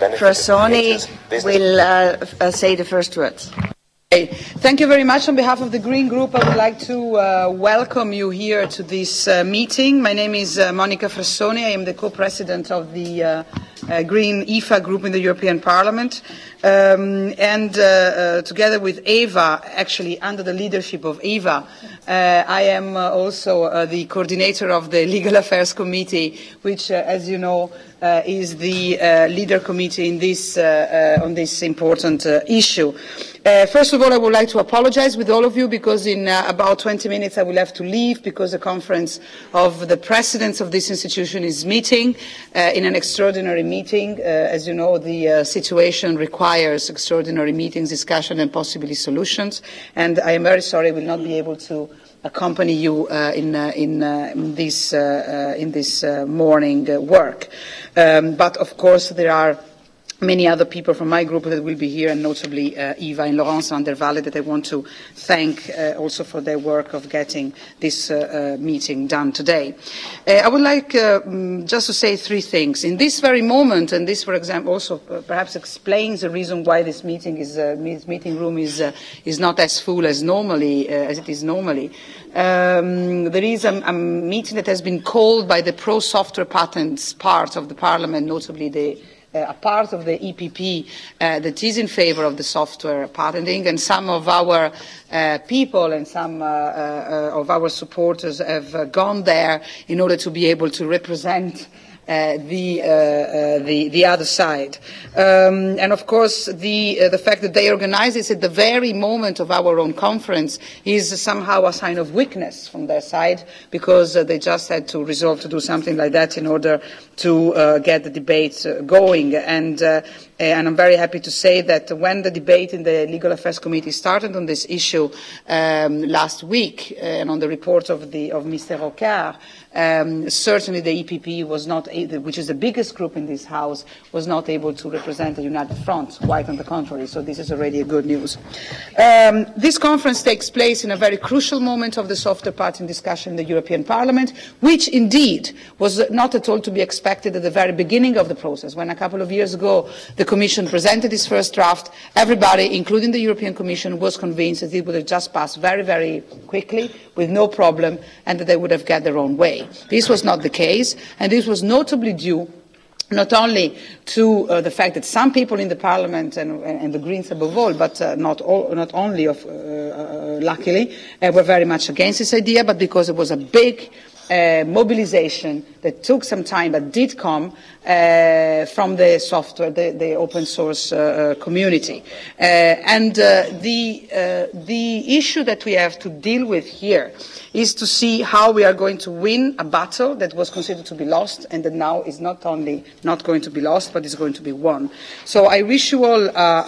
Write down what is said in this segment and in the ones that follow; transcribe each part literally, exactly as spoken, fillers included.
Frassoni will uh, uh, say the first words. Thank you very much. On behalf of the Green Group, I would like to uh, welcome you here to this uh, meeting. My name is uh, Monica Frassoni. I am the co-president of the uh, uh, Green I F A group in the European Parliament. Um, and uh, uh, together with Eva, actually under the leadership of Eva, uh, I am uh, also uh, the coordinator of the Legal Affairs Committee, which, uh, as you know, uh, is the uh, leader committee in this, uh, uh, on this important uh, issue. Uh, first of all, I would like to apologize with all of you because in uh, about twenty minutes I will have to leave because the conference of the presidents of this institution is meeting uh, in an extraordinary meeting. Uh, as you know, the uh, situation requires extraordinary meetings, discussion and possibly solutions. And I am very sorry I will not be able to accompany you uh, in, uh, in, uh, in this, uh, uh, in this uh, morning uh, work. Um, but of course there are many other people from my group that will be here, and notably uh, Eva and Laurence van der Walle, that I want to thank uh, also for their work of getting this uh, uh, meeting done today. Uh, I would like uh, um, just to say three things. In this very moment, and this, for example, also uh, perhaps explains the reason why this meeting, is, uh, meeting room is, uh, is not as full as, normally, uh, as it is normally. Um, there is a, a meeting that has been called by the pro-software patents part of the Parliament, notably the Uh, a part of the E P P uh, that is in favour of the software patenting, and some of our uh, people and some uh, uh, of our supporters have uh, gone there in order to be able to represent Uh, the, uh, uh, the, the other side. Um, and of course, the, uh, the fact that they organize this at the very moment of our own conference is somehow a sign of weakness from their side, because uh, they just had to resolve to do something like that in order to uh, get the debate uh, going. And, uh, and I'm very happy to say that when the debate in the Legal Affairs Committee started on this issue um, last week, uh, and on the report of, the, of Mister Rocard, Um, certainly the E P P was not, which is the biggest group in this House, was not able to represent a united front, quite on the contrary, so this is already a good news. Um, this conference takes place in a very crucial moment of the software patent discussion in the European Parliament, which indeed was not at all to be expected at the very beginning of the process. When a couple of years ago the Commission presented its first draft, everybody, including the European Commission, was convinced that it would have just passed very, very quickly, with no problem, and that they would have got their own way. This was not the case, and this was notably due not only to uh, the fact that some people in the Parliament, and, and the Greens above all, but uh, not, all, not only, of, uh, uh, luckily, uh, were very much against this idea, but because it was a big uh, mobilization that took some time but did come uh, from the software, the, the open source uh, community. Uh, and uh, the, uh, the issue that we have to deal with here is to see how we are going to win a battle that was considered to be lost, and that now is not only not going to be lost, but is going to be won. So I wish you all uh,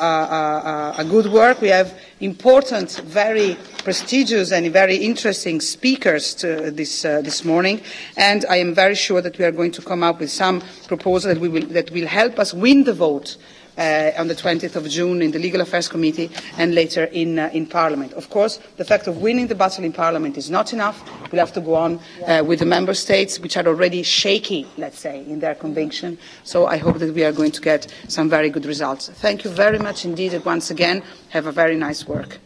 uh, uh, a good work. We have important, very prestigious and very interesting speakers to this, uh, this morning, and I am very sure that we are going to come up with some proposal that, we will, that will help us win the vote Uh, on the twentieth of June in the Legal Affairs Committee and later in, uh, in Parliament. Of course, the fact of winning the battle in Parliament is not enough. We'll have to go on uh, with the Member States, which are already shaky, let's say, in their conviction. So I hope that we are going to get some very good results. Thank you very much indeed, and once again, have a very nice work.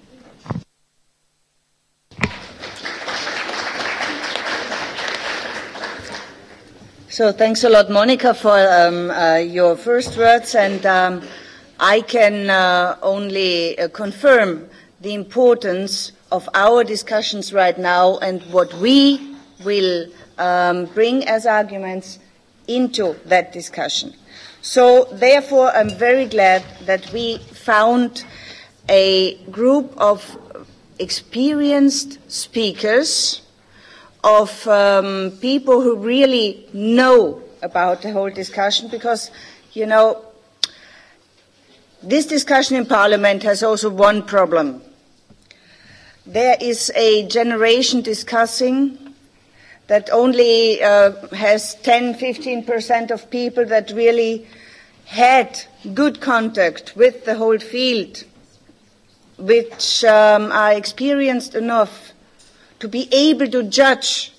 So thanks a lot, Monica, for um, uh, your first words, and um, I can uh, only uh, confirm the importance of our discussions right now and what we will um, bring as arguments into that discussion. So therefore, I'm very glad that we found a group of experienced speakers, of um, people who really know about the whole discussion, because, you know, this discussion in Parliament has also one problem. There is a generation discussing that only uh, has ten to fifteen percent of people that really had good contact with the whole field, which um, are experienced enough to be able to judge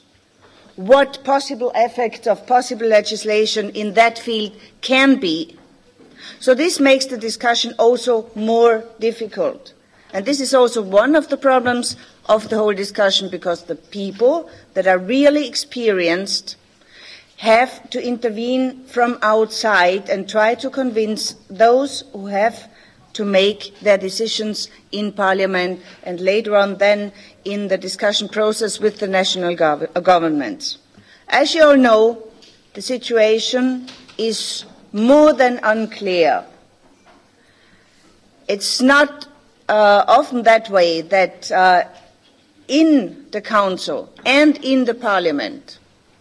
what possible effects of possible legislation in that field can be. So this makes the discussion also more difficult. And this is also one of the problems of the whole discussion, because the people that are really experienced have to intervene from outside and try to convince those who have to make their decisions in Parliament and later on then in the discussion process with the national gov- governments. As you all know, the situation is more than unclear. It's not uh, often that way that uh, in the Council and in the Parliament,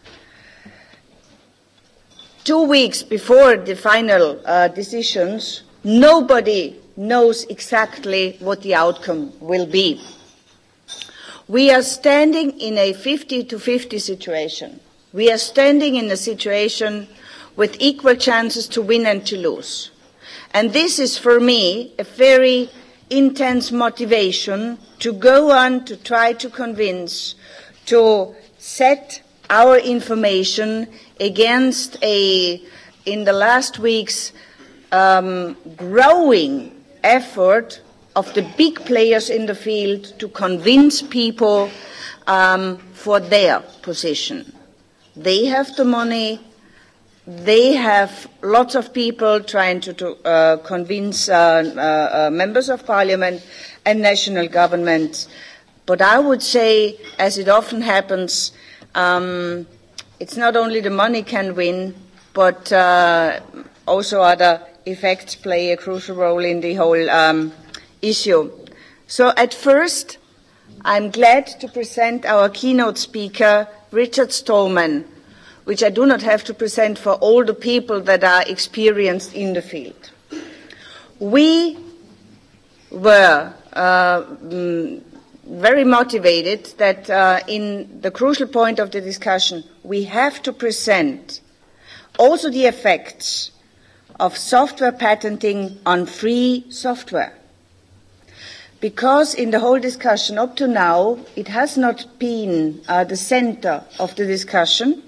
two weeks before the final uh, decisions, nobody knows exactly what the outcome will be. We are standing in a fifty to fifty situation. We are standing in a situation with equal chances to win and to lose. And this is, for me, a very intense motivation to go on to try to convince, to set our information against a, in the last weeks, um, growing effort of the big players in the field to convince people um, for their position. They have the money. They have lots of people trying to, to uh, convince uh, uh, uh, members of parliament and national governments. But I would say, as it often happens, um, it's not only the money can win, but uh, also other effects play a crucial role in the whole um, issue. So at first, I'm glad to present our keynote speaker, Richard Stallman, which I do not have to present for all the people that are experienced in the field. We were uh, mm, very motivated that uh, in the crucial point of the discussion, we have to present also the effects of software patenting on free software. Because in the whole discussion up to now, it has not been uh, the center of the discussion.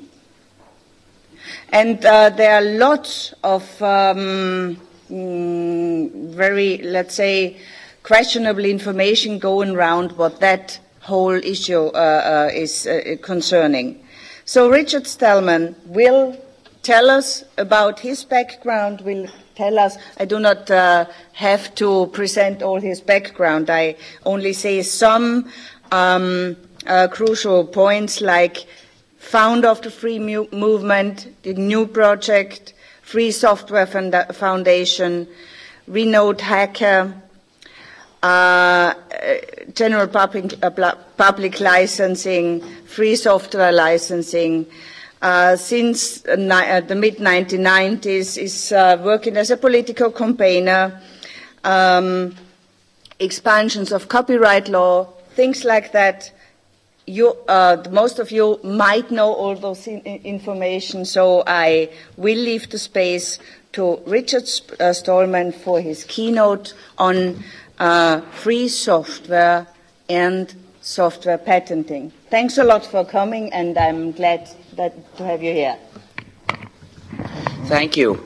And uh, there are lots of um, mm, very, let's say, questionable information going around what that whole issue uh, uh, is uh, concerning. So Richard Stallman will tell us about his background, will tell us, I do not uh, have to present all his background, I only say some um, uh, crucial points like founder of the Free Mu- Movement, the new project, Free Software Funda- Foundation, Renote Hacker, uh, general public, uh, public licensing, free software licensing. Uh, since uh, ni- uh, the mid nineteen nineties is uh, working as a political campaigner, um, expansions of copyright law, things like that. You, uh, most of you might know all those in- information, so I will leave the space to Richard uh, Stallman for his keynote on uh, free software and software patenting. Thanks a lot for coming, and I'm glad that, to have you here. Thank you.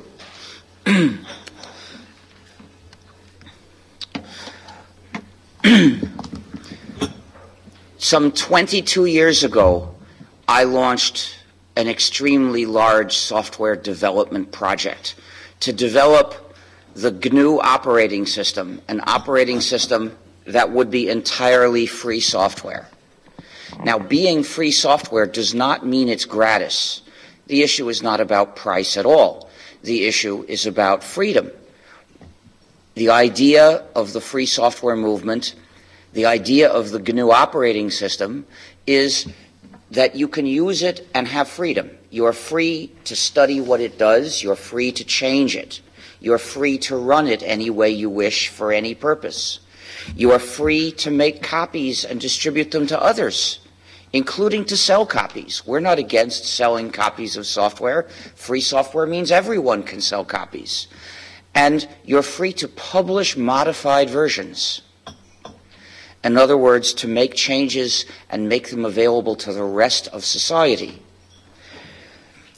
Some twenty-two years ago, I launched an extremely large software development project to develop the G N U operating system, an operating system that would be entirely free software. Now, being free software does not mean it's gratis. The issue is not about price at all. The issue is about freedom. The idea of the free software movement, the idea of the G N U operating system, is that you can use it and have freedom. You are free to study what it does. You're free to change it. You're free to run it any way you wish for any purpose. You are free to make copies and distribute them to others, including to sell copies. We're not against selling copies of software. Free software means everyone can sell copies. And you're free to publish modified versions. In other words, to make changes and make them available to the rest of society.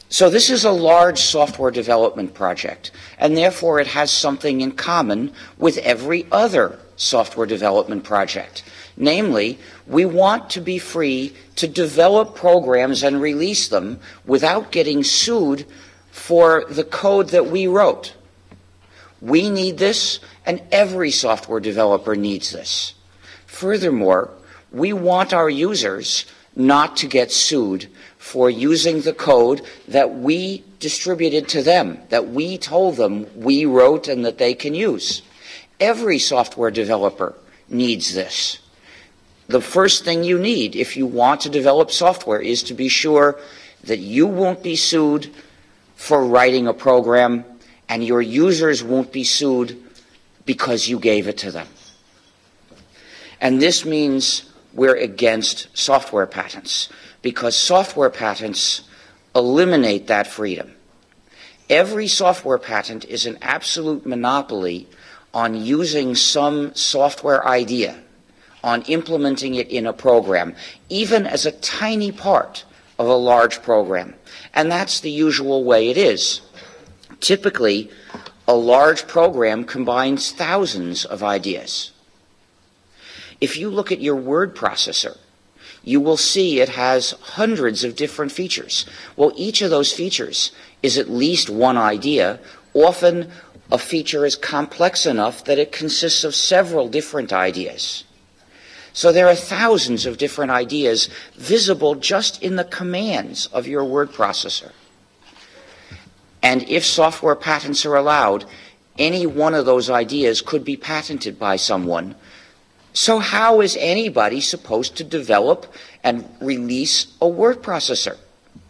So this is a large software development project, and therefore it has something in common with every other software development project. Namely, we want to be free to develop programs and release them without getting sued for the code that we wrote. We need this, and every software developer needs this. Furthermore, we want our users not to get sued for using the code that we distributed to them, that we told them we wrote and that they can use. Every software developer needs this. The first thing you need if you want to develop software is to be sure that you won't be sued for writing a program and your users won't be sued because you gave it to them. And this means we're against software patents, because software patents eliminate that freedom. Every software patent is an absolute monopoly on using some software idea, on implementing it in a program, even as a tiny part of a large program. And that's the usual way it is. Typically, a large program combines thousands of ideas. If you look at your word processor, you will see it has hundreds of different features. Well, each of those features is at least one idea. Often, a feature is complex enough that it consists of several different ideas. So there are thousands of different ideas visible just in the commands of your word processor. And if software patents are allowed, any one of those ideas could be patented by someone. So how is anybody supposed to develop and release a word processor?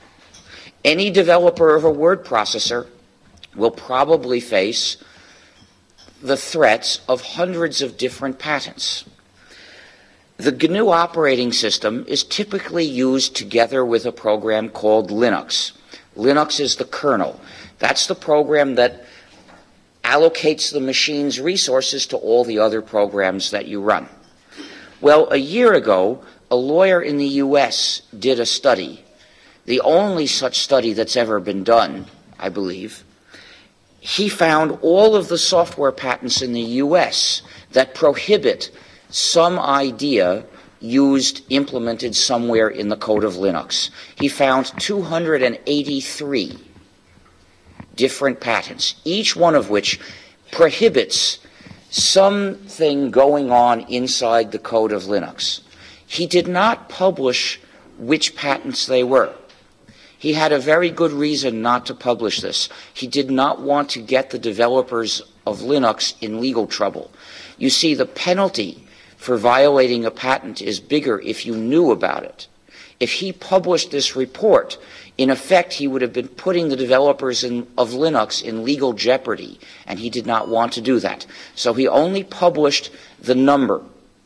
Any developer of a word processor will probably face the threats of hundreds of different patents. The G N U operating system is typically used together with a program called Linux. Linux is the kernel. That's the program that allocates the machine's resources to all the other programs that you run. Well, a year ago, a lawyer in the U S did a study, the only such study that's ever been done, I believe. He found all of the software patents in the U S that prohibit some idea used, implemented somewhere in the code of Linux. He found two hundred eighty-three different patents, each one of which prohibits something going on inside the code of Linux. He did not publish which patents they were. He had a very good reason not to publish this. He did not want to get the developers of Linux in legal trouble. You see, the penalty for violating a patent is bigger if you knew about it. If he published this report, in effect, he would have been putting the developers in, of Linux in legal jeopardy, and he did not want to do that. So he only published the number,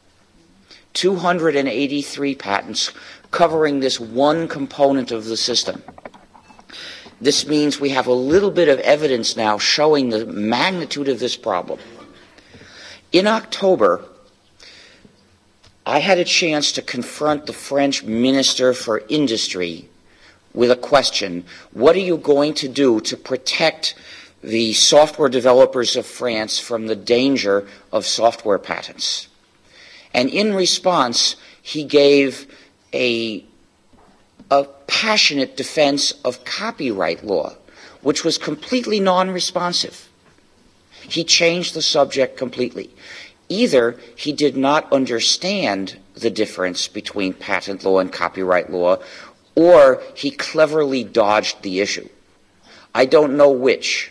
two hundred eighty-three patents covering this one component of the system. This means we have a little bit of evidence now showing the magnitude of this problem. In October, I had a chance to confront the French Minister for Industry with a question: what are you going to do to protect the software developers of France from the danger of software patents? And in response, he gave a, a passionate defense of copyright law, which was completely non-responsive. He changed the subject completely. Either he did not understand the difference between patent law and copyright law, or he cleverly dodged the issue. I don't know which.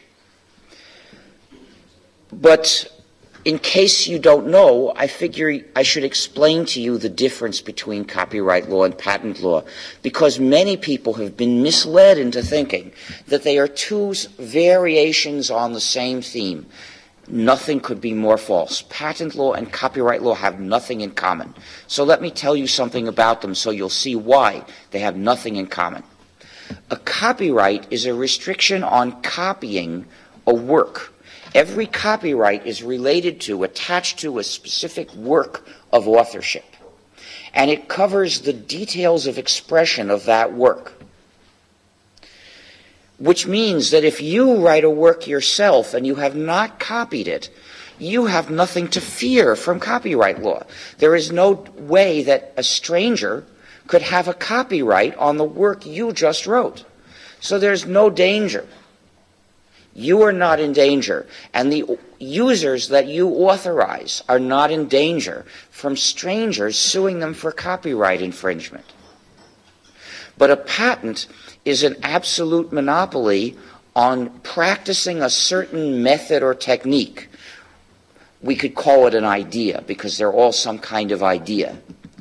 But in case you don't know, I figure I should explain to you the difference between copyright law and patent law, because many people have been misled into thinking that they are two variations on the same theme. Nothing could be more false. Patent law and copyright law have nothing in common. So let me tell you something about them so you'll see why they have nothing in common. A copyright is a restriction on copying a work. Every copyright is related to, attached to a specific work of authorship. And it covers the details of expression of that work. which means that if you write a work yourself and you have not copied it, you have nothing to fear from copyright law. There is no way that a stranger could have a copyright on the work you just wrote. So there's no danger. You are not in danger, and the users that you authorize are not in danger from strangers suing them for copyright infringement. But a patent is an absolute monopoly on practicing a certain method or technique. We could call it an idea because they're all some kind of idea.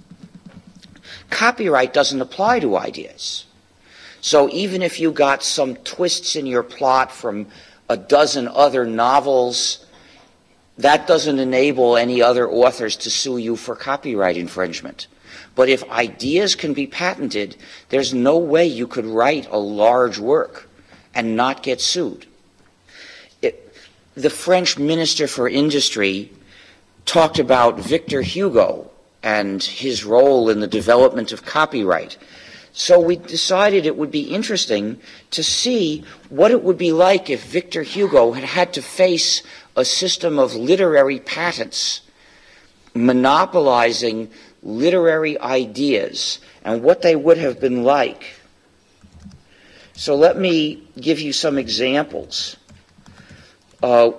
Copyright doesn't apply to ideas. So even if you got some twists in your plot from a dozen other novels, that doesn't enable any other authors to sue you for copyright infringement. But if ideas can be patented, there's no way you could write a large work and not get sued. It, the French Minister for Industry talked about Victor Hugo and his role in the development of copyright. So we decided it would be interesting to see what it would be like if Victor Hugo had had to face a system of literary patents monopolizing literary ideas and what they would have been like. So let me give you some examples. Uh,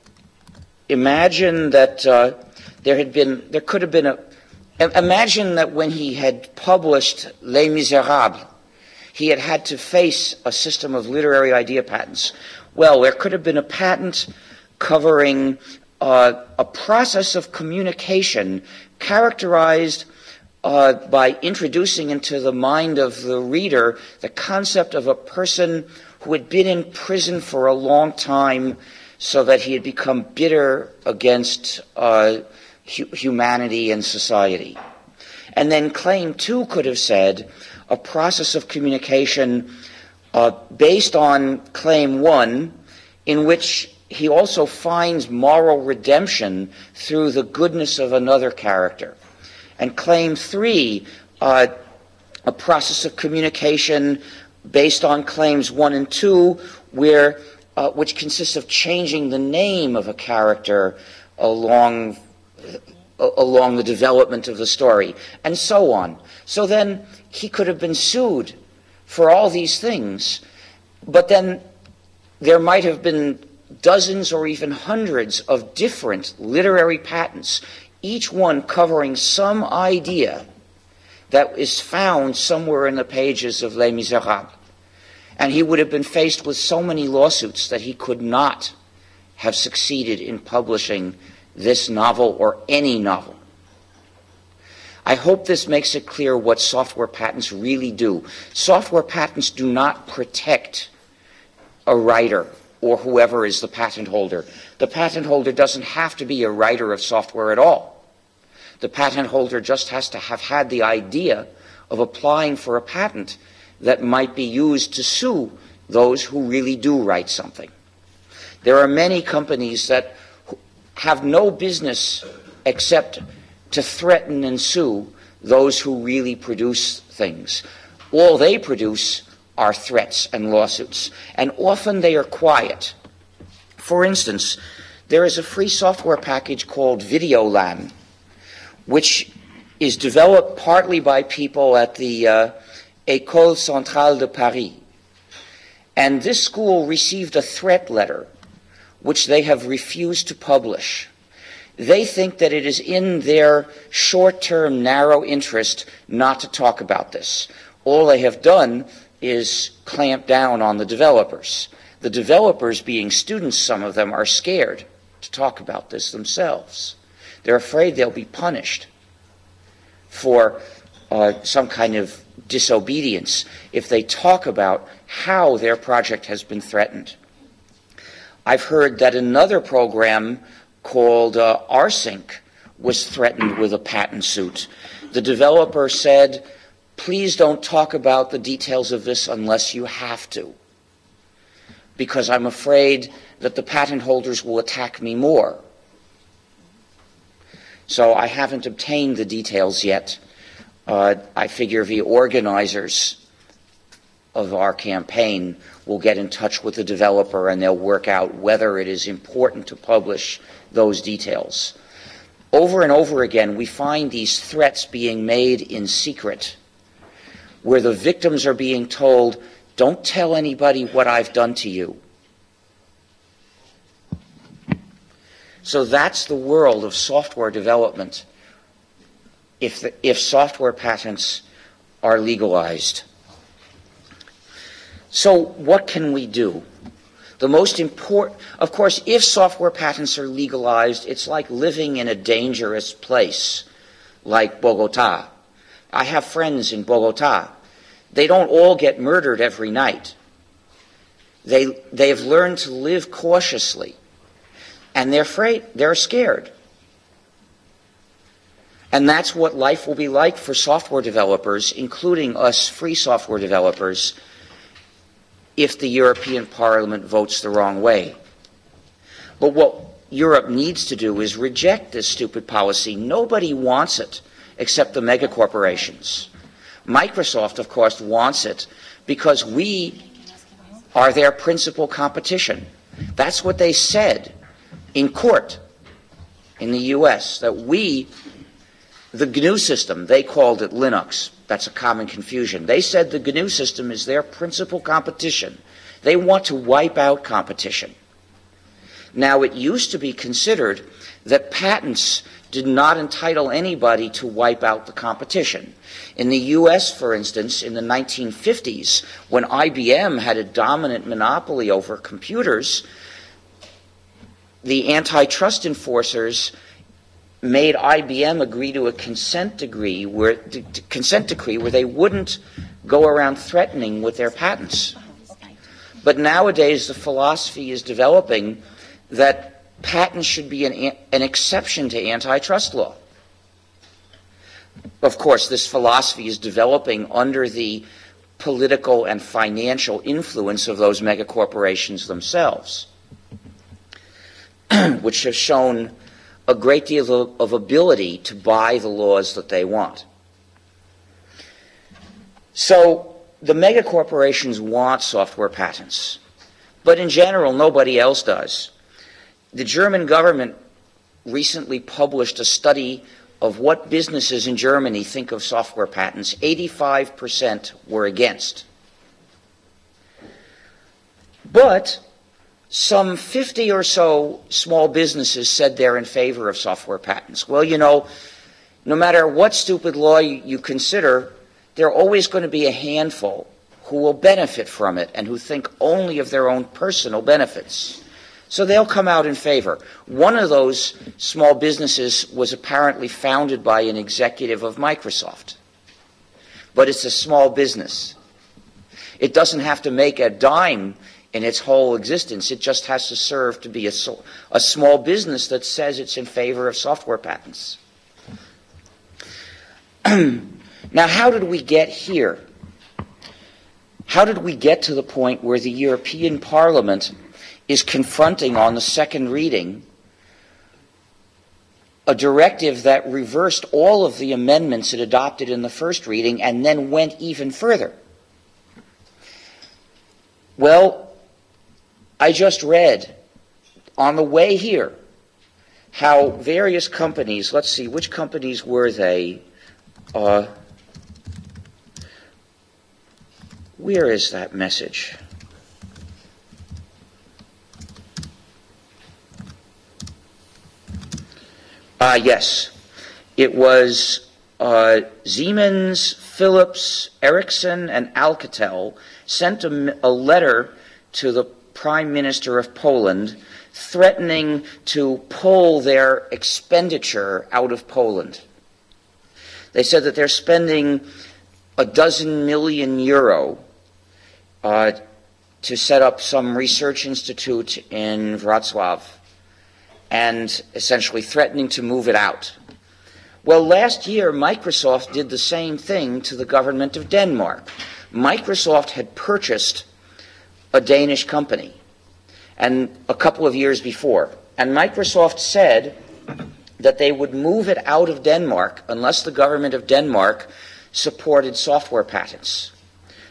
imagine that uh, there had been, there could have been a, imagine that when he had published Les Miserables, he had had to face a system of literary idea patents. Well, there could have been a patent covering uh, a process of communication characterized uh, by introducing into the mind of the reader the concept of a person who had been in prison for a long time so that he had become bitter against uh, hu- humanity and society. And then claim two could have said a process of communication uh, based on claim one, in which he also finds moral redemption through the goodness of another character. And claim three, uh, a process of communication based on claims one and two, where uh, which consists of changing the name of a character along uh, along the development of the story, and so on. So then he could have been sued for all these things, but then there might have been dozens or even hundreds of different literary patents, each one covering some idea that is found somewhere in the pages of Les Miserables. And he would have been faced with so many lawsuits that he could not have succeeded in publishing this novel or any novel. I hope this makes it clear what software patents really do. Software patents do not protect a writer or whoever is the patent holder. The patent holder doesn't have to be a writer of software at all. The patent holder just has to have had the idea of applying for a patent that might be used to sue those who really do write something. There are many companies that have no business except to threaten and sue those who really produce things. All they produce are threats and lawsuits, and often they are quiet. For instance, there is a free software package called Videolan, which is developed partly by people at the uh, École Centrale de Paris. And this school received a threat letter, which they have refused to publish. They think that it is in their short-term, narrow interest not to talk about this. All they have done is clamp down on the developers. The developers, being students, some of them, are scared to talk about this themselves. They're afraid they'll be punished for uh, some kind of disobedience if they talk about how their project has been threatened. I've heard that another program called uh, Rsync was threatened with a patent suit. The developer said, "Please don't talk about the details of this unless you have to, because I'm afraid that the patent holders will attack me more." So I haven't obtained the details yet. Uh, I figure the organizers of our campaign will get in touch with the developer and they'll work out whether it is important to publish those details. Over and over again, we find these threats being made in secret, where the victims are being told, don't tell anybody what I've done to you. So that's the world of software development if, the, if software patents are legalized. So what can we do? The most important, of course, if software patents are legalized, it's like living in a dangerous place like Bogota. I have friends in Bogota. They don't all get murdered every night. They, they have learned to live cautiously. And they're afraid, they're scared. And that's what life will be like for software developers, including us free software developers, if the European Parliament votes the wrong way. But what Europe needs to do is reject this stupid policy. Nobody wants it except the megacorporations. Microsoft, of course, wants it because we are their principal competition. That's what they said in court in the U S, that we, the G N U system, they called it Linux. That's a common confusion. They said the G N U system is their principal competition. They want to wipe out competition. Now, it used to be considered that patents did not entitle anybody to wipe out the competition. In the U S, for instance, in the nineteen fifties, when I B M had a dominant monopoly over computers, the antitrust enforcers made I B M agree to a consent decree where, d- d- consent decree where they wouldn't go around threatening with their patents. But nowadays, the philosophy is developing that patents should be an, an exception to antitrust law. Of course, this philosophy is developing under the political and financial influence of those megacorporations themselves, which have shown a great deal of, of ability to buy the laws that they want. So the megacorporations want software patents, but in general, nobody else does. The German government recently published a study of what businesses in Germany think of software patents. eighty-five percent were against. But some fifty or so small businesses said they're in favor of software patents. Well, you know, no matter what stupid law you, you consider, there are always going to be a handful who will benefit from it and who think only of their own personal benefits. So they'll come out in favor. One of those small businesses was apparently founded by an executive of Microsoft. But it's a small business. It doesn't have to make a dime in its whole existence. It just has to serve to be a, a small business that says it's in favor of software patents. Now, how did we get here? How did we get to the point where the European Parliament is confronting on the second reading a directive that reversed all of the amendments it adopted in the first reading and then went even further? Well, I just read on the way here how various companies, let's see, which companies were they? Uh, where is that message? Ah, uh, yes. It was uh, Siemens, Philips, Ericsson, and Alcatel sent a, a letter to the Prime Minister of Poland threatening to pull their expenditure out of Poland. They said that they're spending a dozen million euro uh, to set up some research institute in Wrocław, and essentially threatening to move it out. Well, last year, Microsoft did the same thing to the government of Denmark. Microsoft had purchased a Danish company, and a couple of years before, and Microsoft said that they would move it out of Denmark unless the government of Denmark supported software patents.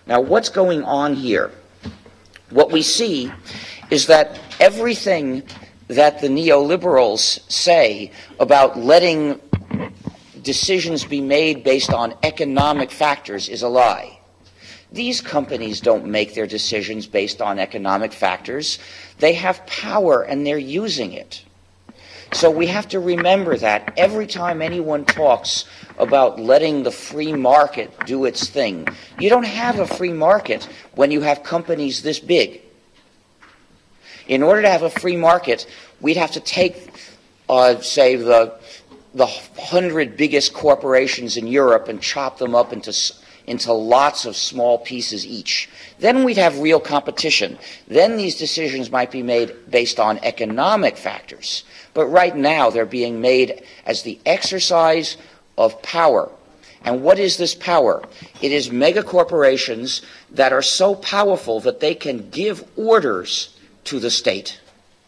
Now, what's going on here? What we see is that everything that the neoliberals say about letting decisions be made based on economic factors is a lie. These companies don't make their decisions based on economic factors. They have power and they're using it. So we have to remember that every time anyone talks about letting the free market do its thing. You don't have a free market when you have companies this big. In order to have a free market, we'd have to take, uh, say, the the hundred biggest corporations in Europe and chop them up into into lots of small pieces each. Then we'd have real competition. Then these decisions might be made based on economic factors. But right now they're being made as the exercise of power. And what is this power? It is mega corporations that are so powerful that they can give orders to the state.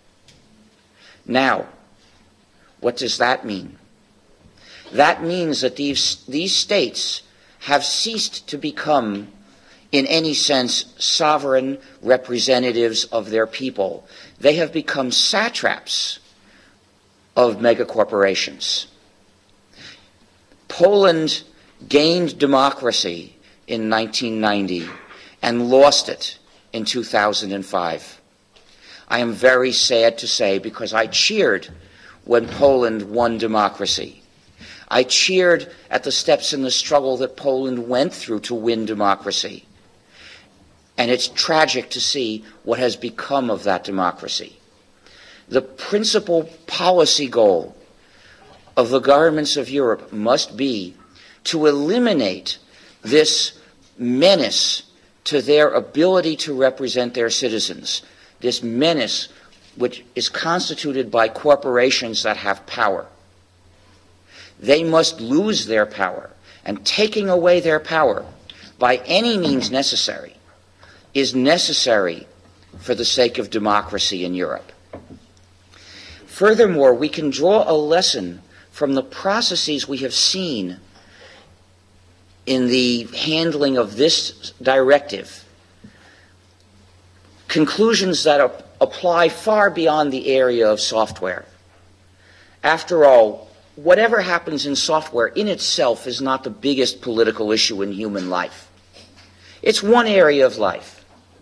Now, what does that mean? That means that these, these states have ceased to become, in any sense, sovereign representatives of their people. They have become satraps of megacorporations. Poland gained democracy in nineteen ninety and lost it in two thousand five. I am very sad to say, because I cheered when Poland won democracy. I cheered at the steps in the struggle that Poland went through to win democracy. And it's tragic to see what has become of that democracy. The principal policy goal of the governments of Europe must be to eliminate this menace to their ability to represent their citizens, this menace which is constituted by corporations that have power. They must lose their power, and taking away their power by any means necessary is necessary for the sake of democracy in Europe. Furthermore, we can draw a lesson from the processes we have seen in the handling of this directive, conclusions that ap- apply far beyond the area of software. After all, whatever happens in software in itself is not the biggest political issue in human life. It's one area of life.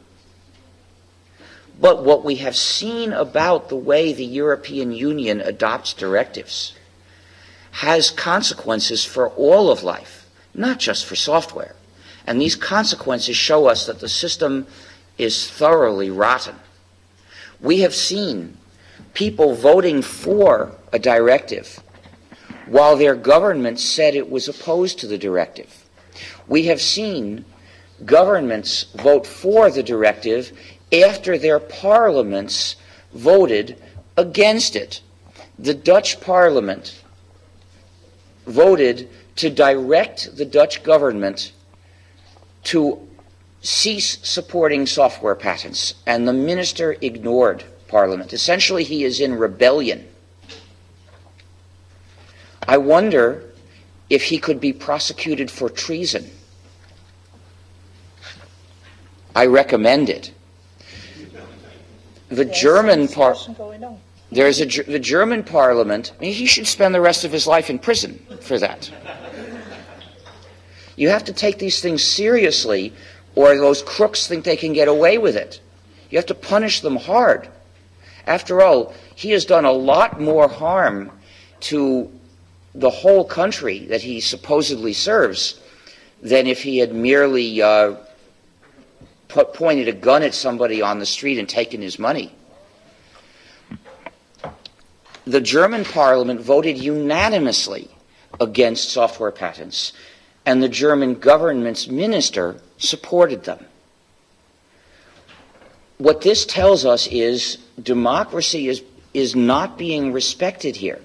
But what we have seen about the way the European Union adopts directives has consequences for all of life, not just for software. And these consequences show us that the system is thoroughly rotten. We have seen people voting for a directive while their government said it was opposed to the directive. We have seen governments vote for the directive after their parliaments voted against it. The Dutch parliament voted to direct the Dutch government to cease supporting software patents, and the minister ignored Parliament. Essentially, he is in rebellion. I wonder if he could be prosecuted for treason. I recommend it. The yes, German par- there's a the German Parliament. I mean, he should spend the rest of his life in prison for that. You have to take these things seriously, or those crooks think they can get away with it. You have to punish them hard. After all, he has done a lot more harm to the whole country that he supposedly serves than if he had merely uh, put, pointed a gun at somebody on the street and taken his money. The German parliament voted unanimously against software patents, and the German government's minister supported them. What this tells us is democracy is, is not being respected here.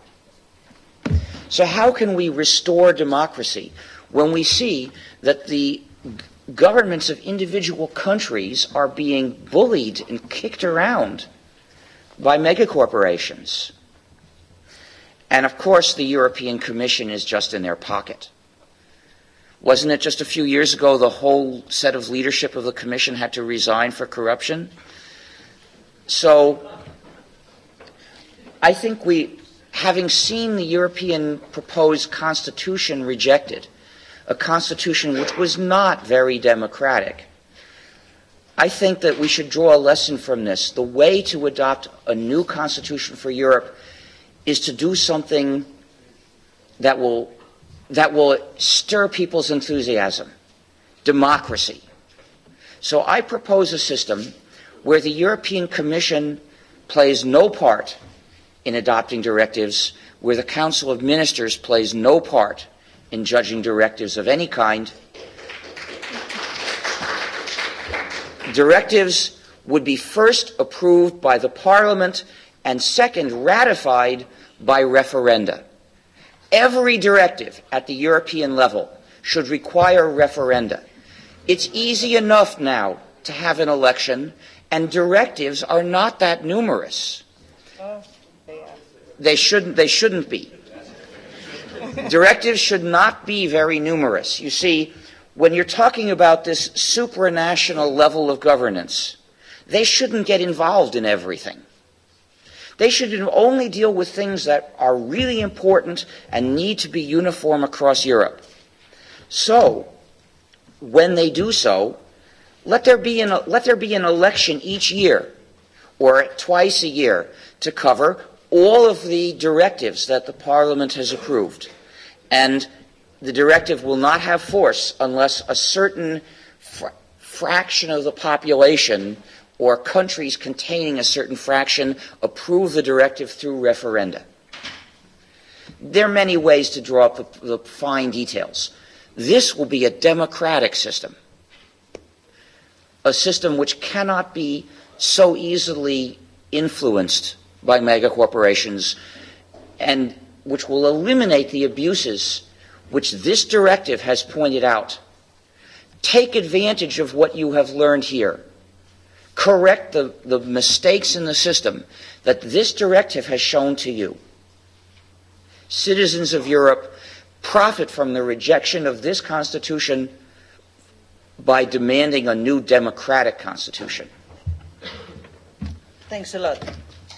So how can we restore democracy when we see that the governments of individual countries are being bullied and kicked around by megacorporations? And of course, the European Commission is just in their pocket. Wasn't it just a few years ago the whole set of leadership of the Commission had to resign for corruption? So I think we, having seen the European proposed constitution rejected, a constitution which was not very democratic, I think that we should draw a lesson from this. The way to adopt a new constitution for Europe is to do something that will, that will stir people's enthusiasm. Democracy. So I propose a system where the European Commission plays no part in adopting directives, where the Council of Ministers plays no part in judging directives of any kind. Directives would be first approved by the Parliament and second ratified by referenda. Every directive at the European level should require referenda. It's easy enough now to have an election, and directives are not that numerous. Oh, they are. They shouldn't, they shouldn't be. Directives should not be very numerous. You see, when you're talking about this supranational level of governance, they shouldn't get involved in everything. They should only deal with things that are really important and need to be uniform across Europe. So, when they do so, let there be an, let there be an election each year or twice a year to cover all of the directives that the Parliament has approved. And the directive will not have force unless a certain fr- fraction of the population or countries containing a certain fraction approve the directive through referenda. There are many ways to draw up the, the fine details. This will be a democratic system, a system which cannot be so easily influenced by mega corporations, and which will eliminate the abuses which this directive has pointed out. Take advantage of what you have learned here. Correct the, the mistakes in the system that this directive has shown to you. Citizens of Europe profit from the rejection of this constitution by demanding a new democratic constitution. Thanks a lot.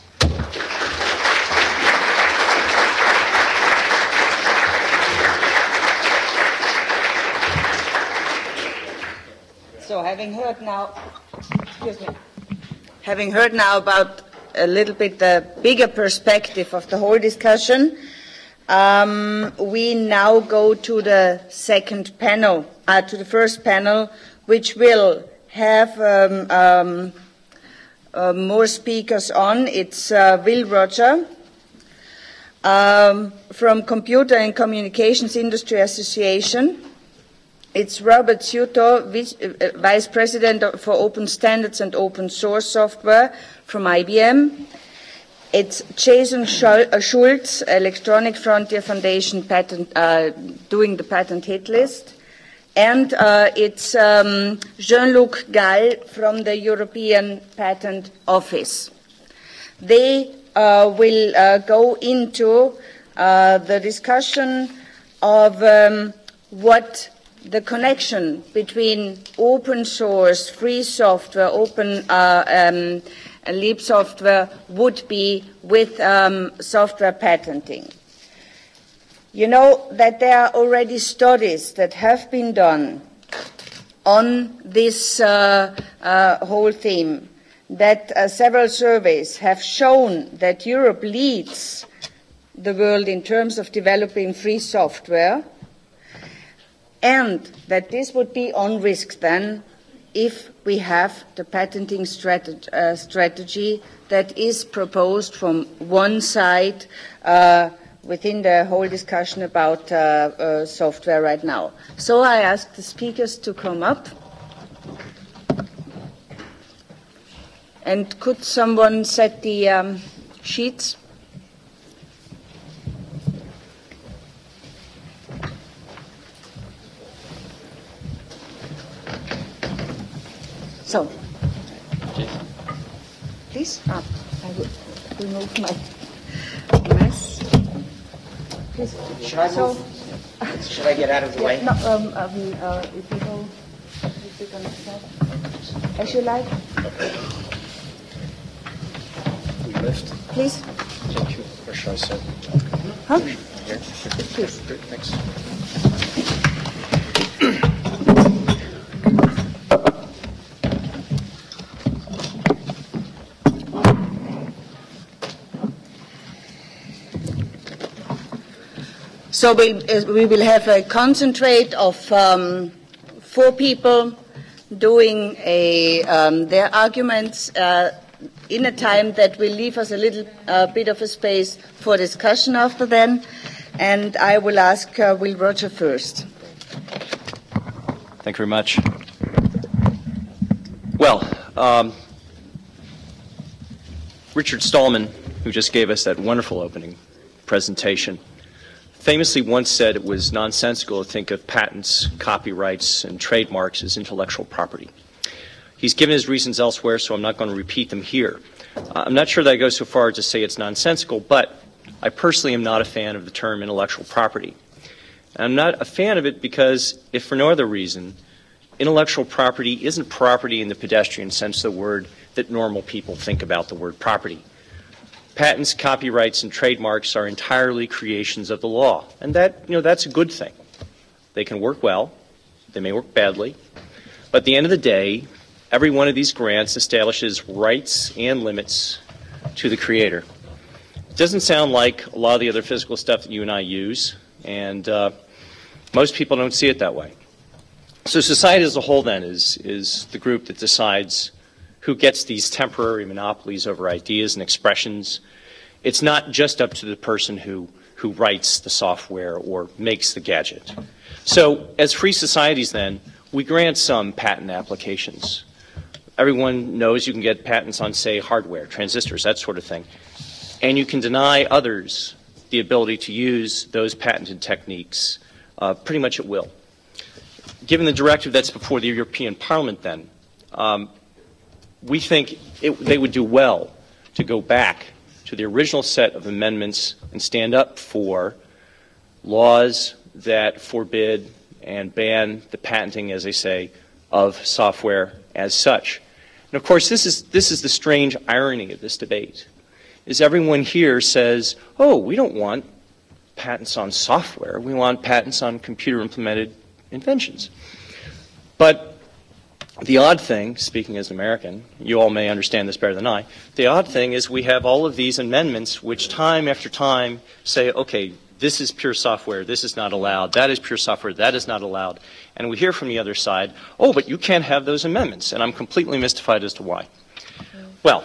So having heard now, excuse me, having heard now about a little bit the bigger perspective of the whole discussion, um, we now go to the second panel, uh, to the first panel, which will have um, um, uh, more speakers on. It's uh, Will Roger um, from Computer and Communications Industry Association. It's Robert Suto, Vice President for Open Standards and Open Source Software from I B M. It's Jason Schultz, Electronic Frontier Foundation patent, uh, doing the patent hit list. And uh, it's um, Jean-Luc Gall from the European Patent Office. They uh, will uh, go into uh, the discussion of um, what the connection between open source, free software, open uh, um, leap software would be with um, software patenting. You know that there are already studies that have been done on this uh, uh, whole theme, that uh, several surveys have shown that Europe leads the world in terms of developing free software, and that this would be on risk then if we have the patenting strat- uh, strategy that is proposed from one side uh, within the whole discussion about uh, uh, software right now. So I ask the speakers to come up. And could someone set the um, sheets? So, please, ah, I will remove my mess. Please. Should I So, move? Should I get out of the way? No, um, um, uh, if you go, if you can stop. As you like. We lift. Please. Thank you. Or should I sit? Huh? Here. Please. Great, thanks. So we, uh, we will have a concentrate of um, four people doing a, um, their arguments uh, in a time that will leave us a little uh, bit of a space for discussion after then. And I will ask uh, Will Roger first. Thank you very much. Well, um, Richard Stallman, who just gave us that wonderful opening presentation, famously once said it was nonsensical to think of patents, copyrights, and trademarks as intellectual property. He's given his reasons elsewhere, so I'm not going to repeat them here. Uh, I'm not sure that I go so far as to say it's nonsensical, but I personally am not a fan of the term intellectual property. And I'm not a fan of it because, if for no other reason, intellectual property isn't property in the pedestrian sense of the word that normal people think about the word property. Patents, copyrights, and trademarks are entirely creations of the law, and that, you know, that's a good thing. They can work well, they may work badly, but at the end of the day, every one of these grants establishes rights and limits to the creator. It doesn't sound like a lot of the other physical stuff that you and I use, and uh, most people don't see it that way. So society as a whole, then, is, is the group that decides who gets these temporary monopolies over ideas and expressions. It's not just up to the person who, who writes the software or makes the gadget. So as free societies, then, we grant some patent applications. Everyone knows you can get patents on, say, hardware, transistors, that sort of thing. And you can deny others the ability to use those patented techniques uh, pretty much at will. Given the directive that's before the European Parliament, then, um, we think it, they would do well to go back to the original set of amendments and stand up for laws that forbid and ban the patenting, as they say, of software as such. And of course, this is, this is the strange irony of this debate, is everyone here says, oh, we don't want patents on software, we want patents on computer-implemented inventions. But the odd thing, speaking as an American, you all may understand this better than I, the odd thing is we have all of these amendments which time after time say, okay, this is pure software, this is not allowed, that is pure software, that is not allowed. And we hear from the other side, oh, but you can't have those amendments. And I'm completely mystified as to why. Well,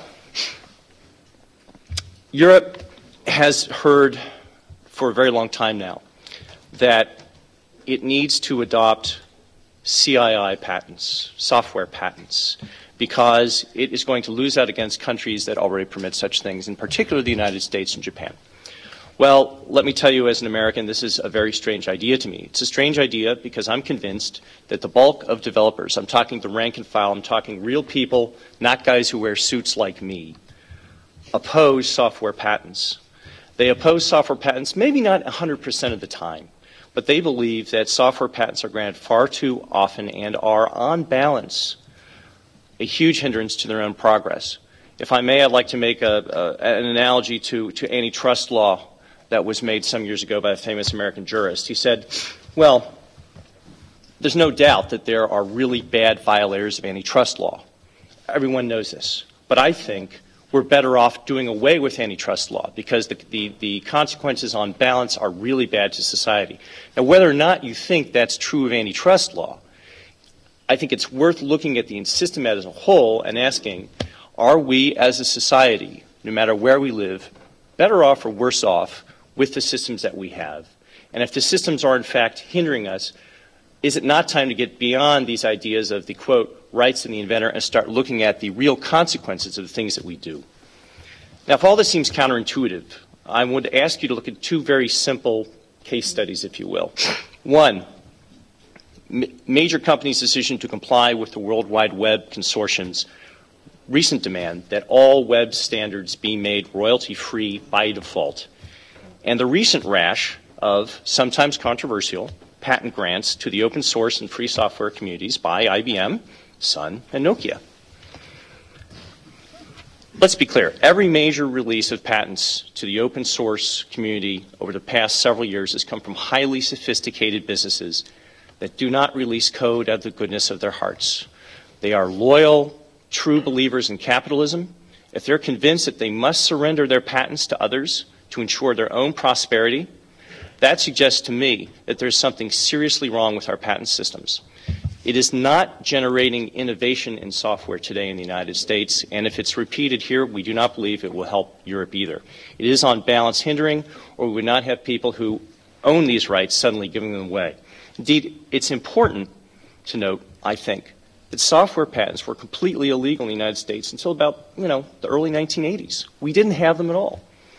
Europe has heard for a very long time now that it needs to adopt C I I patents, software patents, because it is going to lose out against countries that already permit such things, in particular the United States and Japan. Well, let me tell you as an American, this is a very strange idea to me. It's a strange idea because I'm convinced that the bulk of developers, I'm talking the rank and file, I'm talking real people, not guys who wear suits like me, oppose software patents. They oppose software patents maybe not one hundred percent of the time, but they believe that software patents are granted far too often and are, on balance, a huge hindrance to their own progress. If I may, I'd like to make a, a, an analogy to, to antitrust law that was made some years ago by a famous American jurist. He said, well, there's no doubt that there are really bad violators of antitrust law. Everyone knows this. But I think we're better off doing away with antitrust law because the, the, the consequences on balance are really bad to society. Now, whether or not you think that's true of antitrust law, I think it's worth looking at the system as a whole and asking, are we as a society, no matter where we live, better off or worse off with the systems that we have? And if the systems are in fact hindering us, is it not time to get beyond these ideas of the, quote, rights of the inventor and start looking at the real consequences of the things that we do? Now, if all this seems counterintuitive, I would ask you to look at two very simple case studies, if you will. One, ma- major companies' decision to comply with the World Wide Web Consortium's recent demand that all web standards be made royalty-free by default, and the recent rash of sometimes controversial patent grants to the open source and free software communities by I B M, Sun, and Nokia. Let's be clear. Every major release of patents to the open source community over the past several years has come from highly sophisticated businesses that do not release code out of the goodness of their hearts. They are loyal, true believers in capitalism. If they're convinced that they must surrender their patents to others to ensure their own prosperity, that suggests to me that there's something seriously wrong with our patent systems. It is not generating innovation in software today in the United States, and if it's repeated here, we do not believe it will help Europe either. It is on balance hindering, or we would not have people who own these rights suddenly giving them away. Indeed, it's important to note, I think, that software patents were completely illegal in the United States until about, you know, the early nineteen eighties. We didn't have them at all.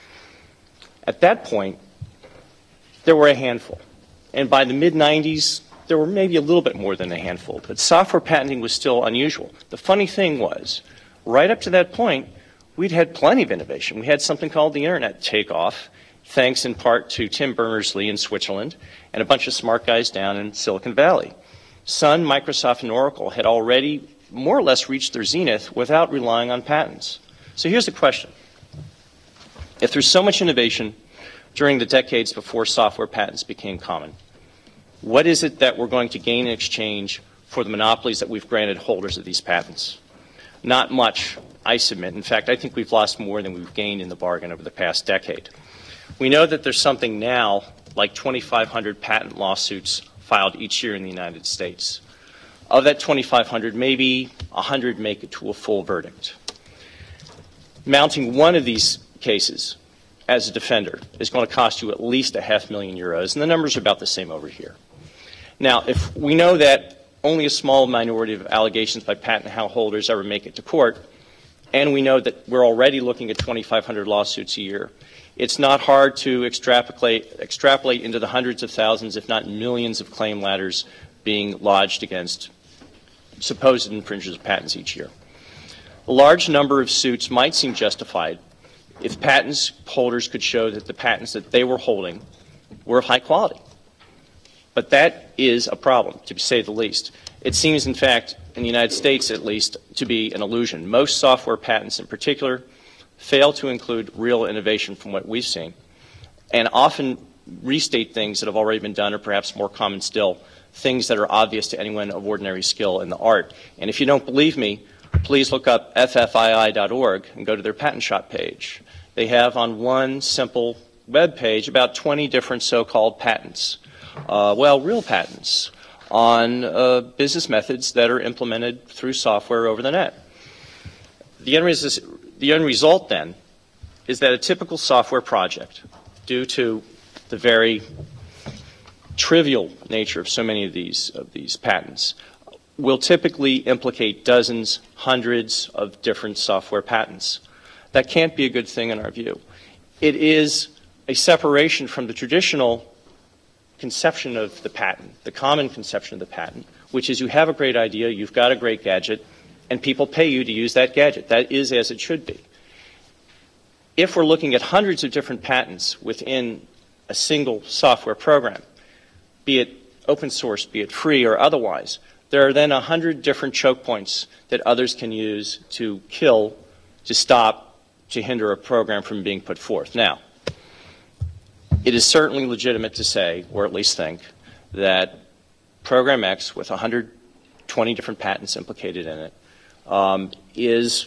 At that point, there were a handful. And by the mid nineties, there were maybe a little bit more than a handful. But software patenting was still unusual. The funny thing was, right up to that point, we'd had plenty of innovation. We had something called the Internet take off, thanks in part to Tim Berners-Lee in Switzerland and a bunch of smart guys down in Silicon Valley. Sun, Microsoft, and Oracle had already more or less reached their zenith without relying on patents. So here's the question. If there's so much innovation during the decades before software patents became common, what is it that we're going to gain in exchange for the monopolies that we've granted holders of these patents? Not much, I submit. In fact, I think we've lost more than we've gained in the bargain over the past decade. We know that there's something now like twenty-five hundred patent lawsuits filed each year in the United States. Of that twenty-five hundred, maybe one hundred make it to a full verdict. Mounting one of these cases as a defender is going to cost you at least a half million euros, and the numbers are about the same over here. Now, if we know that only a small minority of allegations by patent holders ever make it to court, and we know that we're already looking at twenty-five hundred lawsuits a year, it's not hard to extrapolate, extrapolate into the hundreds of thousands, if not millions, of claim ladders being lodged against supposed infringers of patents each year. A large number of suits might seem justified if patent holders could show that the patents that they were holding were of high quality. But that is a problem, to say the least. It seems, in fact, in the United States at least, to be an illusion. Most software patents in particular fail to include real innovation from what we've seen, and often restate things that have already been done, or perhaps more common still, things that are obvious to anyone of ordinary skill in the art. And if you don't believe me, please look up F F I I dot org and go to their patent shop page. They have on one simple web page about twenty different so-called patents, uh, well, real patents, on uh, business methods that are implemented through software over the net. The end, res- the end result, then, is that a typical software project, due to the very trivial nature of so many of these, of these patents, will typically implicate dozens, hundreds of different software patents. That can't be a good thing in our view. It is a separation from the traditional conception of the patent, the common conception of the patent, which is you have a great idea, you've got a great gadget, and people pay you to use that gadget. That is as it should be. If we're looking at hundreds of different patents within a single software program, be it open source, be it free or otherwise, there are then a hundred different choke points that others can use to kill, to stop, to hinder a program from being put forth. Now, it is certainly legitimate to say, or at least think, that Program X, with one hundred twenty different patents implicated in it, um, is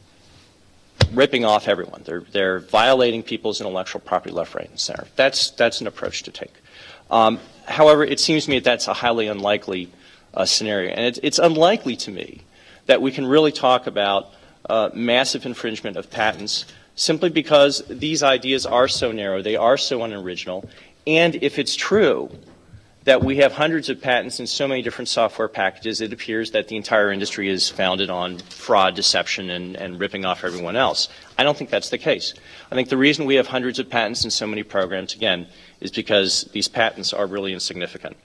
ripping off everyone. They're, they're violating people's intellectual property left, right, and center. That's, that's an approach to take. Um, however, it seems to me that that's a highly unlikely uh, scenario. And it, it's unlikely to me that we can really talk about uh, massive infringement of patents simply because these ideas are so narrow, they are so unoriginal, and if it's true that we have hundreds of patents in so many different software packages, it appears that the entire industry is founded on fraud, deception, and, and ripping off everyone else. I don't think that's the case. I think the reason we have hundreds of patents in so many programs, again, is because these patents are really insignificant.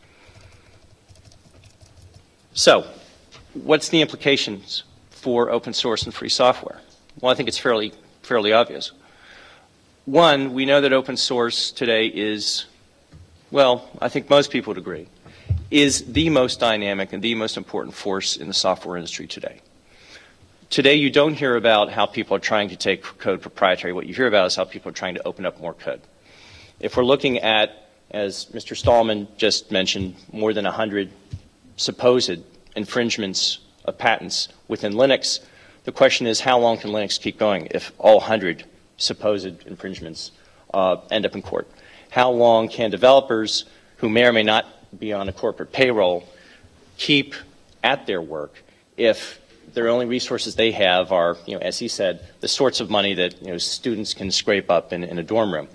So, what's the implications for open source and free software? Well, I think it's fairly, fairly obvious. One, we know that open source today is well, I think most people would agree, is the most dynamic and the most important force in the software industry today. Today, you don't hear about how people are trying to take code proprietary. What you hear about is how people are trying to open up more code. If we're looking at, as Mister Stallman just mentioned, more than one hundred supposed infringements of patents within Linux, the question is, how long can Linux keep going if all one hundred supposed infringements uh, end up in court? How long can developers who may or may not be on a corporate payroll keep at their work if their only resources they have are, you know, as he said, the sorts of money that, you know, students can scrape up in, in a dorm room?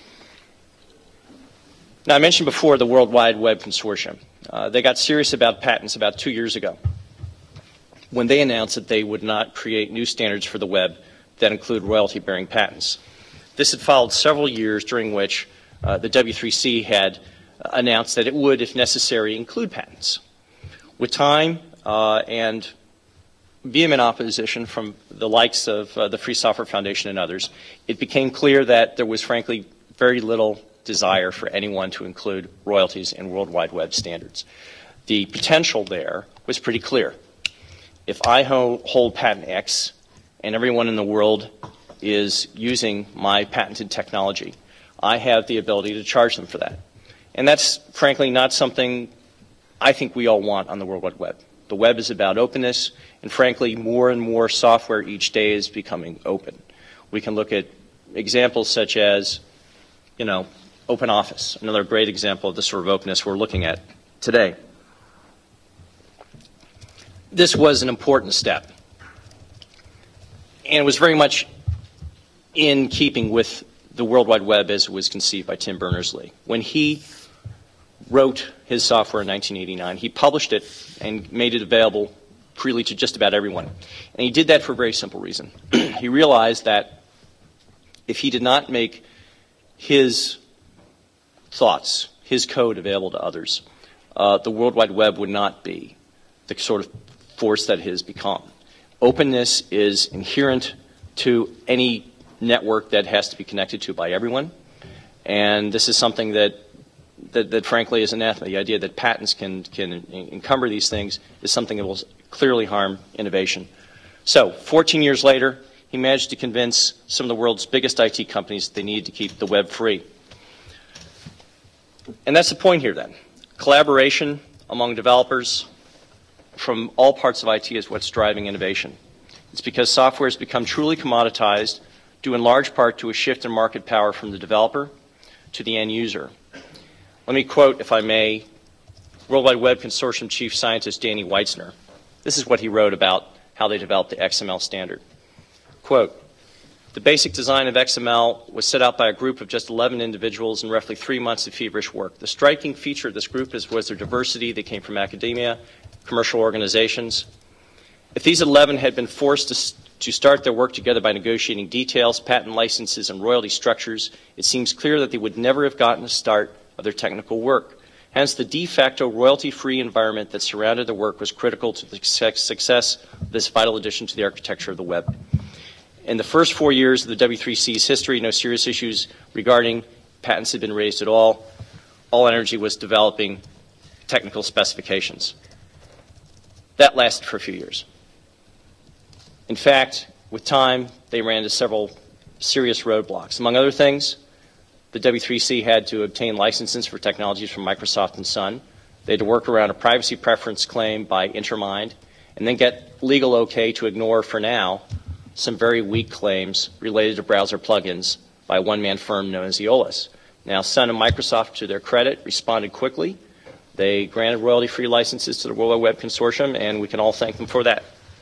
Now, I mentioned before the World Wide Web Consortium. Uh, they got serious about patents about two years ago when they announced that they would not create new standards for the web that include royalty-bearing patents. This had followed several years during which uh, the W three C had announced that it would, if necessary, include patents. With time uh, and vehement opposition from the likes of uh, the Free Software Foundation and others, it became clear that there was, frankly, very little desire for anyone to include royalties in World Wide Web standards. The potential there was pretty clear. If I ho- hold patent X and everyone in the world is using my patented technology, I have the ability to charge them for that. And that's, frankly, not something I think we all want on the World Wide Web. The web is about openness, and frankly, more and more software each day is becoming open. We can look at examples such as, you know, OpenOffice, another great example of the sort of openness we're looking at today. This was an important step, and it was very much in keeping with the World Wide Web as it was conceived by Tim Berners-Lee. When he wrote his software in nineteen eighty-nine, he published it and made it available freely to just about everyone. And he did that for a very simple reason. He realized that if he did not make his thoughts, his code available to others, uh, the World Wide Web would not be the sort of force that it has become. Openness is inherent to any network that has to be connected to by everyone, and this is something that That, that frankly is anathema. The idea that patents can, can encumber these things is something that will clearly harm innovation. So, fourteen years later, he managed to convince some of the world's biggest I T companies that they needed to keep the web free. And that's the point here then. Collaboration among developers from all parts of I T is what's driving innovation. It's because software has become truly commoditized, due in large part to a shift in market power from the developer to the end user. Let me quote, if I may, World Wide Web Consortium Chief Scientist Danny Weitzner. This is what he wrote about how they developed the X M L standard. Quote, the basic design of X M L was set out by a group of just eleven individuals in roughly three months of feverish work. The striking feature of this group is, was their diversity. They came from academia, commercial organizations. If these eleven had been forced to, to start their work together by negotiating details, patent licenses, and royalty structures, it seems clear that they would never have gotten a start of their technical work. Hence, the de facto royalty-free environment that surrounded the work was critical to the success of this vital addition to the architecture of the web. In the first four years of the W three C's history, no serious issues regarding patents had been raised at all. All energy was developing technical specifications. That lasted for a few years. In fact, with time, they ran into several serious roadblocks. Among other things, the W three C had to obtain licenses for technologies from Microsoft and Sun. They had to work around a privacy preference claim by Intermind, and then get legal okay to ignore, for now, some very weak claims related to browser plugins by a one-man firm known as Aeolus. Now, Sun and Microsoft, to their credit, responded quickly. They granted royalty-free licenses to the World Wide Web Consortium, and we can all thank them for that.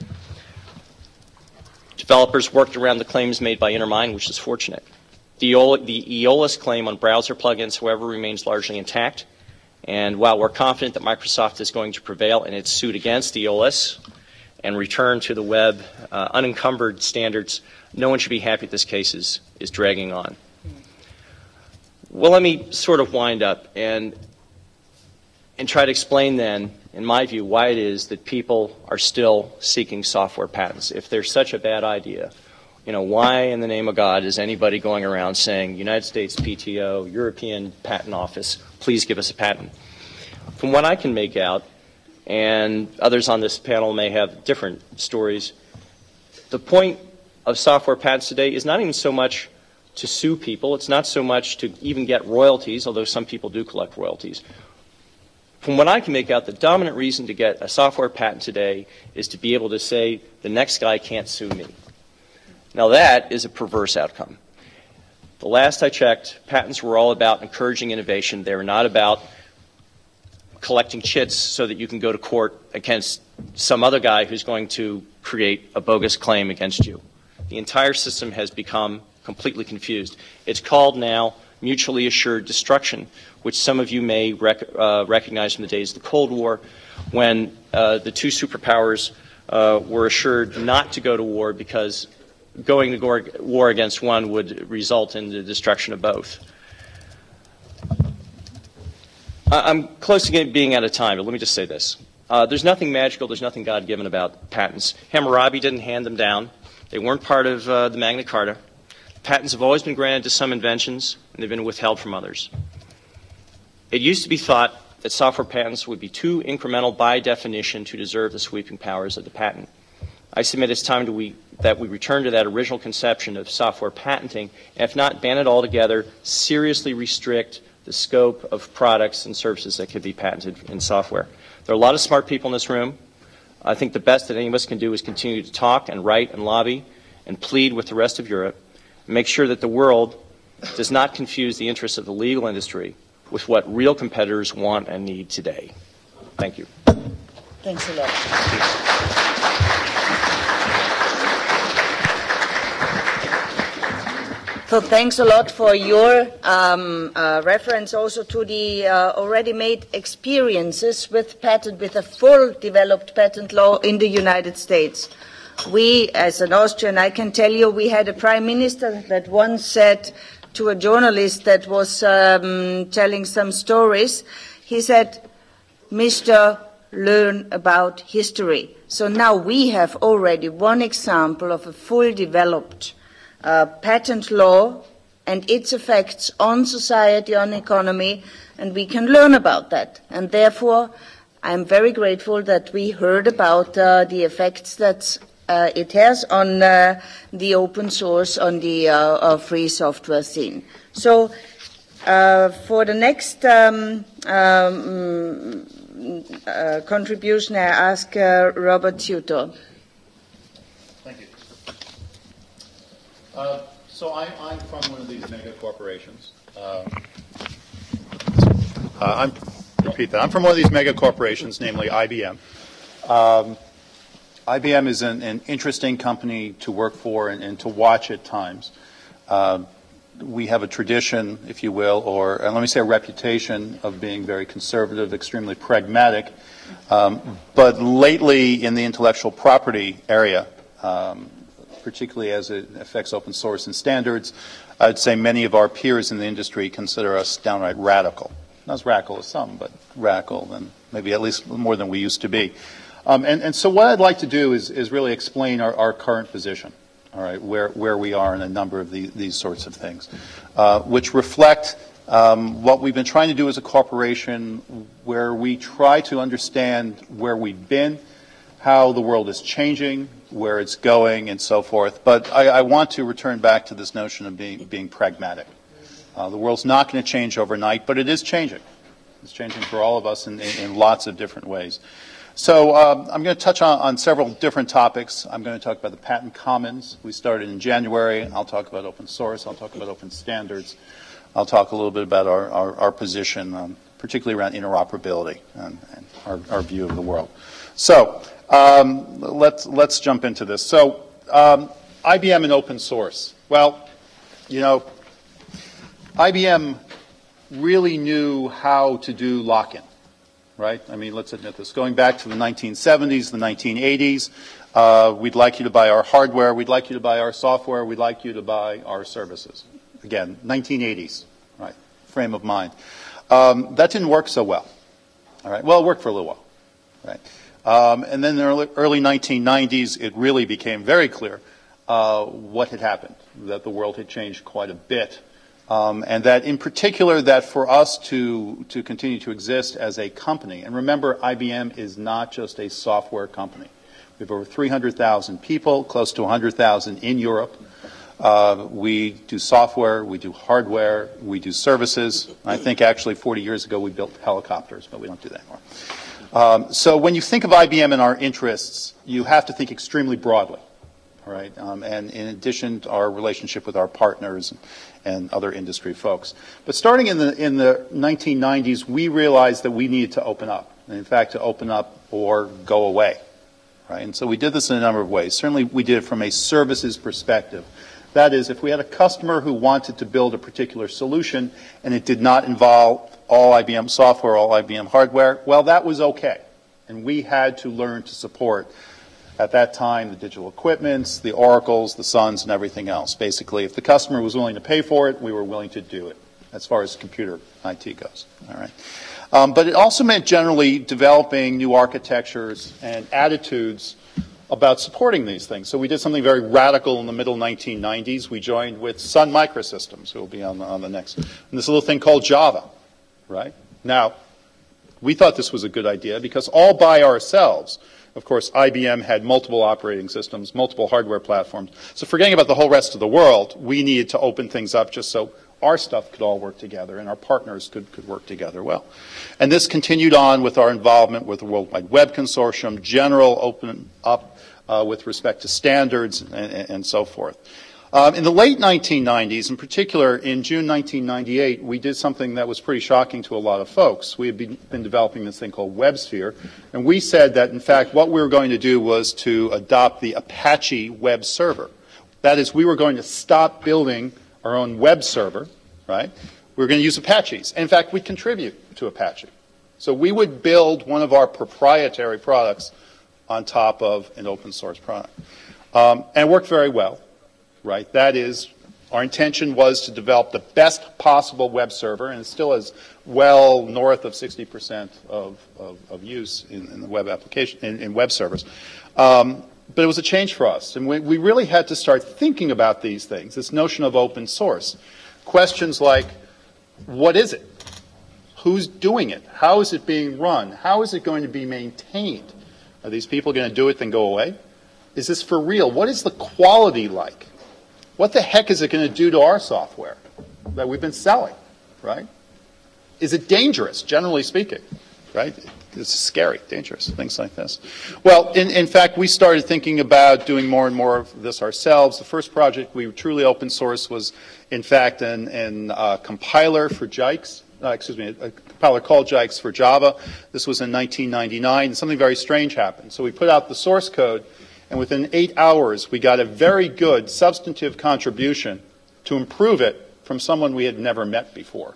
Developers worked around the claims made by Intermind, which is fortunate. The Aeolus claim on browser plugins, however, remains largely intact. And while we're confident that Microsoft is going to prevail in its suit against Aeolus and return to the web uh, unencumbered standards, no one should be happy that this case is, is dragging on. Well, let me sort of wind up and, and try to explain then, in my view, why it is that people are still seeking software patents. If they're such a bad idea, You know, why in the name of God is anybody going around saying, United States P T O, European Patent Office, please give us a patent? From what I can make out, and others on this panel may have different stories, the point of software patents today is not even so much to sue people. It's not so much to even get royalties, although some people do collect royalties. From what I can make out, the dominant reason to get a software patent today is to be able to say, the next guy can't sue me. Now that is a perverse outcome. The last I checked, patents were all about encouraging innovation. They were not about collecting chits so that you can go to court against some other guy who's going to create a bogus claim against you. The entire system has become completely confused. It's called now mutually assured destruction, which some of you may rec uh, recognize from the days of the Cold War, when uh, the two superpowers uh, were assured not to go to war because going to war against one would result in the destruction of both. I'm close to being out of time, but let me just say this. Uh, there's nothing magical, there's nothing God-given about patents. Hammurabi didn't hand them down. They weren't part of uh, the Magna Carta. Patents have always been granted to some inventions, and they've been withheld from others. It used to be thought that software patents would be too incremental by definition to deserve the sweeping powers of the patent. I submit it's time to we, that we return to that original conception of software patenting, and if not, ban it altogether, seriously restrict the scope of products and services that could be patented in software. There are a lot of smart people in this room. I think the best that any of us can do is continue to talk and write and lobby and plead with the rest of Europe and make sure that the world does not confuse the interests of the legal industry with what real competitors want and need today. Thank you. Thanks a lot. So thanks a lot for your um, uh, reference also to the uh, already made experiences with patent, with a full developed patent law in the United States. We, as an Austrian, I can tell you, we had a prime minister that once said to a journalist that was um, telling some stories, he said, Mister learn about history. So now we have already one example of a full developed Uh, patent law and its effects on society, on economy, and we can learn about that. And therefore, I'm very grateful that we heard about uh, the effects that uh, it has on uh, the open source, on the uh, uh, free software scene. So, uh, for the next um, um, uh, contribution, I ask uh, Robert Tutor. Uh, so I, I'm from one of these mega corporations. Uh, uh, I'm repeat that. I'm from one of these mega corporations, namely I B M. Um, I B M is an, an interesting company to work for and, and to watch at times. Uh, we have a tradition, if you will, or and let me say a reputation of being very conservative, extremely pragmatic. Um, but lately, in the intellectual property area, um, particularly as it affects open source and standards, I'd say many of our peers in the industry consider us downright radical. Not as radical as some, but radical, and maybe at least more than we used to be. Um, and, and so what I'd like to do is, is really explain our, our current position, all right, where, where we are in a number of the, these sorts of things, uh, which reflect um, what we've been trying to do as a corporation, where we try to understand where we've been, how the world is changing, where it's going, and so forth. But I, I want to return back to this notion of being, being pragmatic. Uh, the world's not going to change overnight, but it is changing. It's changing for all of us in, in, in lots of different ways. So um, I'm going to touch on, on several different topics. I'm going to talk about the patent commons. We started in January. I'll talk about open source. I'll talk about open standards. I'll talk a little bit about our, our, our position, um, particularly around interoperability and, and our, our view of the world. So um, let's, let's jump into this. So um, I B M and open source. Well, you know, I B M really knew how to do lock-in, right? I mean, let's admit this. Going back to the nineteen seventies, the nineteen eighties, uh, we'd like you to buy our hardware, we'd like you to buy our software, we'd like you to buy our services. Again, nineteen eighties, right, frame of mind. Um, that didn't work so well, all right? Well, it worked for a little while, right? Um, and then in the early, early nineteen nineties, it really became very clear uh, what had happened, that the world had changed quite a bit, um, and that in particular that for us to, to continue to exist as a company, and remember I B M is not just a software company. We have over three hundred thousand people, close to one hundred thousand in Europe. Uh, we do software, we do hardware, we do services. I think actually forty years ago we built helicopters, but we don't do that anymore. Um, so when you think of I B M and our interests, you have to think extremely broadly, all right? Um, and in addition to our relationship with our partners and, and other industry folks. But starting in the, in the nineteen nineties, we realized that we needed to open up. And in fact, to open up or go away, right? And so we did this in a number of ways. Certainly we did it from a services perspective. That is, if we had a customer who wanted to build a particular solution and it did not involve all I B M software, all I B M hardware, well, that was okay. And we had to learn to support, at that time, the digital equipments, the Oracles, the Suns, and everything else. Basically, if the customer was willing to pay for it, we were willing to do it, as far as computer I T goes. All right. Um, but it also meant generally developing new architectures and attitudes about supporting these things. So we did something very radical in the middle nineteen nineties. We joined with Sun Microsystems, who will be on the, on the next, and this little thing called Java, right? Now, we thought this was a good idea because all by ourselves, of course, I B M had multiple operating systems, multiple hardware platforms. So forgetting about the whole rest of the world, we needed to open things up just so our stuff could all work together and our partners could, could work together well. And this continued on with our involvement with the World Wide Web Consortium, general open up Uh, with respect to standards and, and so forth. Um, in the late nineteen nineties, in particular in June nineteen ninety-eight, we did something that was pretty shocking to a lot of folks. We had been, been developing this thing called WebSphere, and we said that, in fact, what we were going to do was to adopt the Apache web server. That is, we were going to stop building our own web server, right? We were going to use Apaches. And in fact, we'd contribute to Apache. So we would build one of our proprietary products on top of an open source product. Um, and it worked very well, right? That is, our intention was to develop the best possible web server, and it still is well north of sixty percent of, of, of use in, in the web application, in, in web servers. Um, but it was a change for us, and we, we really had to start thinking about these things, this notion of open source. Questions like, what is it? Who's doing it? How is it being run? How is it going to be maintained? Are these people going to do it then go away? Is this for real? What is the quality like? What the heck is it going to do to our software that we've been selling, right? Is it dangerous, generally speaking, right? It's scary, dangerous, things like this. Well, in, in fact, we started thinking about doing more and more of this ourselves. The first project we truly open source was, in fact, an, an uh, compiler for Jikes. Uh, excuse me, a compiler called Jikes for Java. This was in nineteen ninety-nine, and something very strange happened. So we put out the source code, and within eight hours, we got a very good substantive contribution to improve it from someone we had never met before.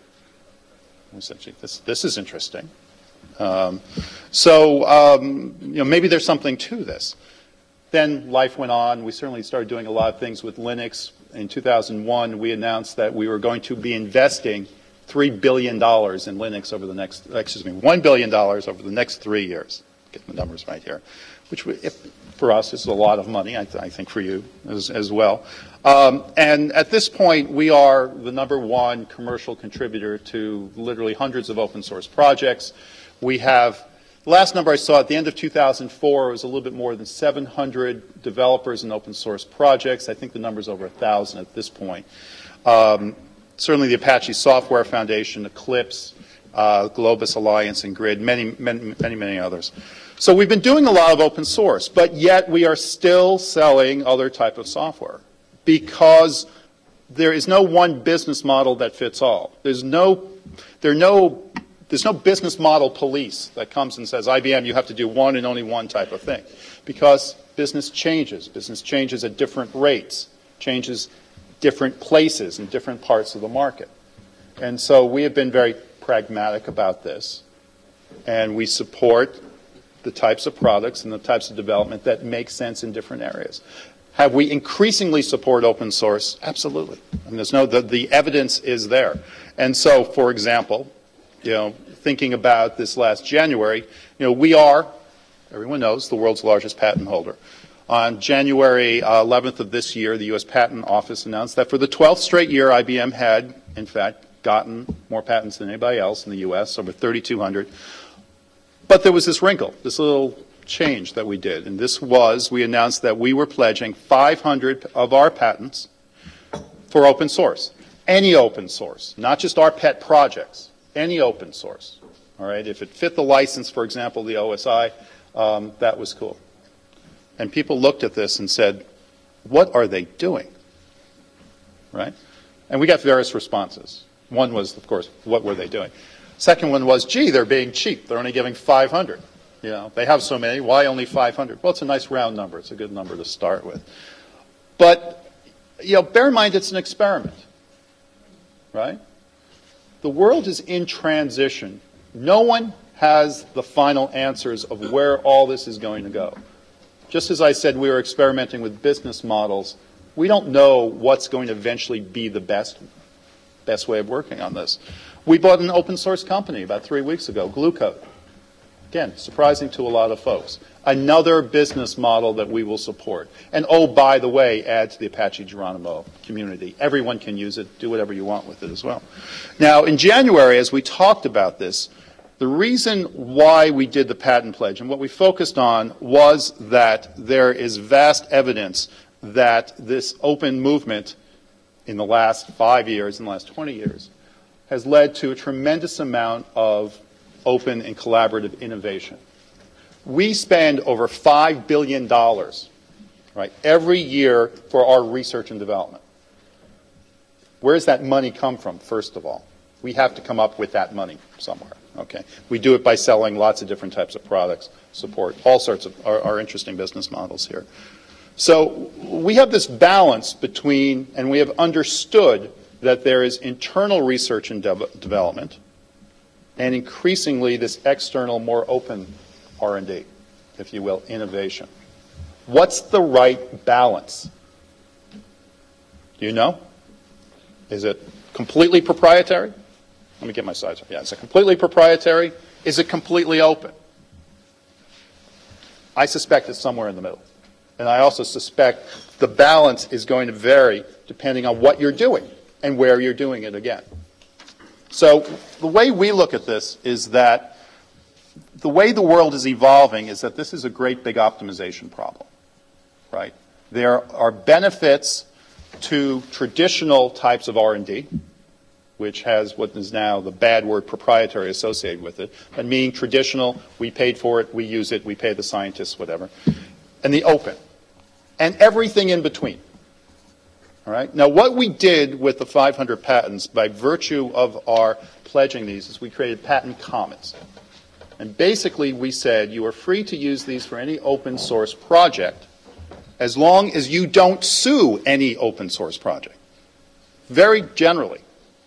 We said, gee, this, this is interesting. Um, so, um, you know, maybe there's something to this. Then life went on. We certainly started doing a lot of things with Linux. In two thousand one, we announced that we were going to be investing three billion dollars in Linux over the next, excuse me, one billion dollars over the next three years. Getting the numbers right here, which we, if, for us is a lot of money, I, th I think for you as, as well. Um, and at this point, we are the number one commercial contributor to literally hundreds of open source projects. We have, the last number I saw at the end of two thousand four was a little bit more than seven hundred developers in open source projects. I think the number's over one thousand at this point. Um, Certainly the Apache Software Foundation, Eclipse, uh, Globus Alliance, and Grid, many, many, many, many others. So we've been doing a lot of open source, but yet we are still selling other type of software because there is no one business model that fits all. There's no, there are no, there's no business model police that comes and says, I B M, you have to do one and only one type of thing. Because business changes. Business changes at different rates, changes different places in different parts of the market. And so we have been very pragmatic about this, and we support the types of products and the types of development that make sense in different areas. Have we increasingly support open source? Absolutely. I mean, there's no, the, the evidence is there. And so, for example, you know, thinking about this last January, you know, we are, everyone knows, the world's largest patent holder. On January eleventh of this year, the U S Patent Office announced that for the twelfth straight year, I B M had, in fact, gotten more patents than anybody else in the U S, over thirty-two hundred. But there was this wrinkle, this little change that we did, and this was, we announced that we were pledging five hundred of our patents for open source. Any open source, not just our pet projects, any open source. All right, if it fit the license, for example, the O S I, um, that was cool. And people looked at this and said, what are they doing? Right? And we got various responses. One was, of course, what were they doing? Second one was, gee, they're being cheap. They're only giving five hundred. You know, they have so many. Why only five hundred? Well, it's a nice round number. It's a good number to start with. But, you know, bear in mind it's an experiment. Right? The world is in transition. No one has the final answers of where all this is going to go. Just as I said, we were experimenting with business models. We don't know what's going to eventually be the best, best way of working on this. We bought an open source company about three weeks ago, GlueCode. Again, surprising to a lot of folks. Another business model that we will support. And oh, by the way, add to the Apache Geronimo community. Everyone can use it. Do whatever you want with it as well. Now, in January, as we talked about this, the reason why we did the patent pledge and what we focused on was that there is vast evidence that this open movement in the last five years, in the last twenty years, has led to a tremendous amount of open and collaborative innovation. We spend over five billion dollars, right, every year for our research and development. Where does that money come from, first of all? We have to come up with that money somewhere. Okay. We do it by selling lots of different types of products, support, all sorts of our, our interesting business models here. So we have this balance between, and we have understood that there is internal research and de development, and increasingly this external, more open R and D, if you will, innovation. What's the right balance? Do you know? Is it completely proprietary? Let me get my slides. Yeah, is it completely proprietary? Is it completely open? I suspect it's somewhere in the middle. And I also suspect the balance is going to vary depending on what you're doing and where you're doing it again. So the way we look at this is that the way the world is evolving is that this is a great big optimization problem, right? There are benefits to traditional types of R and D, which has what is now the bad word proprietary associated with it, and meaning traditional, we paid for it, we use it, we pay the scientists, whatever, and the open, and everything in between. All right? Now, what we did with the five hundred patents by virtue of our pledging these is we created patent commons. And basically, we said you are free to use these for any open source project as long as you don't sue any open source project. Very generally.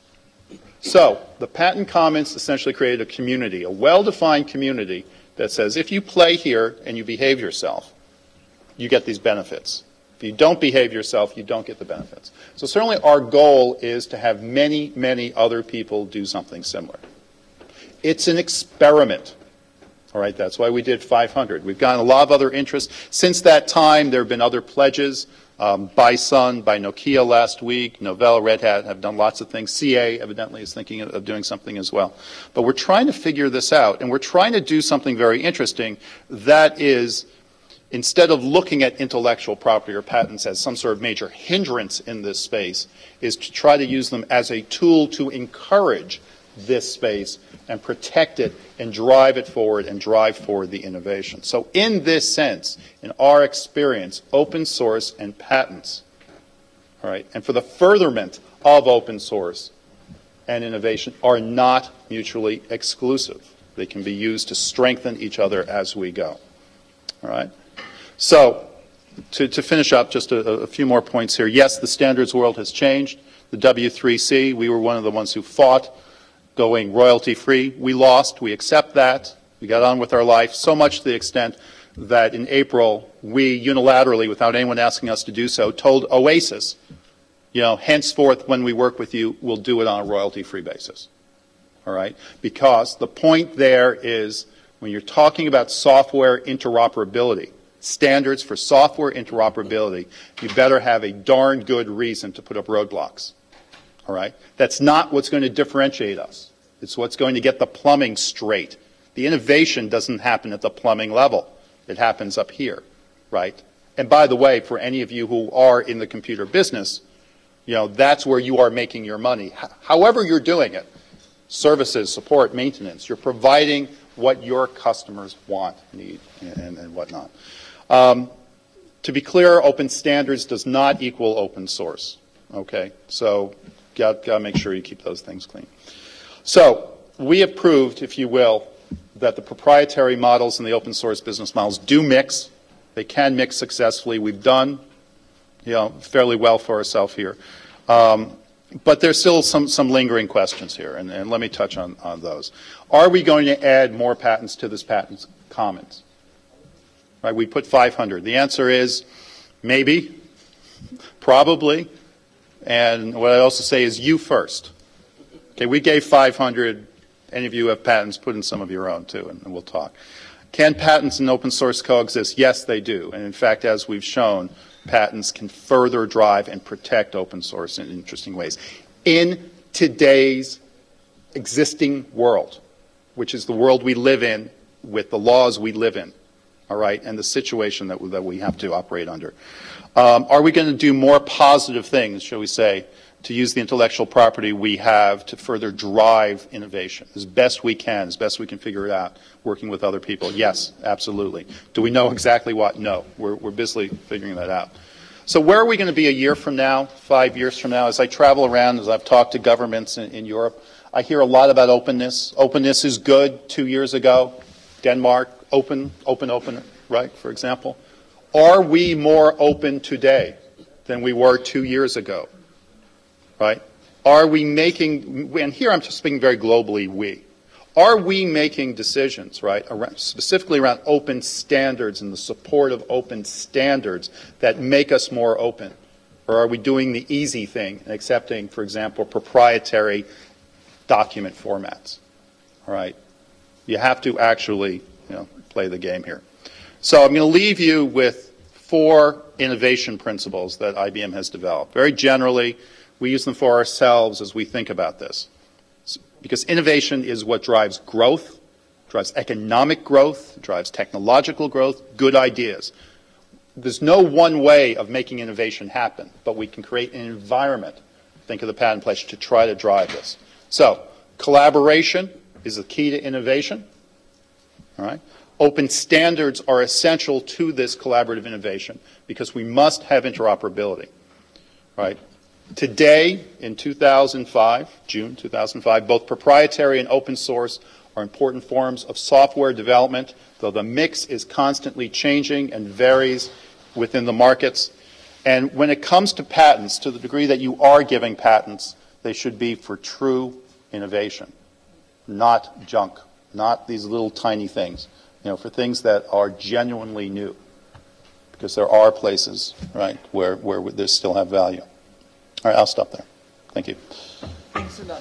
So the patent commons essentially created a community, a well-defined community that says if you play here and you behave yourself, you get these benefits. If you don't behave yourself, you don't get the benefits. So certainly our goal is to have many, many other people do something similar. It's an experiment. All right, that's why we did five hundred. We've gotten a lot of other interest. Since that time, there have been other pledges. Um, by Sun, by Nokia last week, Novell, Red Hat have done lots of things. C A evidently is thinking of doing something as well. But we're trying to figure this out, and we're trying to do something very interesting. That is, instead of looking at intellectual property or patents as some sort of major hindrance in this space, is to try to use them as a tool to encourage this space and protect it and drive it forward and drive forward the innovation. So in this sense, in our experience, open source and patents, all right, and for the furtherment of open source and innovation are not mutually exclusive. They can be used to strengthen each other as we go. All right? So to, to finish up, just a, a few more points here. Yes, the standards world has changed. The W three C, we were one of the ones who fought going royalty-free. We lost. We accept that. We got on with our life, so much to the extent that in April, we unilaterally, without anyone asking us to do so, told Oasis, you know, henceforth, when we work with you, we'll do it on a royalty-free basis. All right? Because the point there is, when you're talking about software interoperability, standards for software interoperability, you better have a darn good reason to put up roadblocks. All right? That's not what's going to differentiate us. It's what's going to get the plumbing straight. The innovation doesn't happen at the plumbing level. It happens up here, right? And by the way, for any of you who are in the computer business, you know, that's where you are making your money. H- however you're doing it, services, support, maintenance, you're providing what your customers want, need, and, and whatnot. Um, to be clear, open standards does not equal open source. Okay? So got to make sure you keep those things clean. So we have proved, if you will, that the proprietary models and the open source business models do mix. They can mix successfully. We've done, you know, fairly well for ourselves here. Um, but there's still some, some lingering questions here, and, and let me touch on, on those. Are we going to add more patents to this patent commons? Right, we put five hundred. The answer is maybe, probably, and what I also say is you first. Okay, we gave five hundred. Any of you have patents, put in some of your own too, and we'll talk. Can patents and open source coexist? Yes, they do. And in fact, as we've shown, patents can further drive and protect open source in interesting ways. In today's existing world, which is the world we live in with the laws we live in, all right, and the situation that, that we have to operate under. Um, are we going to do more positive things, shall we say, to use the intellectual property we have to further drive innovation as best we can, as best we can figure it out, working with other people? Yes, absolutely. Do we know exactly what? No. We're, we're busily figuring that out. So where are we going to be a year from now, five years from now? As I travel around, as I've talked to governments in, in Europe, I hear a lot about openness. Openness is good two years ago. Denmark, open, open, open, right, for example. Are we more open today than we were two years ago? Right? Are we making, and here I'm just speaking very globally, we. Are we making decisions, right, around, specifically around open standards and the support of open standards that make us more open? Or are we doing the easy thing and accepting, for example, proprietary document formats? All right? You have to actually, you know, play the game here. So I'm going to leave you with four innovation principles that I B M has developed. Very generally, we use them for ourselves as we think about this. Because innovation is what drives growth, drives economic growth, drives technological growth, good ideas. There's no one way of making innovation happen, but we can create an environment, think of the patent pledge, to try to drive this. So, collaboration is the key to innovation. All right? Open standards are essential to this collaborative innovation because we must have interoperability. Right? Today, in two thousand five, June two thousand five, both proprietary and open source are important forms of software development, though the mix is constantly changing and varies within the markets. And when it comes to patents, to the degree that you are giving patents, they should be for true innovation, not junk, not these little tiny things, you know, for things that are genuinely new, because there are places, right, where, where this still have value. All right, I'll stop there. Thank you. Thanks a lot.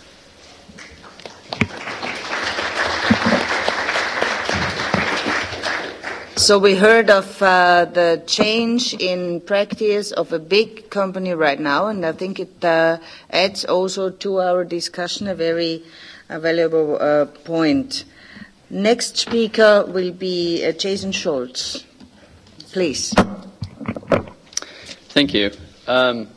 So we heard of uh, the change in practice of a big company right now, and I think it uh, adds also to our discussion a very uh, valuable uh, point. Next speaker will be uh, Jason Scholz. Please. Thank you. Um,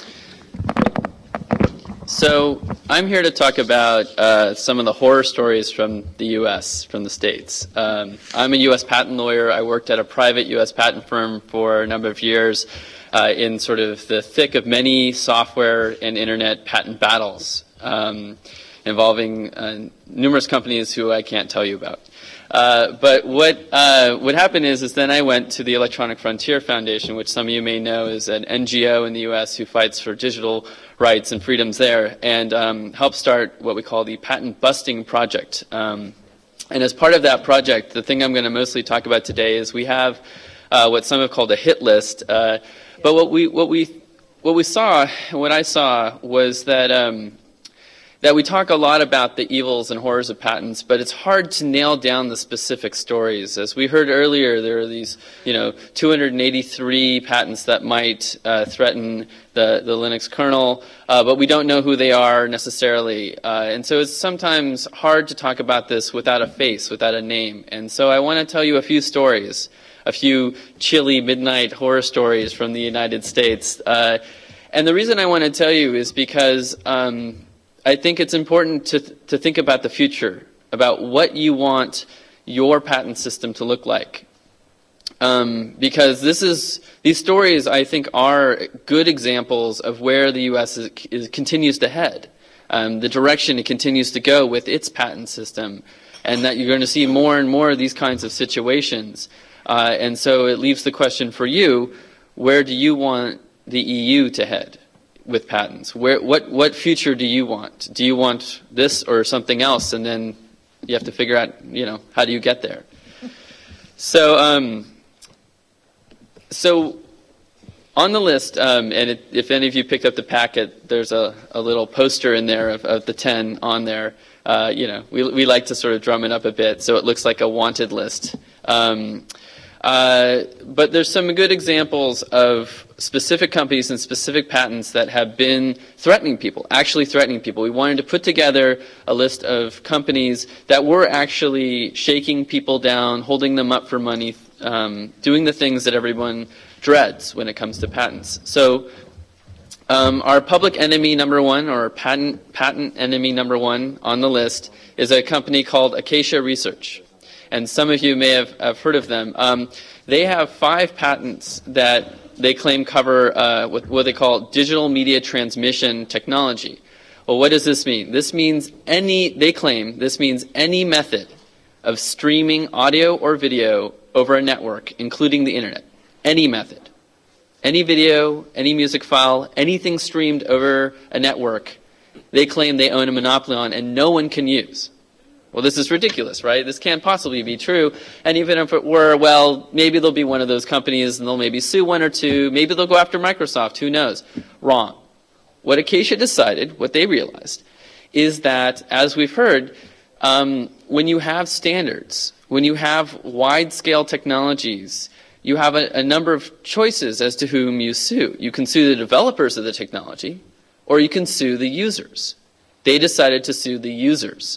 So I'm here to talk about uh, some of the horror stories from the U S, from the States. Um, I'm a U S patent lawyer. I worked at a private U S patent firm for a number of years uh, in sort of the thick of many software and internet patent battles um, involving uh, numerous companies who I can't tell you about. Uh, but what uh, what happened is, is then I went to the Electronic Frontier Foundation, which some of you may know is an N G O in the U S who fights for digital rights and freedoms there, and um, helped start what we call the Patent Busting Project. Um, and as part of that project, the thing I'm going to mostly talk about today is we have uh, what some have called a hit list. Uh, but what we what we what we saw, what I saw, was that. Um, that we talk a lot about the evils and horrors of patents, but it's hard to nail down the specific stories. As we heard earlier, there are these, you know, two hundred eighty-three patents that might uh, threaten the, the Linux kernel, uh, but we don't know who they are necessarily. Uh, and so it's sometimes hard to talk about this without a face, without a name. And so I want to tell you a few stories, a few chilly midnight horror stories from the United States. Uh, and the reason I want to tell you is because um, I think it's important to, th to think about the future, about what you want your patent system to look like. Um, because this is, these stories, I think, are good examples of where the U S is, is, continues to head, um, the direction it continues to go with its patent system, and that you're going to see more and more of these kinds of situations. Uh, and so it leaves the question for you, where do you want the E U to head with patents? Where, what, what future do you want? Do you want this or something else? And then you have to figure out, you know, how do you get there? So, um, so on the list, um, and it, if any of you picked up the packet, there's a, a little poster in there of, of the ten on there. Uh, you know, we, we like to sort of drum it up a bit so it looks like a wanted list. Um, Uh, but there's some good examples of specific companies and specific patents that have been threatening people, actually threatening people. We wanted to put together a list of companies that were actually shaking people down, holding them up for money, um, doing the things that everyone dreads when it comes to patents. So um, our public enemy number one, or patent, patent enemy number one on the list, is a company called Acacia Research. And some of you may have, have heard of them. Um, they have five patents that they claim cover uh, what, what they call digital media transmission technology. Well, what does this mean? This means any, they claim, this means any method of streaming audio or video over a network, including the internet. Any method. Any video, any music file, anything streamed over a network, they claim they own a monopoly on and no one can use. Well, this is ridiculous, right? This can't possibly be true. And even if it were, well, maybe they'll be one of those companies and they'll maybe sue one or two. Maybe they'll go after Microsoft. Who knows? Wrong. What Acacia decided, what they realized, is that, as we've heard, um, when you have standards, when you have wide-scale technologies, you have a, a number of choices as to whom you sue. You can sue the developers of the technology, or you can sue the users. They decided to sue the users.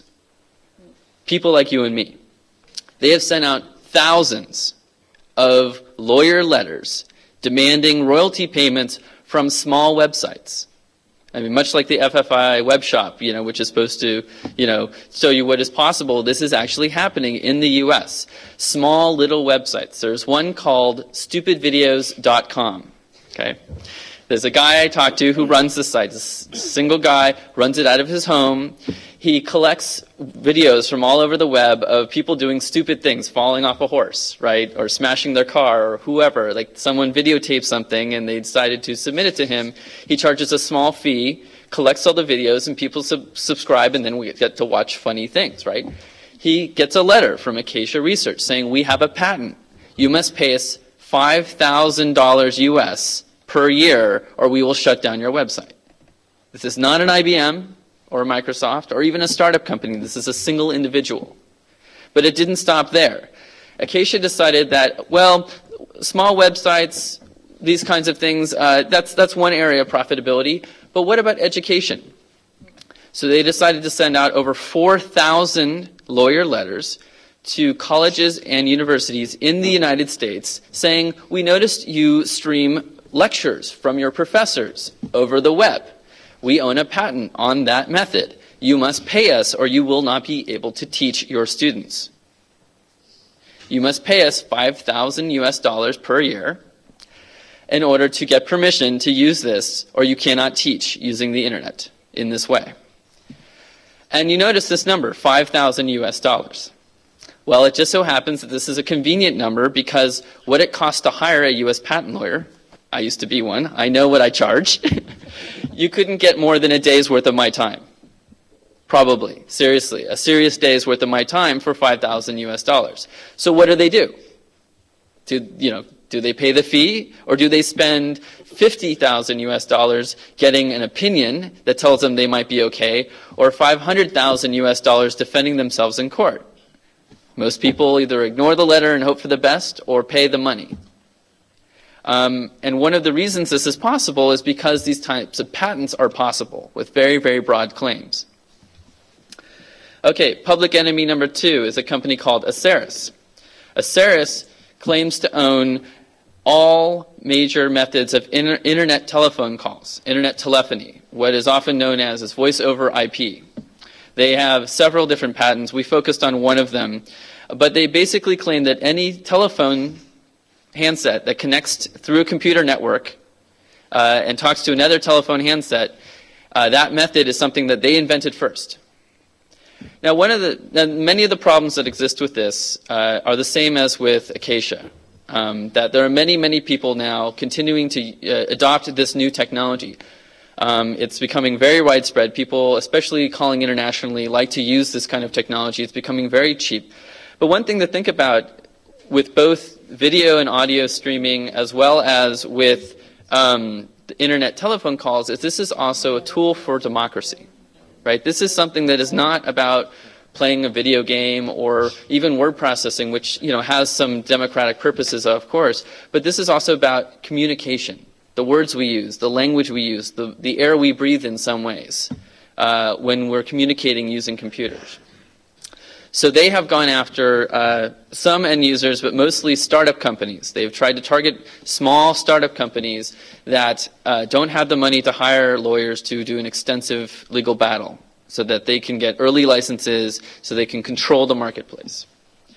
People like you and me. They have sent out thousands of lawyer letters demanding royalty payments from small websites. I mean, much like the F F I web shop, you know, which is supposed to, you know, show you what is possible, this is actually happening in the U S. Small little websites. There's one called stupid videos dot com. Okay? There's a guy I talked to who runs the site. This single guy runs it out of his home. He collects videos from all over the web of people doing stupid things, falling off a horse, right, or smashing their car, or whoever. Like someone videotaped something and they decided to submit it to him. He charges a small fee, collects all the videos, and people sub subscribe, and then we get to watch funny things, right? He gets a letter from Acacia Research saying, we have a patent. You must pay us five thousand dollars U S per year, or we will shut down your website. This is not an I B M or Microsoft or even a startup company. This is a single individual. But it didn't stop there. Acacia decided that, well, small websites, these kinds of things, uh, that's, that's one area of profitability. But what about education? So they decided to send out over four thousand lawyer letters to colleges and universities in the United States saying, we noticed you stream lectures from your professors over the web. We own a patent on that method. You must pay us or you will not be able to teach your students. You must pay us five thousand U S dollars per year in order to get permission to use this, or you cannot teach using the internet in this way. And you notice this number, five thousand U S dollars. Well, it just so happens that this is a convenient number because what it costs to hire a U S patent lawyer, I used to be one, I know what I charge, you couldn't get more than a day's worth of my time. Probably, seriously, a serious day's worth of my time for five thousand U S dollars. So what do they do? To, you know, Do they pay the fee, or do they spend fifty thousand U S dollars getting an opinion that tells them they might be okay, or five hundred thousand U S dollars defending themselves in court? Most people either ignore the letter and hope for the best, or pay the money. Um, and one of the reasons this is possible is because these types of patents are possible with very, very broad claims. Okay, public enemy number two is a company called Acerus. Acerus claims to own all major methods of inter internet telephone calls, internet telephony, what is often known as, as voice over I P. They have several different patents. We focused on one of them. But they basically claim that any telephone handset that connects through a computer network uh, and talks to another telephone handset, uh, that method is something that they invented first. Now, one of the, many of the problems that exist with this uh, are the same as with Acacia. Um, that there are many, many people now continuing to uh, adopt this new technology. Um, it's becoming very widespread. People, especially calling internationally, like to use this kind of technology. It's becoming very cheap. But one thing to think about with both video and audio streaming as well as with um, the internet telephone calls is this is also a tool for democracy. Right? This is something that is not about playing a video game or even word processing, which you know has some democratic purposes, of course. But this is also about communication, the words we use, the language we use, the, the air we breathe in some ways uh, when we're communicating using computers. So they have gone after uh, some end users, but mostly startup companies. They've tried to target small startup companies that uh, don't have the money to hire lawyers to do an extensive legal battle, so that they can get early licenses, so they can control the marketplace.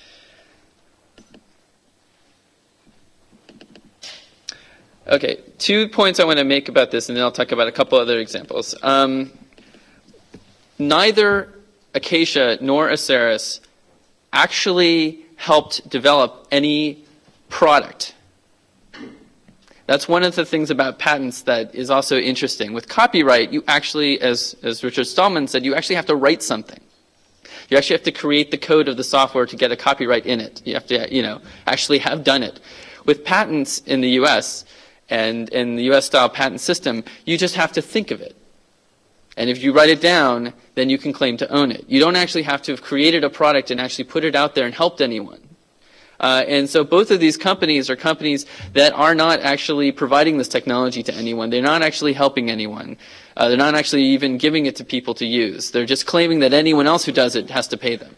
Okay, two points I want to make about this, and then I'll talk about a couple other examples. Um, neither Acacia nor Acerus actually helped develop any product. That's one of the things about patents that is also interesting. With copyright, you actually, as, as Richard Stallman said, you actually have to write something. You actually have to create the code of the software to get a copyright in it. You have to, you know, actually have done it. With patents in the U S and in the U S-style patent system, you just have to think of it. And if you write it down, then you can claim to own it. You don't actually have to have created a product and actually put it out there and helped anyone. Uh, and so both of these companies are companies that are not actually providing this technology to anyone. They're not actually helping anyone. Uh, they're not actually even giving it to people to use. They're just claiming that anyone else who does it has to pay them.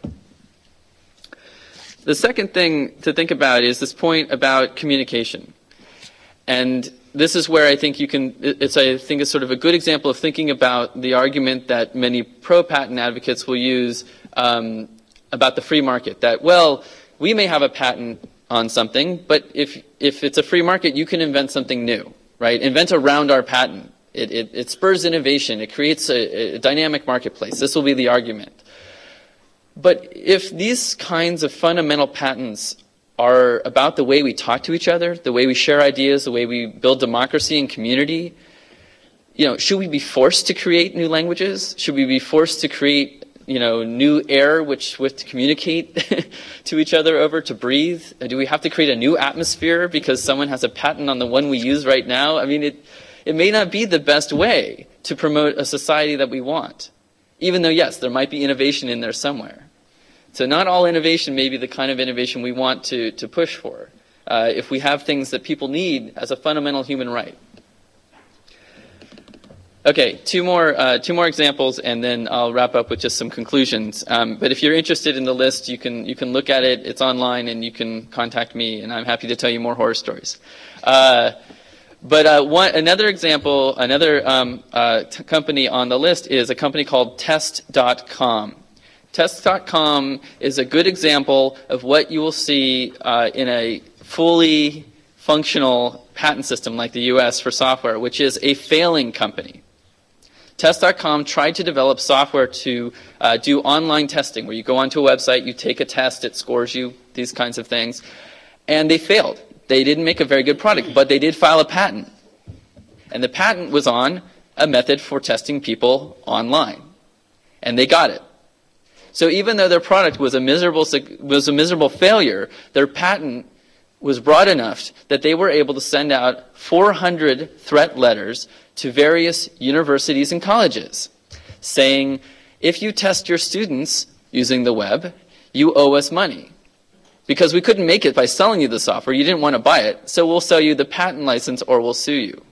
The second thing to think about is this point about communication. And this is where I think you can, it's, I think, it's sort of a good example of thinking about the argument that many pro-patent advocates will use um, about the free market. That, well, we may have a patent on something, but if, if it's a free market, you can invent something new, right? Invent around our patent. It, it, it spurs innovation. It creates a, a dynamic marketplace. This will be the argument. But if these kinds of fundamental patents are about the way we talk to each other, the way we share ideas, the way we build democracy and community, you know, should we be forced to create new languages? Should we be forced to create, you know, new air which with to communicate to each other over, to breathe? Do we have to create a new atmosphere because someone has a patent on the one we use right now? I mean, it, it may not be the best way to promote a society that we want, even though, yes, there might be innovation in there somewhere. So not all innovation may be the kind of innovation we want to, to push for uh, if we have things that people need as a fundamental human right. Okay, two more, uh, two more examples, and then I'll wrap up with just some conclusions. Um, but if you're interested in the list, you can, you can look at it. It's online, and you can contact me, and I'm happy to tell you more horror stories. Uh, but uh, one, another example, another um, uh, t company on the list is a company called Test dot com. Test dot com is a good example of what you will see uh, in a fully functional patent system like the U S for software, which is a failing company. Test dot com tried to develop software to uh, do online testing, where you go onto a website, you take a test, it scores you, these kinds of things, and they failed. They didn't make a very good product, but they did file a patent. And the patent was on a method for testing people online, and they got it. So even though their product was a miserable, was a miserable failure, their patent was broad enough that they were able to send out four hundred threat letters to various universities and colleges saying, if you test your students using the web, you owe us money. Because we couldn't make it by selling you the software. You didn't want to buy it, so we'll sell you the patent license or we'll sue you.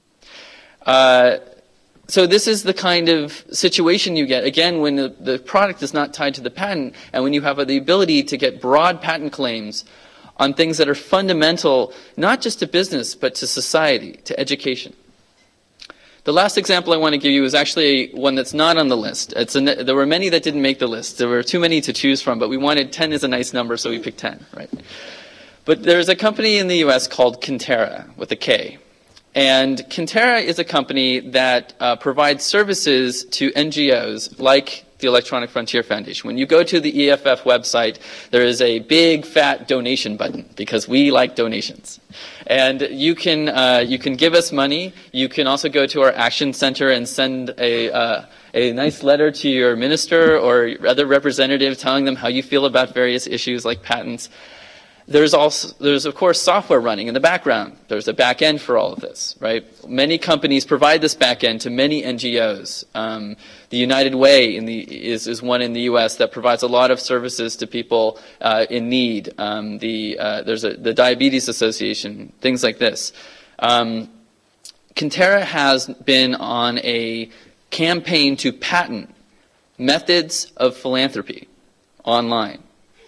Uh, so this is the kind of situation you get, again, when the, the product is not tied to the patent and when you have the ability to get broad patent claims on things that are fundamental, not just to business, but to society, to education. The last example I want to give you is actually one that's not on the list. It's a, there were many that didn't make the list. There were too many to choose from, but we wanted ten is a nice number, so we picked ten, right? But there's a company in the U S called Kintera, with a K. And Kintera is a company that uh, provides services to N G Os like the Electronic Frontier Foundation. When you go to the E F F website, there is a big fat donation button because we like donations. And you can uh, you can give us money. You can also go to our Action Center and send a uh, a nice letter to your minister or other representative telling them how you feel about various issues like patents. There's also, there's of course software running in the background. There's a back end for all of this, right? Many companies provide this back end to many N G Os. Um, the United Way in the, is, is one in the U S that provides a lot of services to people uh, in need. Um, the, uh, there's a, the Diabetes Association, things like this. Um, Kintera has been on a campaign to patent methods of philanthropy online.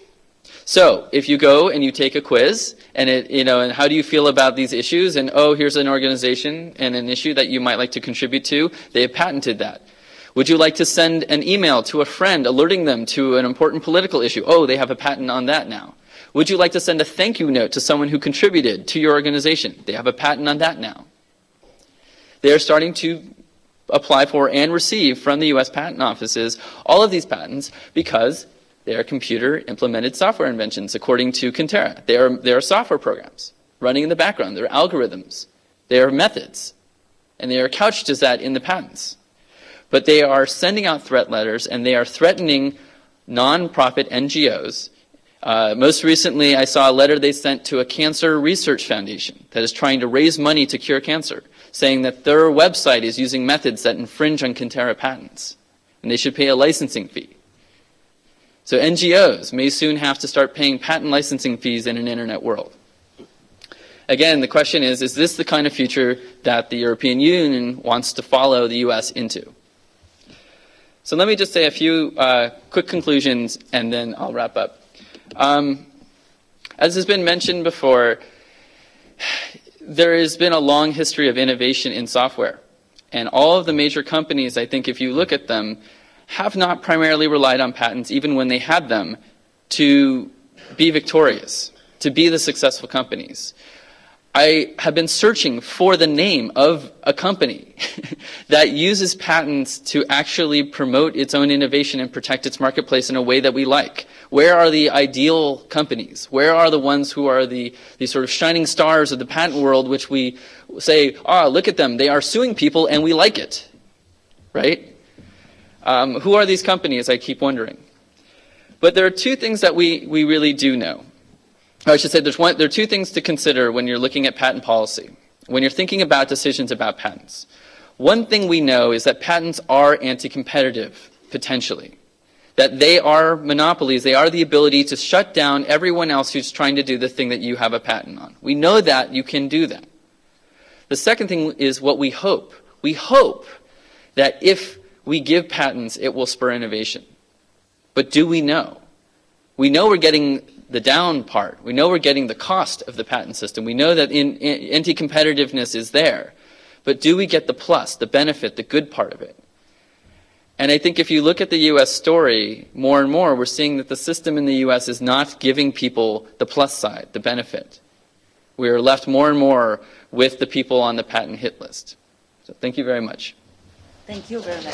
So if you go and you take a quiz, and it, you know, and how do you feel about these issues? And oh, here's an organization and an issue that you might like to contribute to. They have patented that. Would you like to send an email to a friend alerting them to an important political issue? Oh, they have a patent on that now. Would you like to send a thank you note to someone who contributed to your organization? They have a patent on that now. They are starting to apply for and receive from the U S patent offices all of these patents because they are computer-implemented software inventions, according to Kintera. They are, they are software programs running in the background. They're algorithms. They are methods. And they are couched as that in the patents. But they are sending out threat letters, and they are threatening non-profit N G Os. Uh, most recently, I saw a letter they sent to a cancer research foundation that is trying to raise money to cure cancer, saying that their website is using methods that infringe on Kintera patents, and they should pay a licensing fee. So N G Os may soon have to start paying patent licensing fees in an internet world. Again, the question is, is this the kind of future that the European Union wants to follow the U S into? So let me just say a few uh, quick conclusions, and then I'll wrap up. Um, as has been mentioned before, there has been a long history of innovation in software. And all of the major companies, I think if you look at them, have not primarily relied on patents, even when they had them, to be victorious, to be the successful companies. I have been searching for the name of a company that uses patents to actually promote its own innovation and protect its marketplace in a way that we like. Where are the ideal companies? Where are the ones who are the, the sort of shining stars of the patent world, which we say, ah, look at them, they are suing people and we like it, right? Um, who are these companies, I keep wondering. But there are two things that we, we really do know. Or I should say there's one, there are two things to consider when you're looking at patent policy, when you're thinking about decisions about patents. One thing we know is that patents are anti-competitive, potentially. That they are monopolies, they are the ability to shut down everyone else who's trying to do the thing that you have a patent on. We know that you can do that. The second thing is what we hope. We hope that if we give patents, it will spur innovation. But do we know? We know we're getting the down part. We know we're getting the cost of the patent system. We know that in, in, anti-competitiveness is there. But do we get the plus, the benefit, the good part of it? And I think if you look at the U S story, more and more, we're seeing that the system in the U S is not giving people the plus side, the benefit. We are left more and more with the people on the patent hit list. So thank you very much. Thank you very much.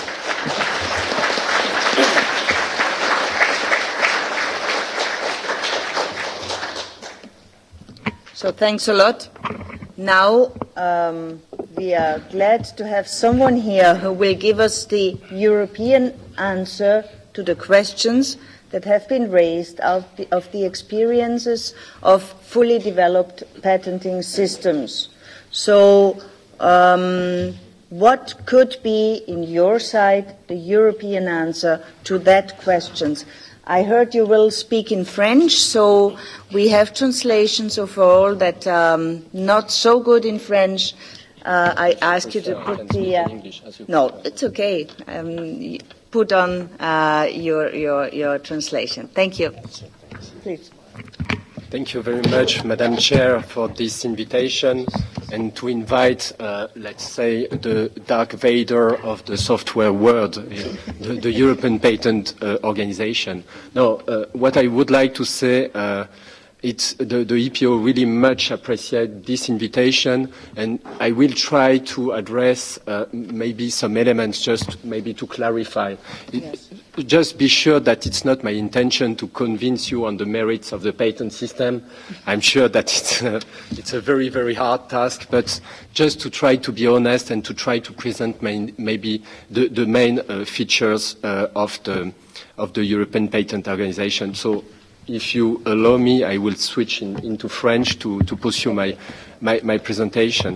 So thanks a lot. Now um, we are glad to have someone here who will give us the European answer to the questions that have been raised of the, of the experiences of fully developed patenting systems. So, um, what could be, in your side, the European answer to that question? I heard you will speak in French, so we have translations of all that um, not so good in French. Uh, I ask you to put the. Uh, no, it's okay. Um, put on uh, your your your translation. Thank you. Please. Thank you very much, Madam Chair, for this invitation and to invite, uh, let's say, the Dark Vader of the software world, the, the European Patent uh, Organization. Now, uh, what I would like to say. Uh, It's the, the E P O really much appreciate this invitation, and I will try to address uh, maybe some elements just maybe to clarify. Yes. It, just be sure that it's not my intention to convince you on the merits of the patent system. I'm sure that it's a, it's a very, very hard task, but just to try to be honest and to try to present main, maybe the, the main uh, features uh, of the of the European Patent Organization. So, if you allow me, I will switch in, into French to, to pursue my, my, my presentation.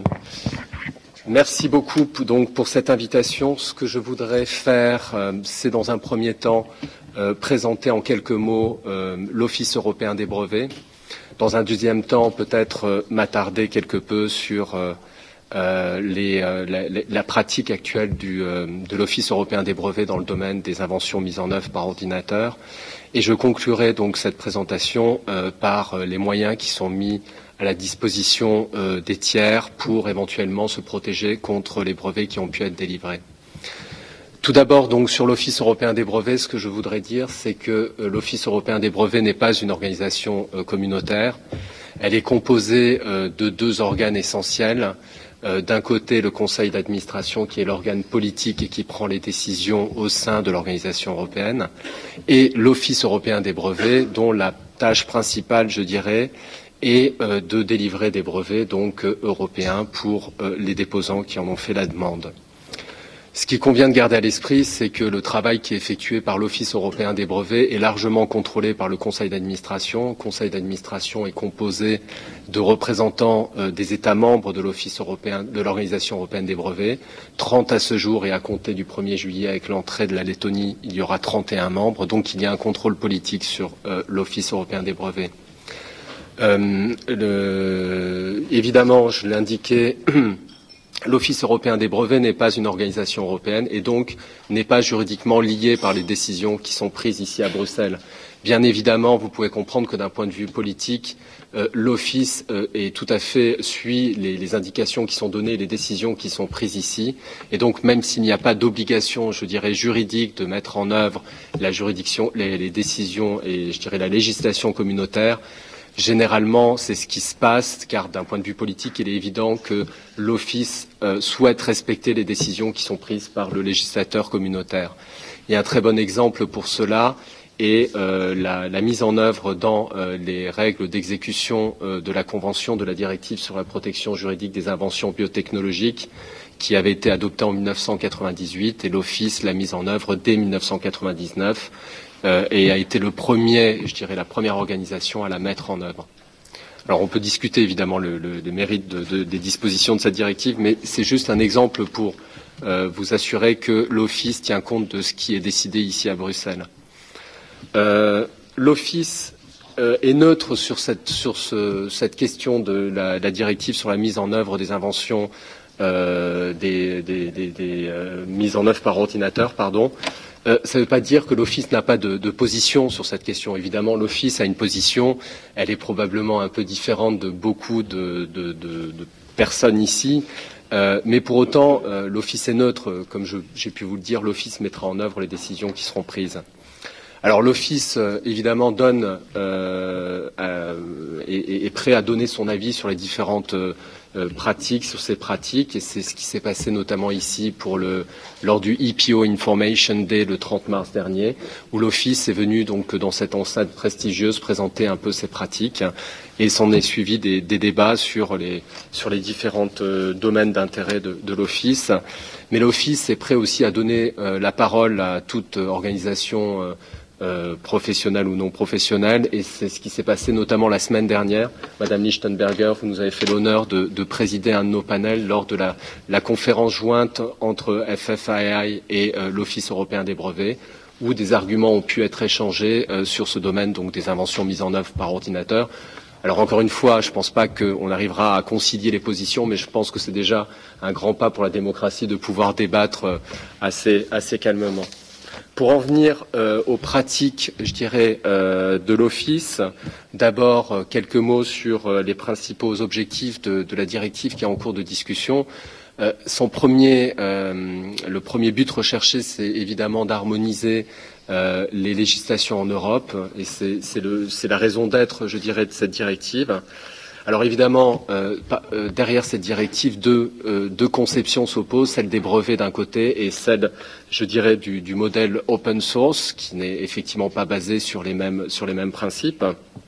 Merci beaucoup donc pour cette invitation. Ce que je voudrais faire, euh, c'est dans un premier temps euh, présenter en quelques mots euh, l'Office européen des brevets. Dans un deuxième temps, peut-être euh, m'attarder quelque peu sur euh, euh, les, euh, la, la pratique actuelle du, euh, de l'Office européen des brevets dans le domaine des inventions mises en œuvre par ordinateur. Et je conclurai donc cette présentation euh, par euh, les moyens qui sont mis à la disposition euh, des tiers pour éventuellement se protéger contre les brevets qui ont pu être délivrés. Tout d'abord, donc, sur l'Office européen des brevets, ce que je voudrais dire, c'est que euh, l'Office européen des brevets n'est pas une organisation euh, communautaire. Elle est composée euh, de deux organes essentiels. Euh, d'un côté, le Conseil d'administration, qui est l'organe politique et qui prend les décisions au sein de l'organisation européenne, et l'Office européen des brevets, dont la tâche principale, je dirais, est euh, de délivrer des brevets donc euh, européens pour euh, les déposants qui en ont fait la demande. Ce qu'il convient de garder à l'esprit, c'est que le travail qui est effectué par l'Office européen des brevets est largement contrôlé par le Conseil d'administration. Le Conseil d'administration est composé de représentants euh, des États membres de l'Office européen, de l'Organisation européenne des brevets. trente à ce jour et à compter du premier juillet avec l'entrée de la Lettonie, il y aura trente et un membres. Donc il y a un contrôle politique sur euh, l'Office européen des brevets. Euh, le, évidemment, je l'ai indiqué, l'Office européen des brevets n'est pas une organisation européenne et donc n'est pas juridiquement lié par les décisions qui sont prises ici à Bruxelles. Bien évidemment, vous pouvez comprendre que d'un point de vue politique, euh, l'Office euh, est tout à fait suit les, les indications qui sont données, les décisions qui sont prises ici. Et donc, même s'il n'y a pas d'obligation, je dirais, juridique de mettre en œuvre la juridiction, les, les décisions et, je dirais, la législation communautaire, généralement, c'est ce qui se passe, car d'un point de vue politique, il est évident que l'Office euh, souhaite respecter les décisions qui sont prises par le législateur communautaire. Il y a un très bon exemple pour cela et euh, la, la mise en œuvre dans euh, les règles d'exécution euh, de la Convention de la directive sur la protection juridique des inventions biotechnologiques qui avait été adoptée en mille neuf cent quatre-vingt-dix-huit et l'Office l'a mise en œuvre dès mille neuf cent quatre-vingt-dix-neuf. Euh, et a été le premier, je dirais, la première organisation à la mettre en œuvre. Alors, on peut discuter évidemment le, le, les mérites de, de, des dispositions de cette directive, mais c'est juste un exemple pour euh, vous assurer que l'Office tient compte de ce qui est décidé ici à Bruxelles. Euh, L'Office euh, est neutre sur cette, sur ce, cette question de la, la directive sur la mise en œuvre des inventions euh, des, des, des, des euh, mises en œuvre par ordinateur, pardon. Euh, ça ne veut pas dire que l'Office n'a pas de, de position sur cette question. Évidemment, l'Office a une position, elle est probablement un peu différente de beaucoup de, de, de, de personnes ici, euh, mais pour autant, euh, l'Office est neutre. Comme j'ai pu vous le dire, l'Office mettra en œuvre les décisions qui seront prises. Alors l'Office, euh, évidemment, donne euh, euh, est, est prêt à donner son avis sur les différentes euh, euh, pratiques, sur ces pratiques, et c'est ce qui s'est passé notamment ici pour le, lors du E P O Information Day le trente mars dernier, où l'Office est venu donc dans cette enceinte prestigieuse présenter un peu ces pratiques, et s'en est suivi des, des débats sur les, sur les différents euh, domaines d'intérêt de, de l'Office. Mais l'Office est prêt aussi à donner euh, la parole à toute organisation euh, euh, professionnelle ou non professionnelle, et c'est ce qui s'est passé notamment la semaine dernière. Madame Lichtenberger, vous nous avez fait l'honneur de, de présider un de nos panels lors de la, la conférence jointe entre F F I I et euh, l'Office européen des brevets, où des arguments ont pu être échangés euh, sur ce domaine, donc des inventions mises en œuvre par ordinateur. Alors encore une fois, je ne pense pas qu'on arrivera à concilier les positions, mais je pense que c'est déjà un grand pas pour la démocratie de pouvoir débattre assez, assez calmement. Pour en venir euh, aux pratiques, je dirais, euh, de l'Office, d'abord euh, quelques mots sur euh, les principaux objectifs de, de la directive qui est en cours de discussion. Euh, son premier, euh, le premier but recherché, c'est évidemment d'harmoniser Euh, les législations en Europe, et c'est, c'est, le, c'est la raison d'être, je dirais, de cette directive. Alors évidemment, euh, pa, euh, derrière cette directive, deux, euh, deux conceptions s'opposent, celle des brevets d'un côté et celle, je dirais, du, du modèle open source, qui n'est effectivement pas basé sur les mêmes, sur les mêmes principes.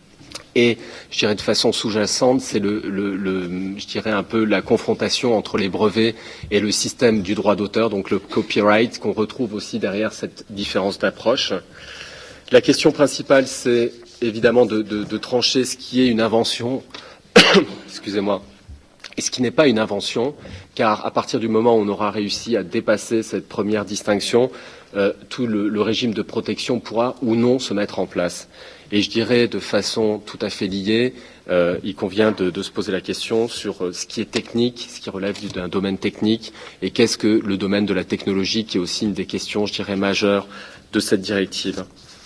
Et je dirais de façon sous-jacente, c'est le, le, le, je dirais un peu la confrontation entre les brevets et le système du droit d'auteur, donc le copyright, qu'on retrouve aussi derrière cette différence d'approche. La question principale, c'est évidemment de, de, de trancher ce qui est une invention, excusez-moi, et ce qui n'est pas une invention, car à partir du moment où on aura réussi à dépasser cette première distinction, euh, tout le, le régime de protection pourra ou non se mettre en place. Et je dirais de façon tout à fait liée, euh, il convient de, de se poser la question sur euh, ce qui est technique, ce qui relève d'un domaine technique, et qu'est-ce que le domaine de la technologie, qui est aussi une des questions, je dirais, majeures de cette directive.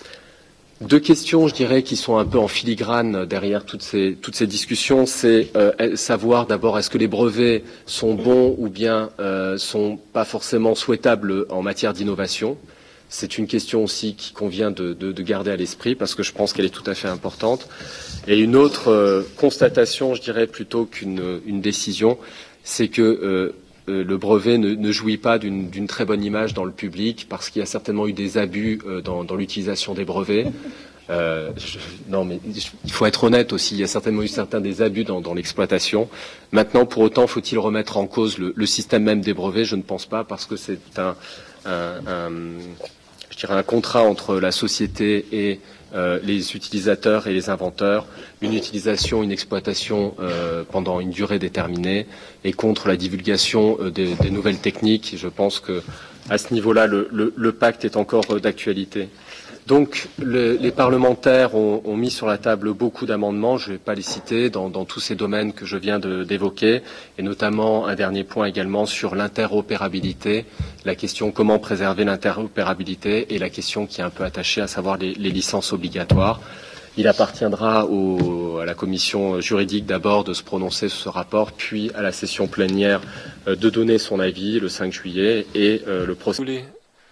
Deux questions, je dirais, qui sont un peu en filigrane derrière toutes ces, toutes ces discussions, c'est euh, savoir d'abord est-ce que les brevets sont bons ou bien euh, sont pas forcément souhaitables en matière d'innovation. C'est une question aussi qui convient de, de, de garder à l'esprit parce que je pense qu'elle est tout à fait importante. Et une autre euh, constatation, je dirais plutôt qu'une une décision, c'est que euh, euh, le brevet ne, ne jouit pas d'une, d'une très bonne image dans le public parce qu'il y a certainement eu des abus euh, dans, dans l'utilisation des brevets. Euh, je, non, mais je, il faut être honnête aussi. Il y a certainement eu certains des abus dans, dans l'exploitation. Maintenant, pour autant, faut-il remettre en cause le, le système même des brevets? Je ne pense pas, parce que c'est un, un, un je dirais un contrat entre la société et euh, les utilisateurs et les inventeurs, une utilisation, une exploitation euh, pendant une durée déterminée, et contre la divulgation euh, des, des nouvelles techniques. Et je pense que à ce niveau-là, le, le, le pacte est encore euh, d'actualité. Donc, le, les parlementaires ont, ont mis sur la table beaucoup d'amendements. Je ne vais pas les citer dans, dans tous ces domaines que je viens de, d'évoquer, et notamment un dernier point également sur l'interopérabilité, la question comment préserver l'interopérabilité et la question qui est un peu attachée, à savoir les, les licences obligatoires. Il appartiendra au, à la commission juridique d'abord de se prononcer sur ce rapport, puis à la session plénière euh, de donner son avis le cinq juillet et euh, le procès.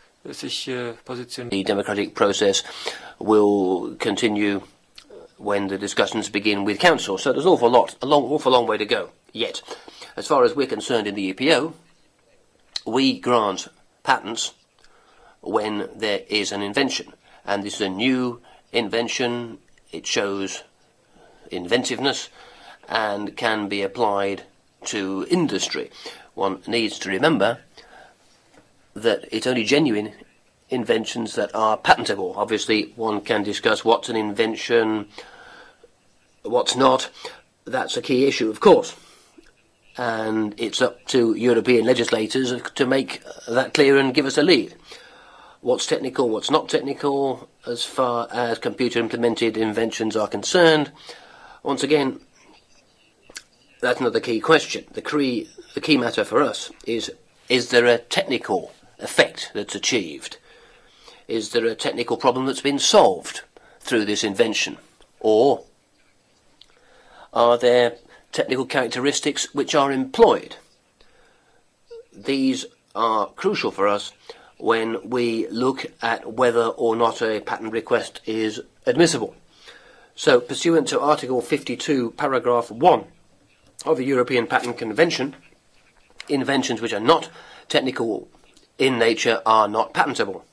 The democratic process will continue when the discussions begin with Council. So there's an awful lot, a long, awful long way to go yet. As far as we're concerned in the E P O, we grant patents when there is an invention. And this is a new invention. It shows inventiveness and can be applied to industry. One needs to remember that it's only genuine inventions that are patentable. Obviously, one can discuss what's an invention, what's not. That's a key issue, of course. And it's up to European legislators to make that clear and give us a lead. What's technical, what's not technical, as far as computer-implemented inventions are concerned. Once again, that's another key question. The key, the key matter for us is, is there a technical effect that's achieved? Is there a technical problem that's been solved through this invention? Or are there technical characteristics which are employed? These are crucial for us when we look at whether or not a patent request is admissible. So, pursuant to Article fifty-two, paragraph one of the European Patent Convention, inventions which are not technical in nature are not patentable.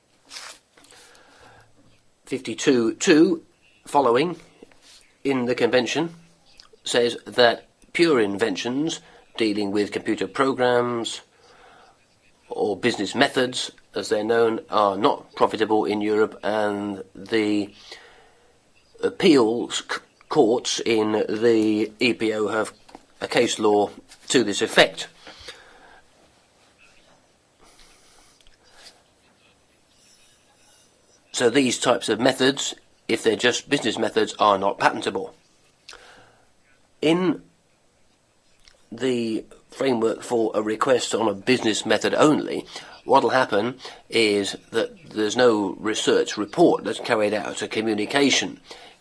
fifty-two point two, following, in the Convention, says that pure inventions dealing with computer programs or business methods, as they're known, are not profitable in Europe, and the appeals c- courts in the E P O have a case law to this effect. So these types of methods, if they're just business methods, are not patentable. In the framework for a request on a business method only, what will happen is that there's no research report that's carried out. A communication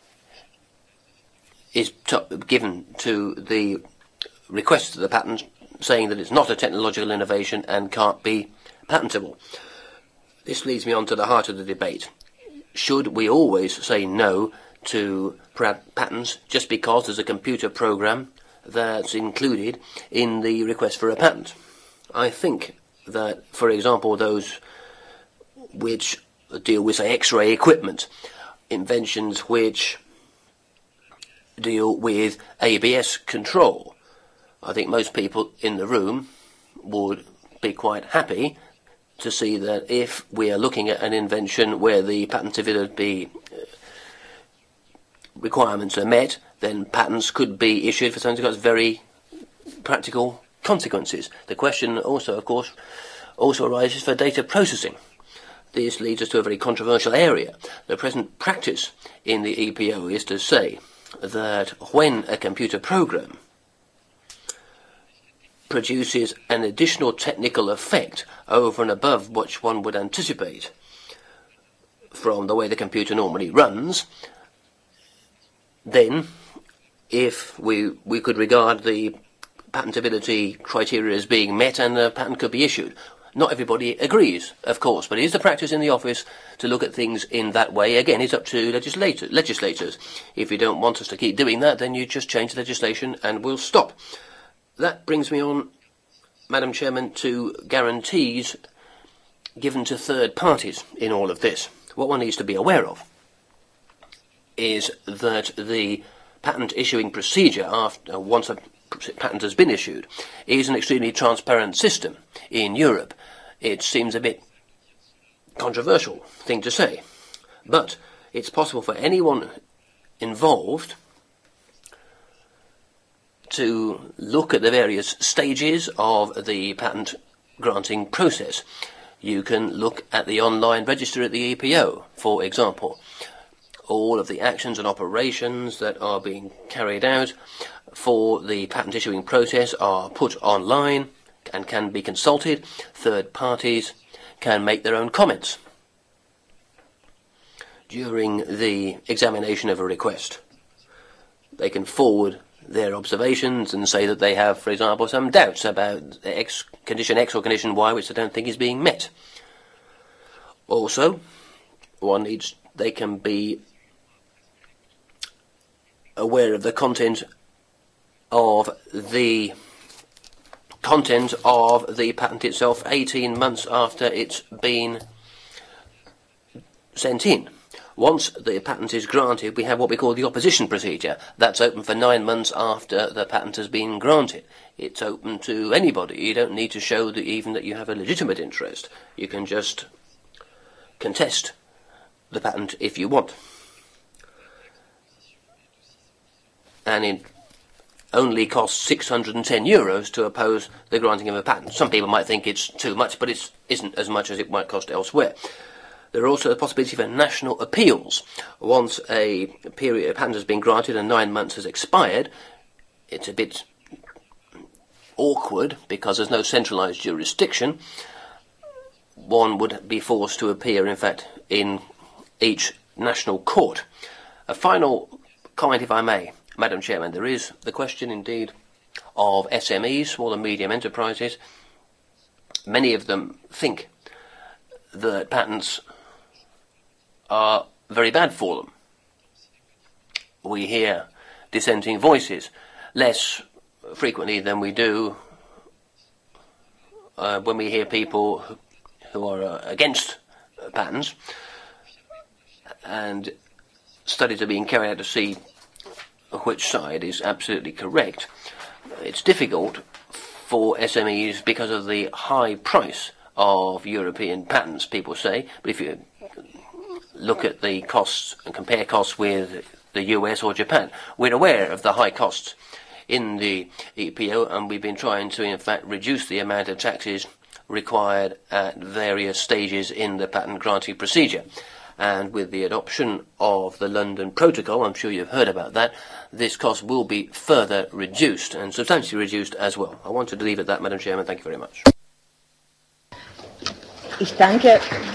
is t- given to the request of the patent saying that it's not a technological innovation and can't be patentable. This leads me on to the heart of the debate. Should we always say no to patents just because there's a computer program that's included in the request for a patent? I think that, for example, those which deal with, say, X-ray equipment, inventions which deal with A B S control, I think most people in the room would be quite happy to see that if we are looking at an invention where the patentability requirements are met, then patents could be issued for something that's very practical consequences. The question also, of course, also arises for data processing. This leads us to a very controversial area. The present practice in the E P O is to say that when a computer program produces an additional technical effect over and above what one would anticipate from the way the computer normally runs, then if we we could regard the patentability criteria as being met and the patent could be issued. Not everybody agrees, of course, but it is the practice in the office to look at things in that way. Again, it's up to legislator, legislators. If you don't want us to keep doing that, then you just change the legislation and we'll stop. That brings me on, Madam Chairman, to guarantees given to third parties in all of this. What one needs to be aware of is that the patent issuing procedure, after once a patent has been issued, is an extremely transparent system in Europe. It seems a bit controversial thing to say, but it's possible for anyone involved to look at the various stages of the patent granting process. You can look at the online register at the E P O, for example. All of the actions and operations that are being carried out for the patent issuing process are put online and can be consulted. Third parties can make their own comments during the examination of a request. They can forward their observations and say that they have, for example, some doubts about X, condition X or condition Y, which they don't think is being met. Also, one needs, they can be aware of the content of the content of the patent itself eighteen months after it's been sent in. Once the patent is granted, we have what we call the opposition procedure. That's open for nine months after the patent has been granted. It's open to anybody. You don't need to show that even that you have a legitimate interest. You can just contest the patent if you want. And it only costs six hundred ten euros to oppose the granting of a patent. Some people might think it's too much, but it isn't as much as it might cost elsewhere. There are also the possibility for national appeals. Once a period of patent has been granted and nine months has expired, it's a bit awkward because there's no centralised jurisdiction. One would be forced to appear, in fact, in each national court. A final comment, if I may, Madam Chairman. There is the question, indeed, of S M Es, small and medium enterprises. Many of them think that patents are very bad for them. We hear dissenting voices. Less frequently than we do uh, when we hear people who, who are uh, against uh, patents, and studies are being carried out to see which side is absolutely correct. It's difficult for S M Es because of the high price of European patents, people say, but if you look at the costs and compare costs with the U S or Japan, we're aware of the high costs in the E P O, and we've been trying to, in fact, reduce the amount of taxes required at various stages in the patent granting procedure. And with the adoption of the London Protocol, I'm sure you've heard about that, this cost will be further reduced, and substantially reduced as well. I wanted to leave it at that, Madam Chairman. Thank you very much. Ich danke.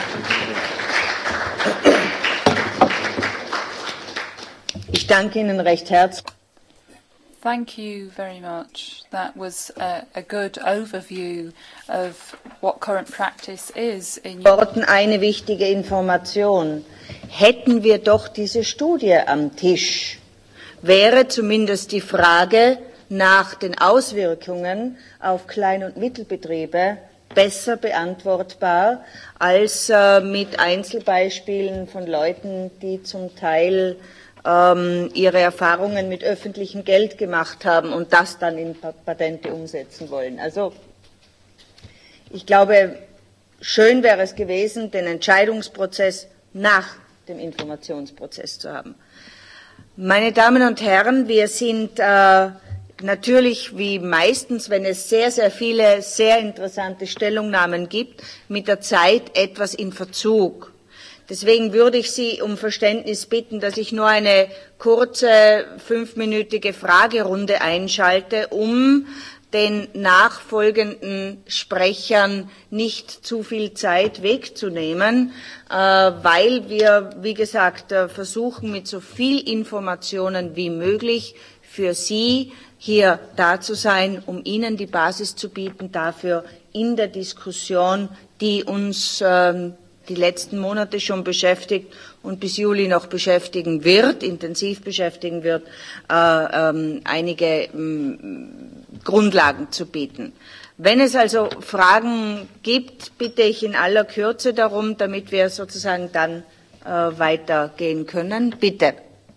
Ich danke Ihnen recht herzlich. Thank you very much. That was a, a good overview of what current practice is in Worten eine wichtige Information. Hätten wir doch diese Studie am Tisch, wäre zumindest die Frage nach den Auswirkungen auf Klein- und Mittelbetriebe besser beantwortbar als äh, mit Einzelbeispielen von Leuten, die zum Teil ähm, ihre Erfahrungen mit öffentlichem Geld gemacht haben und das dann in Patente umsetzen wollen. Also ich glaube, schön wäre es gewesen, den Entscheidungsprozess nach dem Informationsprozess zu haben. Meine Damen und Herren, wir sind äh, natürlich, wie meistens, wenn es sehr, sehr viele sehr interessante Stellungnahmen gibt, mit der Zeit etwas in Verzug. Deswegen würde ich Sie um Verständnis bitten, dass ich nur eine kurze fünfminütige Fragerunde einschalte, um den nachfolgenden Sprechern nicht zu viel Zeit wegzunehmen, äh, weil wir, wie gesagt, äh, versuchen, mit so viel Informationen wie möglich für Sie hier da zu sein, um Ihnen die Basis zu bieten dafür in der Diskussion, die uns äh, die letzten Monate schon beschäftigt und bis Juli noch beschäftigen wird, intensiv beschäftigen wird, äh, ähm, einige ähm, Grundlagen zu bieten. Wenn es also Fragen gibt, bitte ich in aller Kürze darum, damit wir sozusagen dann äh, weitergehen können. Bitte.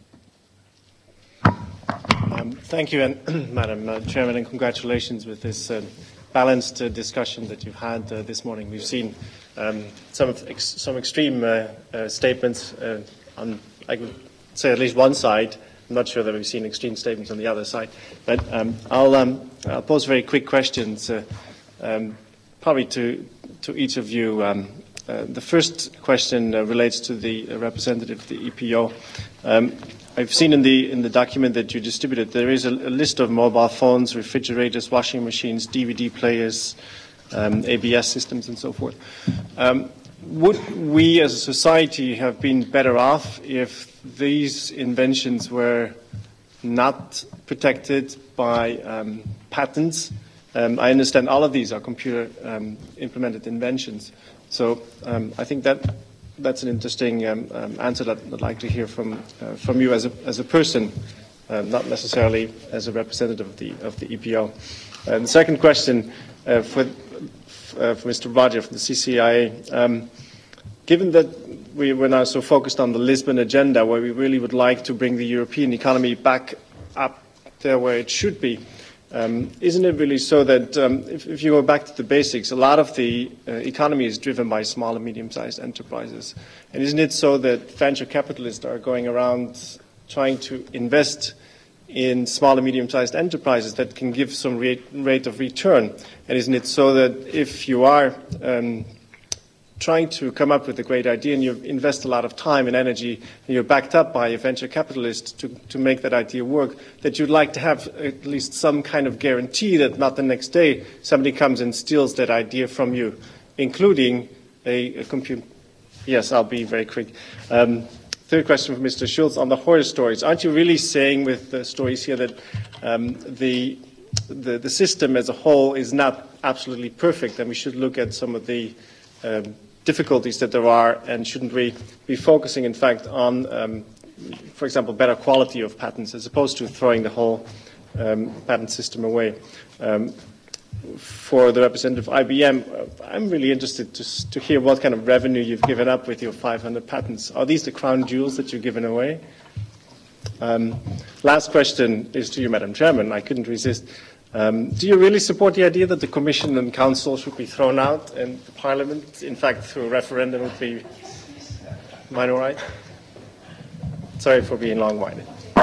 Um, thank you, and, Madam uh, Chairman, and congratulations with this uh, balanced uh, discussion that you've had uh, this morning. We've seen um, some of ex some extreme uh, uh, statements uh, on, I would say, at least one side. I'm not sure that we've seen extreme statements on the other side. But um, I'll, um, I'll pose very quick questions, uh, um, probably to, to each of you. Um, uh, the first question uh, relates to the uh, representative of the E P O. Um, I've seen in the, in the document that you distributed, there is a, a list of mobile phones, refrigerators, washing machines, D V D players, um, A B S systems, and so forth. Um, would we as a society have been better off if these inventions were not protected by um, patents? Um, I understand all of these are computer um, implemented inventions. So um, I think that that's an interesting um, um, answer that I'd like to hear from uh, from you as a as a person, uh, not necessarily as a representative of the of the E P O. And the second question uh, for uh, for Mister Roger from the C C I A. Um, given that we were now so focused on the Lisbon agenda, where we really would like to bring the European economy back up there where it should be, um, isn't it really so that um, if, if you go back to the basics, a lot of the uh, economy is driven by small and medium-sized enterprises? And isn't it so that venture capitalists are going around trying to invest in small and medium-sized enterprises that can give some rate, rate of return? And isn't it so that if you are um, trying to come up with a great idea and you invest a lot of time and energy and you're backed up by a venture capitalist to, to make that idea work, that you'd like to have at least some kind of guarantee that not the next day somebody comes and steals that idea from you, including a, a computer. Yes, I'll be very quick. Um, third question for Mister Schulz on the horror stories. Aren't you really saying with the stories here that um, the, the, the system as a whole is not absolutely perfect and we should look at some of the um, difficulties that there are, and shouldn't we be focusing, in fact, on, um, for example, better quality of patents as opposed to throwing the whole um, patent system away. Um, for the representative of I B M, uh, I'm really interested to, to hear what kind of revenue you've given up with your five hundred patents. Are these the crown jewels that you've given away? Um, last question is to you, Madam Chairman. I couldn't resist. Um, do you really support the idea that the Commission and Council should be thrown out and the Parliament, in fact, through a referendum would be mine all right? Sorry for being long-winded.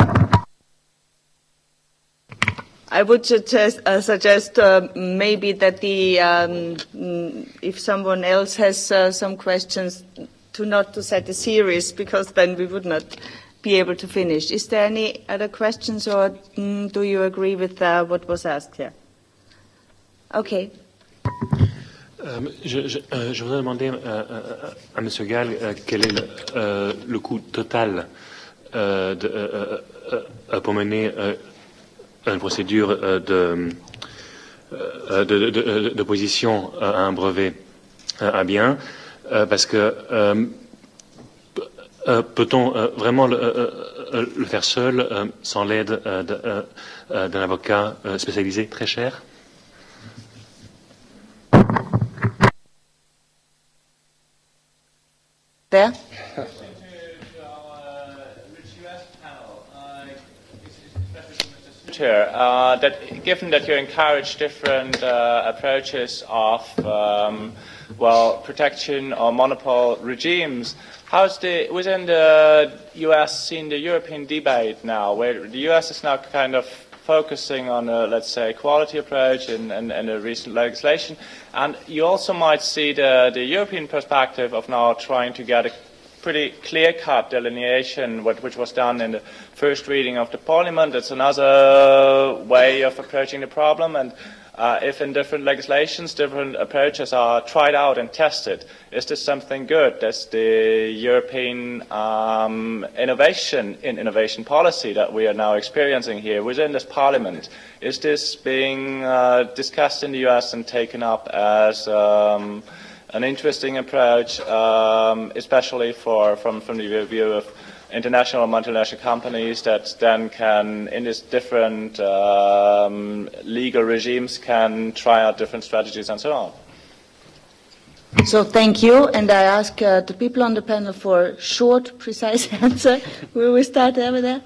I would suggest, uh, suggest uh, maybe that the, um, if someone else has uh, some questions, to not to set a series, because then we would not be able to finish. Is there any other questions, or mm, do you agree with uh, what was asked here? Okay. Euh, je, je, euh, je voudrais demander euh, à M. Gall euh, quel est le, euh, le coût total euh, de, euh, euh, pour mener euh, une procédure euh, de, euh, de, de, de, d'opposition à un brevet euh, à bien, euh, parce que euh, euh, peut-on euh, vraiment le, euh, le faire seul, euh, sans l'aide euh, de, euh, d'un avocat euh, spécialisé très cher? There. Uh, that given that you encourage different uh, approaches of um, well protection or monopole regimes, how's the within the U S seen the European debate now, where the U S is now kind of focusing on a, let's say, quality approach in, in, in a recent legislation, and you also might see the, the European perspective of now trying to get a pretty clear-cut delineation, what, which was done in the first reading of the Parliament. It's another way of approaching the problem, and uh, if in different legislations different approaches are tried out and tested, is this something good? Does the European um, innovation in innovation policy that we are now experiencing here within this Parliament, is this being uh, discussed in the U S and taken up as um, an interesting approach, um, especially for from, from the view of international and multinational companies that then can, in these different um, legal regimes, can try out different strategies and so on? So thank you, and I ask uh, the people on the panel for a short, precise answer. Will we start over there?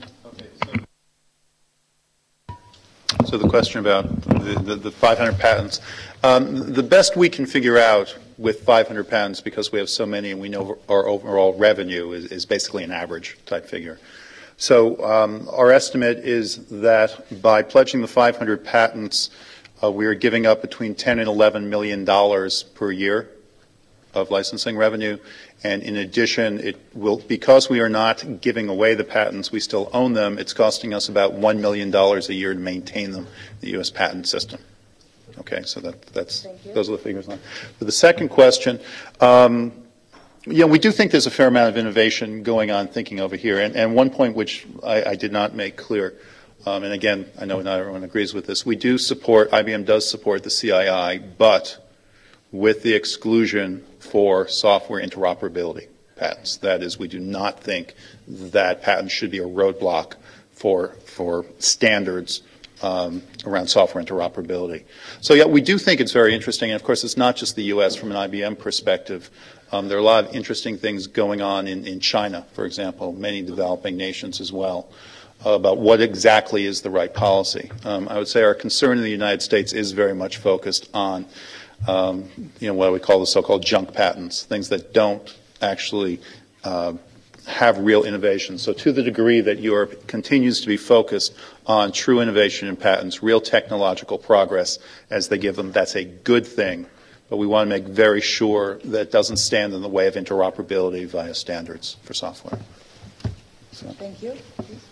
So the question about the, the, the five hundred patents. Um, the best we can figure out with five hundred patents, because we have so many and we know our overall revenue is, is basically an average type figure. So um, our estimate is that by pledging the five hundred patents, uh, we are giving up between ten and eleven million dollars per year of licensing revenue. And in addition, it will, because we are not giving away the patents, we still own them, it's costing us about one million dollars a year to maintain them, the U S patent system. Okay, so that, that's, those are the figures. For the second question, um, yeah, we do think there's a fair amount of innovation going on thinking over here. And, and one point which I, I did not make clear, um, and again, I know not everyone agrees with this, we do support, I B M does support the C I I, but with the exclusion for software interoperability patents. That is, we do not think that patents should be a roadblock for, for standards um, around software interoperability. So, yeah, we do think it's very interesting. And, of course, it's not just the U S from an I B M perspective. Um, there are a lot of interesting things going on in, in China, for example, many developing nations as well, uh, about what exactly is the right policy. Um, I would say our concern in the United States is very much focused on Um, you know, what we call the so-called junk patents, things that don't actually uh, have real innovation. So to the degree that Europe continues to be focused on true innovation in patents, real technological progress as they give them, that's a good thing. But we want to make very sure that it doesn't stand in the way of interoperability via standards for software. So. Thank you. Please.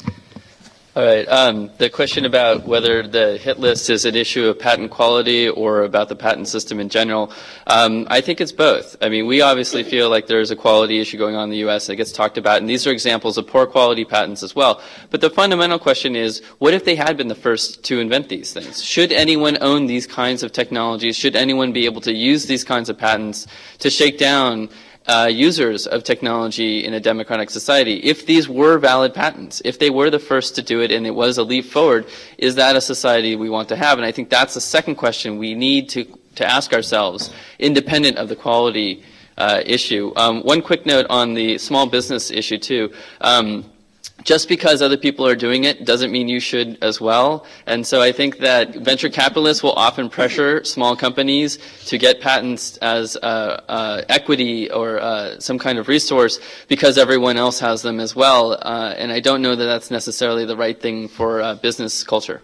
All right. Um, the question about whether the hit list is an issue of patent quality or about the patent system in general, um, I think it's both. I mean, we obviously feel like there's a quality issue going on in the U S that gets talked about, and these are examples of poor quality patents as well. But the fundamental question is, what if they had been the first to invent these things? Should anyone own these kinds of technologies? Should anyone be able to use these kinds of patents to shake down uh, users of technology in a democratic society. If these were valid patents, if they were the first to do it and it was a leap forward, is that a society we want to have? And I think that's the second question we need to, to ask ourselves, independent of the quality uh, issue. Um, one quick note on the small business issue, too. Um, Just because other people are doing it doesn't mean you should as well. And so I think that venture capitalists will often pressure small companies to get patents as uh, uh, equity or uh, some kind of resource because everyone else has them as well. Uh, and I don't know that that's necessarily the right thing for uh, business culture.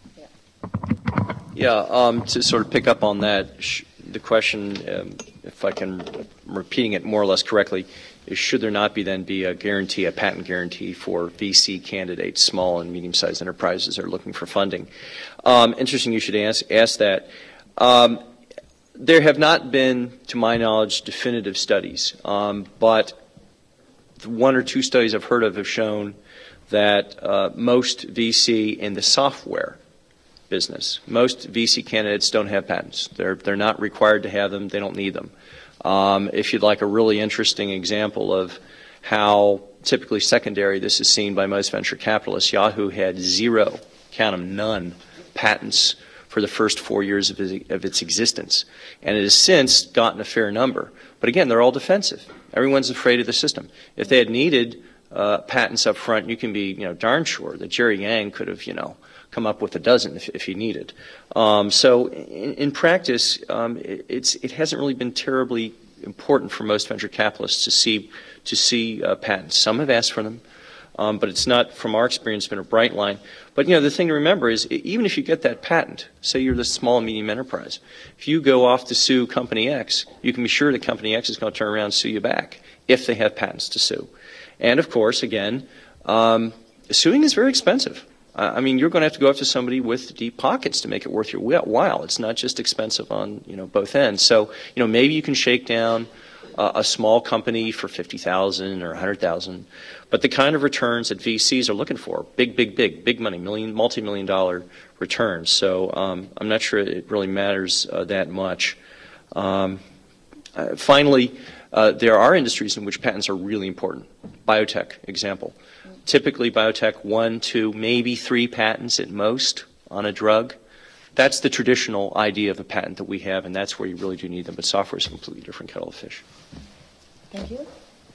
Yeah, um, to sort of pick up on that, sh- the question, um, if I can, I'm repeating it more or less correctly, is should there not be then be a guarantee, a patent guarantee for V C candidates, small and medium-sized enterprises that are looking for funding? Um, interesting you should ask, ask that. Um, there have not been, to my knowledge, definitive studies, um, but the one or two studies I've heard of have shown that uh, most V C in the software business, most V C candidates don't have patents. They're, they're not required to have them. They don't need them. Um, if you'd like a really interesting example of how typically secondary this is seen by most venture capitalists, Yahoo had zero, count them, none, patents for the first four years of, his, of its existence. And it has since gotten a fair number. But again, they're all defensive. Everyone's afraid of the system. If they had needed uh, patents up front, you can be you know, darn sure that Jerry Yang could have, you know, come up with a dozen if, if he needed. Um, so in, in practice, um, it, it's, it hasn't really been terribly important for most venture capitalists to see to see uh, patents. Some have asked for them, um, but it's not, from our experience, been a bright line. But you know, the thing to remember is, even if you get that patent, say you're the small and medium enterprise, if you go off to sue Company X, you can be sure that Company X is going to turn around and sue you back if they have patents to sue. And of course, again, um, suing is very expensive. I mean, you're going to have to go after somebody with deep pockets to make it worth your while. It's not just expensive on, you know, both ends. So, you know, maybe you can shake down uh, a small company for fifty thousand or one hundred thousand, but the kind of returns that V Cs are looking for, big, big, big, big money, million, multi-million dollar returns. So um, I'm not sure it really matters uh, that much. Um, uh, finally, uh, there are industries in which patents are really important. Biotech, example. Typically, biotech, one, two, maybe three patents at most on a drug. That's the traditional idea of a patent that we have, and that's where you really do need them. But software is a completely different kettle of fish. Thank you.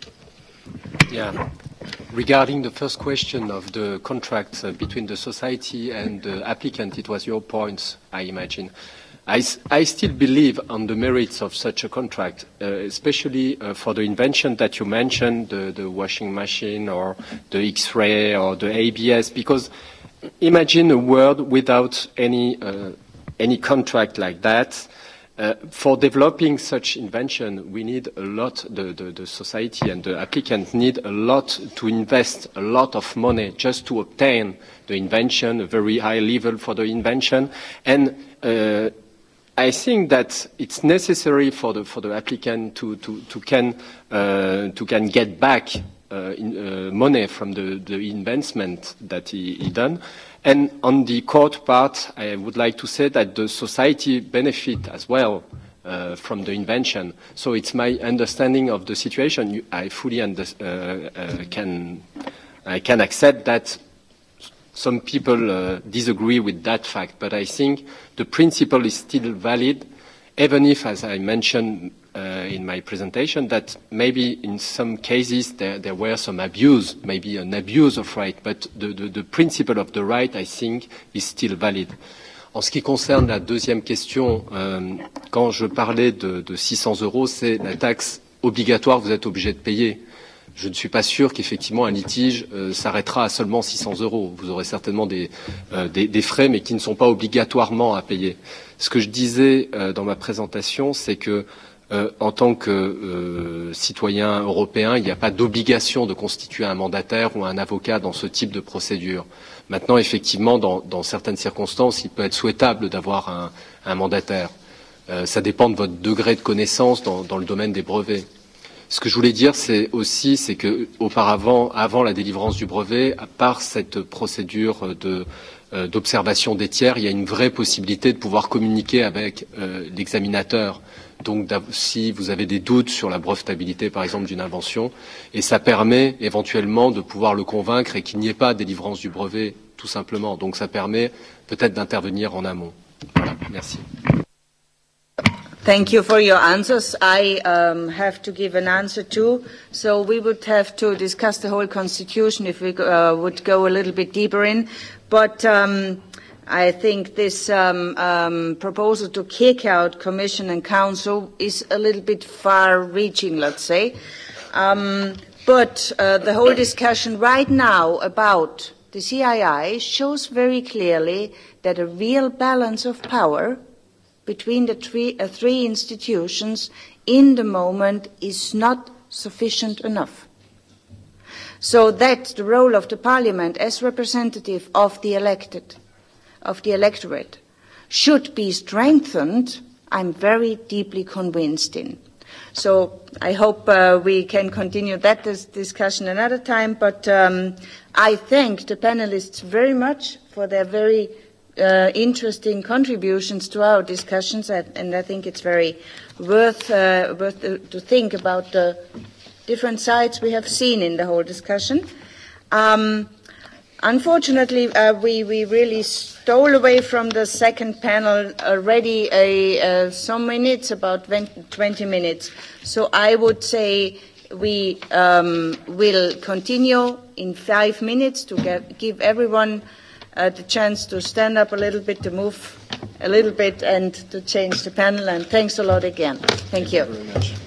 Yeah. Regarding the first question of the contract uh, between the society and the applicant, it was your point, I imagine. I, I still believe on the merits of such a contract, uh, especially uh, for the invention that you mentioned, the, the washing machine or the X-ray or the A B S, because imagine a world without any, uh, any contract like that. Uh, for developing such invention, we need a lot, the, the, the society and the applicant need a lot to invest, a lot of money just to obtain the invention, a very high level for the invention. And uh, I think that it's necessary for the for the applicant to to to can uh, to can get back uh, in, uh, money from the the investment that he, he done. And on the court part, I would like to say that the society benefit as well uh, from the invention. So it's my understanding of the situation. You, I fully under, uh, uh, can I can accept that. Some people uh, disagree with that fact, but I think the principle is still valid, even if, as I mentioned uh, in my presentation, that maybe in some cases there, there were some abuse, maybe an abuse of right, but the, the, the principle of the right, I think, is still valid. En ce qui concerne la deuxième question, euh, quand je parlais de, de six cents euros, c'est la taxe obligatoire que vous êtes obligé de payer. Je ne suis pas sûr qu'effectivement un litige euh, s'arrêtera à seulement six cents euros. Vous aurez certainement des, euh, des, des frais, mais qui ne sont pas obligatoirement à payer. Ce que je disais euh, dans ma présentation, c'est que euh, en tant que euh, citoyen européen, il n'y a pas d'obligation de constituer un mandataire ou un avocat dans ce type de procédure. Maintenant, effectivement, dans, dans certaines circonstances, il peut être souhaitable d'avoir un, un mandataire. Euh, ça dépend de votre degré de connaissance dans, dans le domaine des brevets. Ce que je voulais dire, c'est aussi, c'est que auparavant, avant la délivrance du brevet, à part cette procédure de, euh, d'observation des tiers, il y a une vraie possibilité de pouvoir communiquer avec euh, l'examinateur donc si vous avez des doutes sur la brevetabilité, par exemple, d'une invention, et ça permet éventuellement de pouvoir le convaincre et qu'il n'y ait pas délivrance du brevet, tout simplement. Donc ça permet peut-être d'intervenir en amont. Voilà, merci. Thank you for your answers. I um, have to give an answer too. So we would have to discuss the whole constitution if we uh, would go a little bit deeper in. But um, I think this um, um, proposal to kick out Commission and Council is a little bit far-reaching, let's say. Um, but uh, the whole discussion right now about the C I I shows very clearly that a real balance of power between the three, uh, three institutions in the moment is not sufficient enough. So that the role of the Parliament as representative of the elected, of the electorate, should be strengthened, I'm very deeply convinced in. So I hope uh, we can continue that dis- discussion another time, but um, I thank the panelists very much for their very Uh, interesting contributions to our discussions, and I think it's very worth, uh, worth to, to think about the different sides we have seen in the whole discussion. Um, unfortunately, uh, we, we really stole away from the second panel already a, uh, some minutes, about twenty minutes. So I would say we um, will continue in five minutes to get, give everyone Uh, the chance to stand up a little bit, to move a little bit, and to change the panel. And thanks a lot again. Thank you. Thank you very much.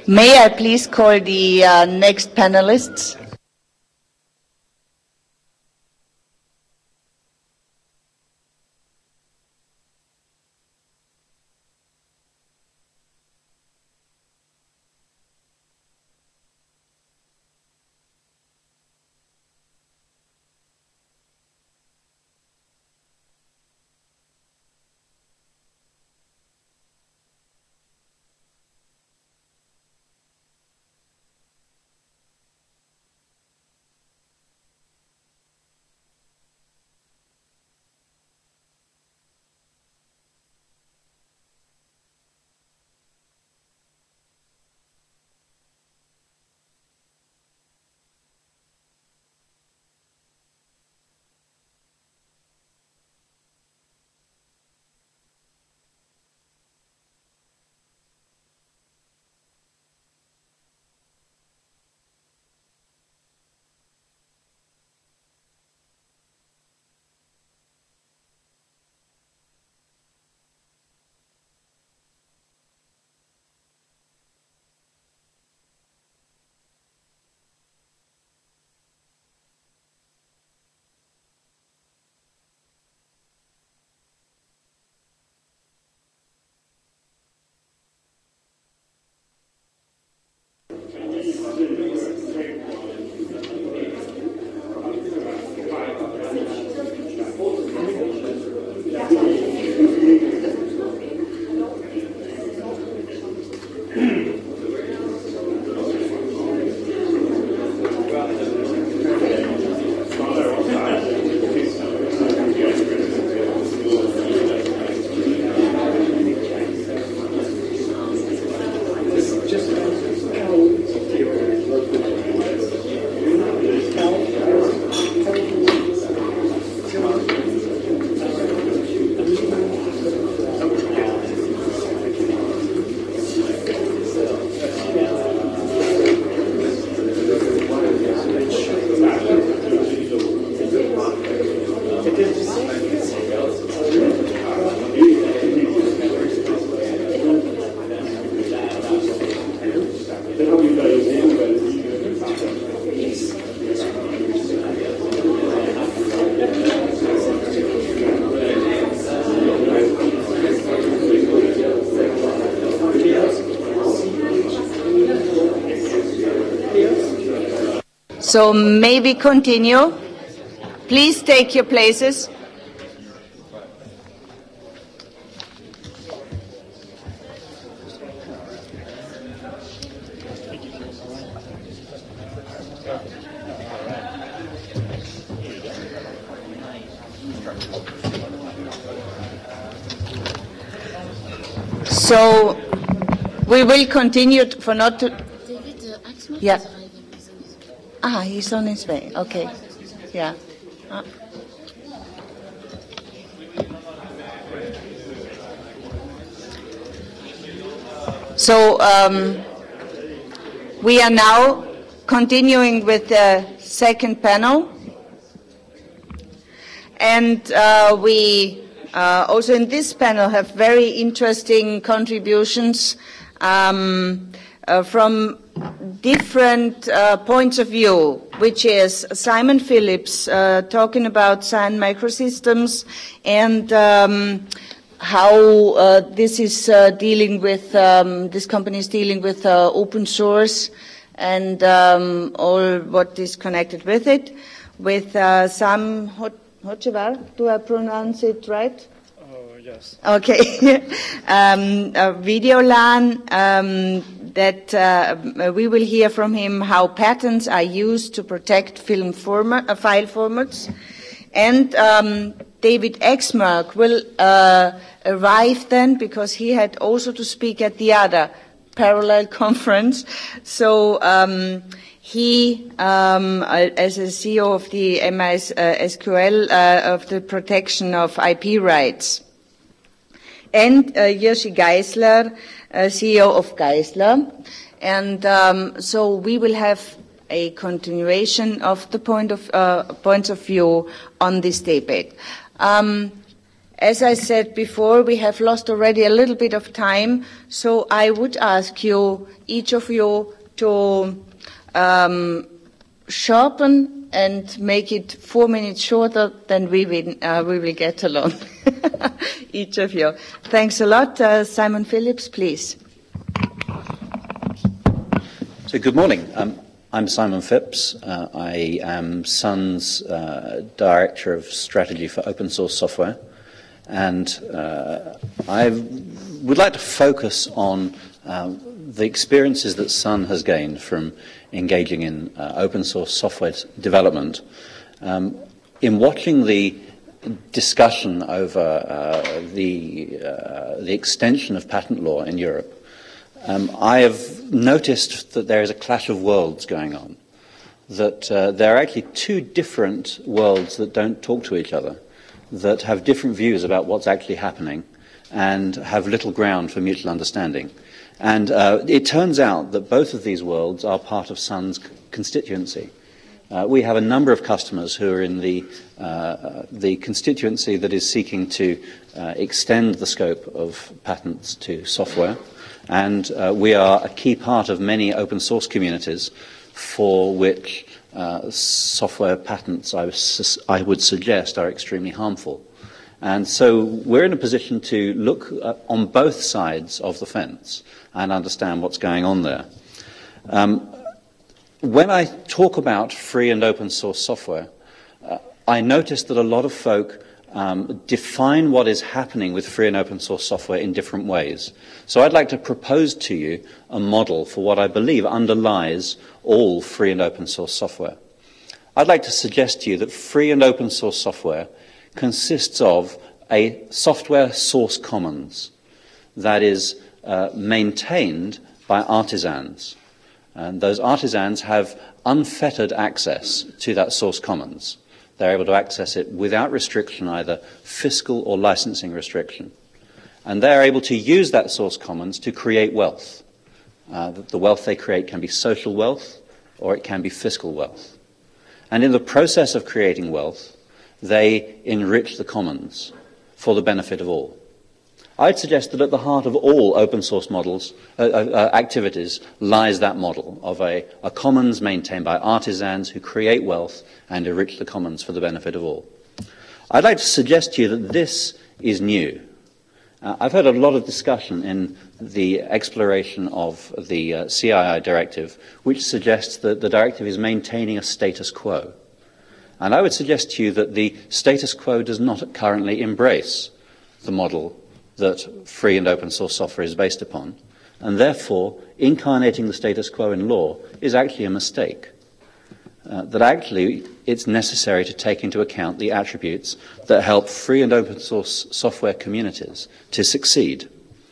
May I please call the uh, next panelists? So maybe continue. Please take your places. So we will continue to, for not to. David, uh, Axel Yeah. is arriving. Ah, he's on his way. Okay. Yeah. Ah. So um, we are now continuing with the second panel, and uh, we uh, also in this panel have very interesting contributions um, uh, from different uh, points of view, which is Simon Phillips uh, talking about Cyan Microsystems and um, how uh, this is uh, dealing with, um, this company is dealing with uh, open source and um, all what is connected with it. With uh, Sam Hochevar, do I pronounce it right? Oh, yes. Okay. um, uh, Videolan, um, that uh, we will hear from him how patents are used to protect film format, uh, file formats. And um, David Exmark will uh, arrive then because he had also to speak at the other parallel conference. So um, he, um, as a C E O of the M I S Q L, uh, of the protection of I P rights. And uh, Jerzy Geisler, uh, C E O of Geisler. And um, so we will have a continuation of the point of, uh, points of view on this debate. Um, as I said before, we have lost already a little bit of time, so I would ask you, each of you, to um, sharpen and make it four minutes shorter than we will, uh, we will get along. Each of you. Thanks a lot. Uh, Simon Phillips, please. So good morning. Um, I'm Simon Phipps. Uh, I am Sun's uh, Director of Strategy for Open Source Software. And uh, I would like to focus on um, the experiences that Sun has gained from engaging in uh, open source software development. Um, in watching the discussion over uh, the, uh, the extension of patent law in Europe, Um, I have noticed that there is a clash of worlds going on, that uh, there are actually two different worlds that don't talk to each other, that have different views about what's actually happening and have little ground for mutual understanding. And uh, it turns out that both of these worlds are part of Sun's constituency. Uh, we have a number of customers who are in the, uh, the constituency that is seeking to uh, extend the scope of patents to software. And uh, we are a key part of many open source communities for which uh, software patents, I, was, I would suggest, are extremely harmful. And so we're in a position to look uh, on both sides of the fence and understand what's going on there. Um, when I talk about free and open source software, uh, I notice that a lot of folk Um, define what is happening with free and open source software in different ways. So I'd like to propose to you a model for what I believe underlies all free and open source software. I'd like to suggest to you that free and open source software consists of a software source commons that is uh, maintained by artisans. And those artisans have unfettered access to that source commons. They're able to access it without restriction, either fiscal or licensing restriction. And they're able to use that source commons to create wealth. Uh, the wealth they create can be social wealth or it can be fiscal wealth. And in the process of creating wealth, they enrich the commons for the benefit of all. I'd suggest that at the heart of all open source models, uh, uh, activities lies that model of a, a commons maintained by artisans who create wealth and enrich the commons for the benefit of all. I'd like to suggest to you that this is new. Uh, I've heard a lot of discussion in the exploration of the uh, C I I directive, which suggests that the directive is maintaining a status quo. And I would suggest to you that the status quo does not currently embrace the model that free and open source software is based upon, and therefore incarnating the status quo in law is actually a mistake. Uh, that actually it's necessary to take into account the attributes that help free and open source software communities to succeed.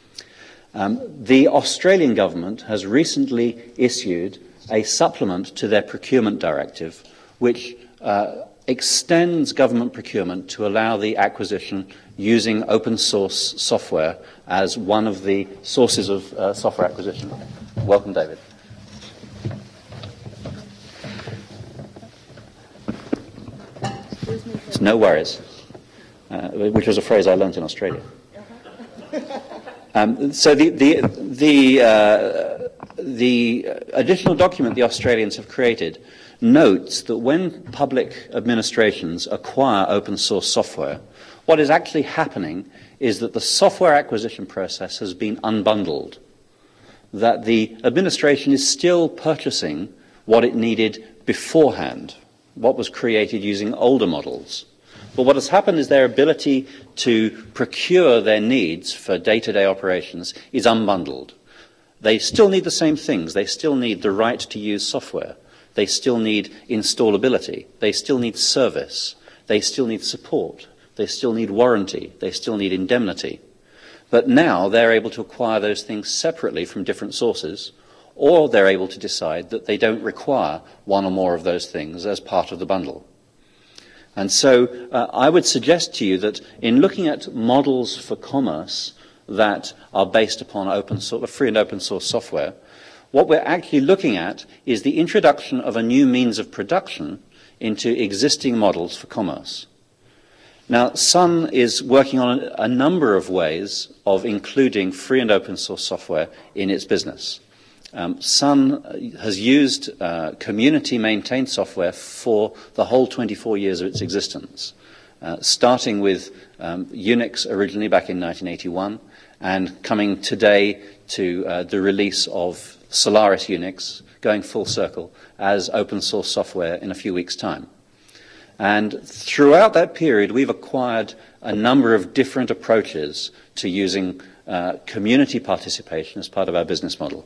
Um, the Australian government has recently issued a supplement to their procurement directive, which uh, extends government procurement to allow the acquisition using open source software as one of the sources of uh, software acquisition. Welcome, David. No worries, uh, which was a phrase I learnt in Australia. Um, so the, the, the, uh, the additional document the Australians have created notes that when public administrations acquire open source software, what is actually happening is that the software acquisition process has been unbundled, that the administration is still purchasing what it needed beforehand, what was created using older models. But what has happened is their ability to procure their needs for day-to-day operations is unbundled. They still need the same things. They still need the right to use software. They still need installability. They still need service. They still need support. They still need warranty. They still need indemnity. But now they're able to acquire those things separately from different sources, or they're able to decide that they don't require one or more of those things as part of the bundle. And so uh, I would suggest to you that in looking at models for commerce that are based upon open source, free and open source software, what we're actually looking at is the introduction of a new means of production into existing models for commerce. Now, Sun is working on a number of ways of including free and open source software in its business. Um, Sun has used uh, community-maintained software for the whole twenty-four years of its existence, uh, starting with um, Unix originally back in nineteen eighty-one, and coming today to uh, the release of Solaris Unix, going full circle, as open source software in a few weeks' time. And throughout that period, we've acquired a number of different approaches to using uh, community participation as part of our business model.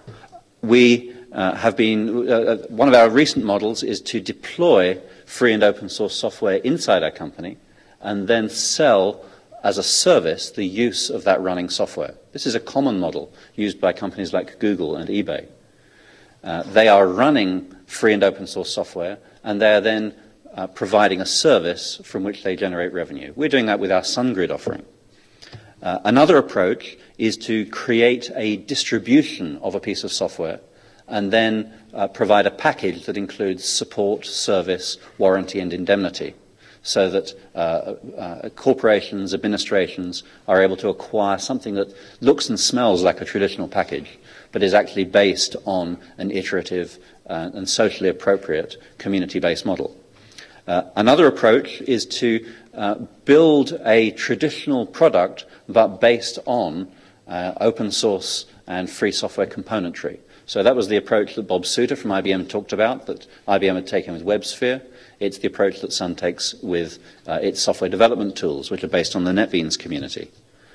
We uh, have been, uh, one of our recent models is to deploy free and open source software inside our company and then sell as a service the use of that running software. This is a common model used by companies like Google and eBay. Uh, they are running free and open source software, and they are then uh, providing a service from which they generate revenue. We're doing that with our SunGrid offering. Uh, another approach is to create a distribution of a piece of software and then uh, provide a package that includes support, service, warranty, and indemnity, so that uh, uh, corporations, administrations are able to acquire something that looks and smells like a traditional package, but is actually based on an iterative uh, and socially appropriate community-based model. Uh, another approach is to uh, build a traditional product, but based on uh, open source and free software componentry. So that was the approach that Bob Suter from I B M talked about, that I B M had taken with WebSphere. It's the approach that Sun takes with uh, its software development tools, which are based on the NetBeans community.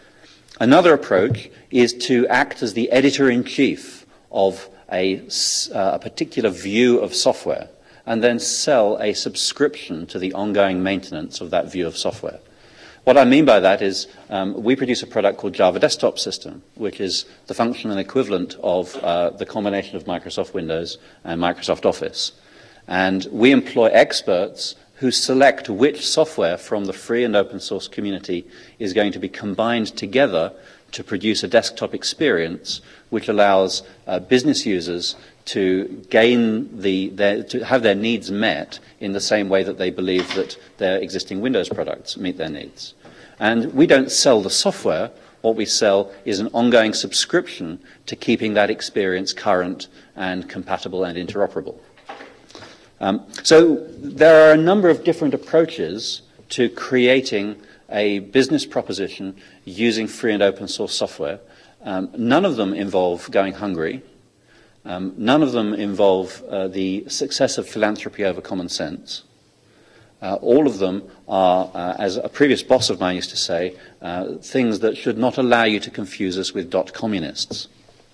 Another approach is to act as the editor-in-chief of a, uh, a particular view of software and then sell a subscription to the ongoing maintenance of that view of software. What I mean by that is um, we produce a product called Java Desktop System, which is the functional equivalent of uh, the combination of Microsoft Windows and Microsoft Office. And we employ experts who select which software from the free and open source community is going to be combined together to produce a desktop experience which allows uh, business users to gain the, their, to have their needs met in the same way that they believe that their existing Windows products meet their needs. And we don't sell the software. What we sell is an ongoing subscription to keeping that experience current and compatible and interoperable. Um, so there are a number of different approaches to creating a business proposition using free and open source software. Um, none of them involve going hungry. Um, none of them involve uh, the success of philanthropy over common sense. Uh, all of them are, uh, as a previous boss of mine used to say, uh, things that should not allow you to confuse us with dot communists.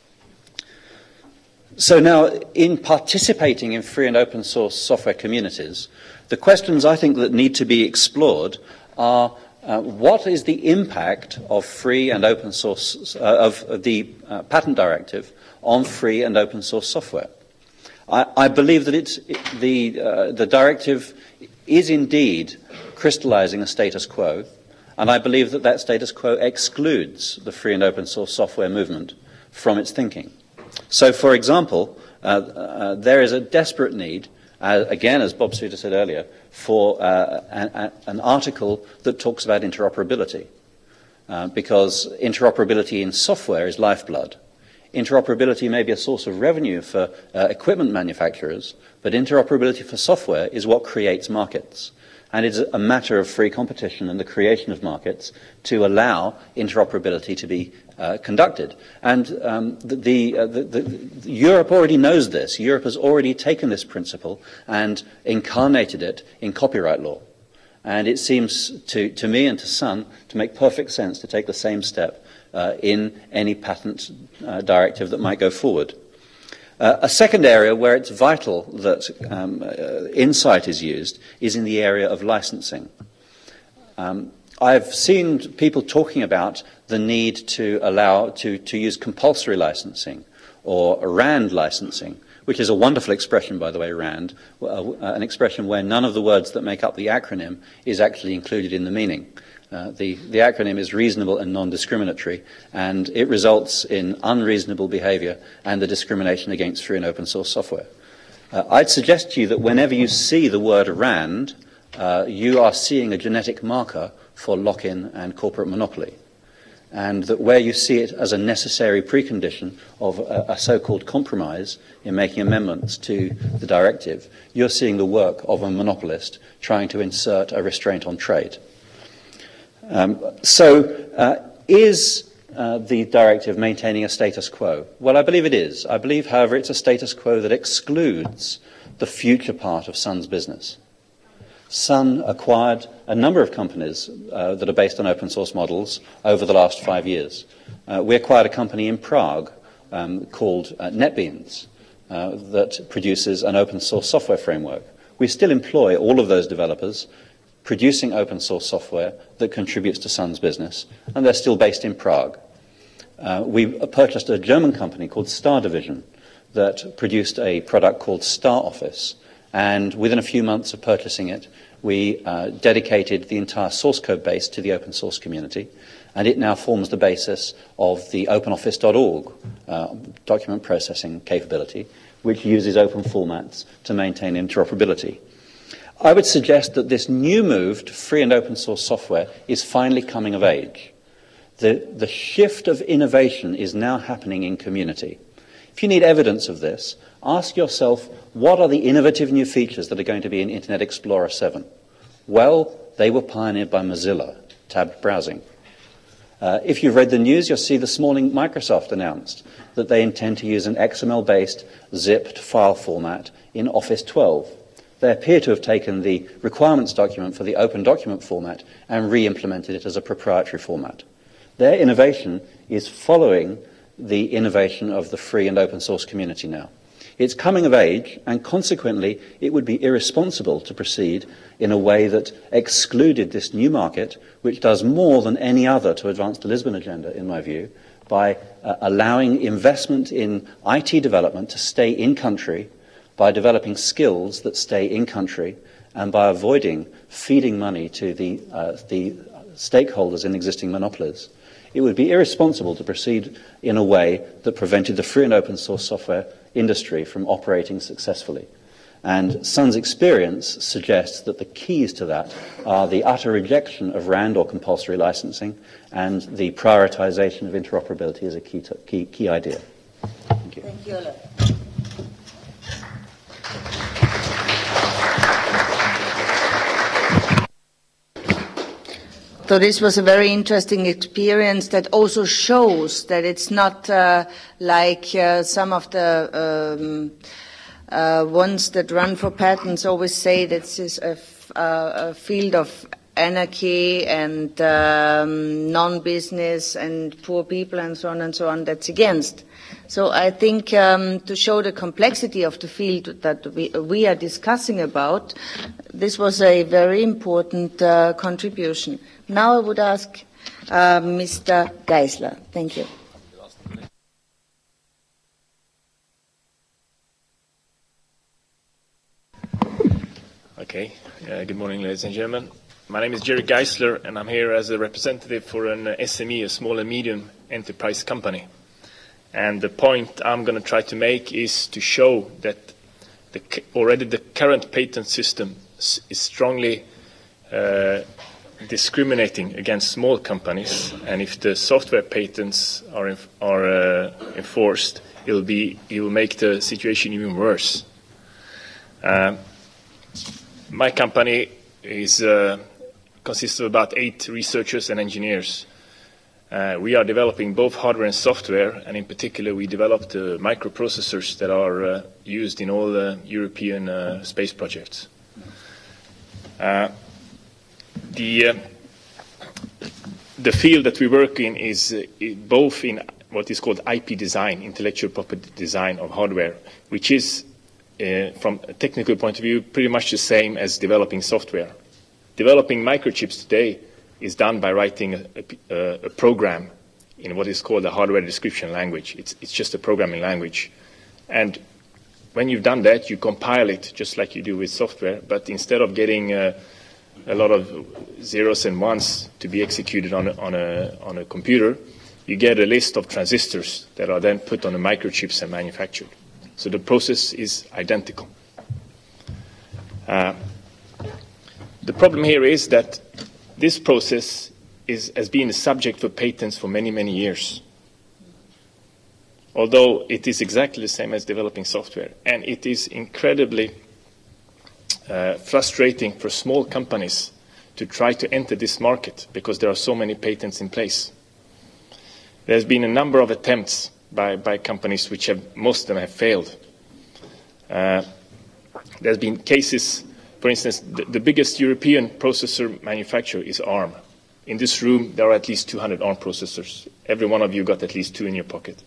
So now, in participating in free and open source software communities, the questions I think that need to be explored are uh, what is the impact of free and open source, uh, of, of the uh, patent directive on free and open source software? I, I believe that it's, it, the, uh, the directive is indeed crystallizing a status quo, and I believe that that status quo excludes the free and open source software movement from its thinking. So, for example, uh, uh, there is a desperate need, uh, again, as Bob Suter said earlier, for uh, an, an article that talks about interoperability, uh, because interoperability in software is lifeblood. Interoperability may be a source of revenue for uh, equipment manufacturers, but interoperability for software is what creates markets. And it's a matter of free competition and the creation of markets to allow interoperability to be uh, conducted. And um, the, the, uh, the, the, Europe already knows this. Europe has already taken this principle and incarnated it in copyright law. And it seems to, to me and to Sun to make perfect sense to take the same step Uh, in any patent uh, directive that might go forward. Uh, a second area where it's vital that um, uh, insight is used is in the area of licensing. Um, I've seen people talking about the need to allow to, to use compulsory licensing or RAND licensing, which is a wonderful expression, by the way, RAND, uh, an expression where none of the words that make up the acronym is actually included in the meaning. Uh, the, the acronym is reasonable and non-discriminatory, and it results in unreasonable behavior and the discrimination against free and open source software. Uh, I'd suggest to you that whenever you see the word RAND uh, you are seeing a genetic marker for lock-in and corporate monopoly. And that where you see it as a necessary precondition of a, a so-called compromise in making amendments to the directive, you're seeing the work of a monopolist trying to insert a restraint on trade. Um, so, uh, is uh, the directive maintaining a status quo? Well, I believe it is. I believe, however, it's a status quo that excludes the future part of Sun's business. Sun acquired a number of companies uh, that are based on open source models over the last five years. Uh, we acquired a company in Prague um, called uh, NetBeans uh, that produces an open source software framework. We still employ all of those developers producing open source software that contributes to Sun's business, and they're still based in Prague. Uh, we purchased a German company called Star Division that produced a product called Star Office. And within a few months of purchasing it, we uh, dedicated the entire source code base to the open source community, and it now forms the basis of the open office dot org uh, document processing capability, which uses open formats to maintain interoperability. I would suggest that this new move to free and open source software is finally coming of age. The, the shift of innovation is now happening in community. If you need evidence of this, ask yourself, what are the innovative new features that are going to be in Internet Explorer seven? Well, they were pioneered by Mozilla, tabbed browsing. Uh, if you've read the news, you'll see this morning Microsoft announced that they intend to use an X M L-based zipped file format in Office twelve. They appear to have taken the requirements document for the open document format and re-implemented it as a proprietary format. Their innovation is following the innovation of the free and open source community now. It's coming of age, and consequently it would be irresponsible to proceed in a way that excluded this new market, which does more than any other to advance the Lisbon agenda, in my view, by uh, allowing investment in I T development to stay in country, by developing skills that stay in country, and by avoiding feeding money to the, uh, the stakeholders in existing monopolies. It would be irresponsible to proceed in a way that prevented the free and open source software industry from operating successfully. And Sun's experience suggests that the keys to that are the utter rejection of R A N D or compulsory licensing and the prioritization of interoperability as a key, to, key, key idea. Thank you. Thank you, Ola. So this was a very interesting experience that also shows that it's not uh, like uh, some of the um, uh, ones that run for patents always say that this is a, f- uh, a field of anarchy and um, non-business and poor people and so on and so on that's against. So I think um, to show the complexity of the field that we, we are discussing about, this was a very important uh, contribution. Now I would ask uh, Mister Geisler. Thank you. Okay. Uh, good morning, ladies and gentlemen. My name is Jerry Geisler, and I'm here as a representative for an S M E, a small and medium enterprise company. And the point I'm going to try to make is to show that the, already the current patent system is strongly uh, discriminating against small companies, and if the software patents are, inf- are uh, enforced, it will be it will make the situation even worse. Uh, my company is uh, consists of about eight researchers and engineers. Uh, we are developing both hardware and software, and in particular we developed the microprocessors that are uh, used in all the European uh, space projects. Uh, the, uh, the field that we work in is uh, both in what is called I P design, intellectual property design of hardware, which is, uh, from a technical point of view, pretty much the same as developing software. Developing microchips today is done by writing a, a, a program in what is called a hardware description language. It's, it's just a programming language. And when you've done that, you compile it just like you do with software, but instead of getting uh, a lot of zeros and ones to be executed on a, on, a, on a computer, you get a list of transistors that are then put on the microchips and manufactured. So the process is identical. Uh, The problem here is that this process is, has been a subject for patents for many, many years, although it is exactly the same as developing software. And it is incredibly uh, frustrating for small companies to try to enter this market because there are so many patents in place. There's been a number of attempts by, by companies which have, most of them have failed. Uh, there's been cases, for instance, the, the biggest European processor manufacturer is ARM. In this room, there are at least two hundred ARM processors. Every one of you got at least two in your pocket.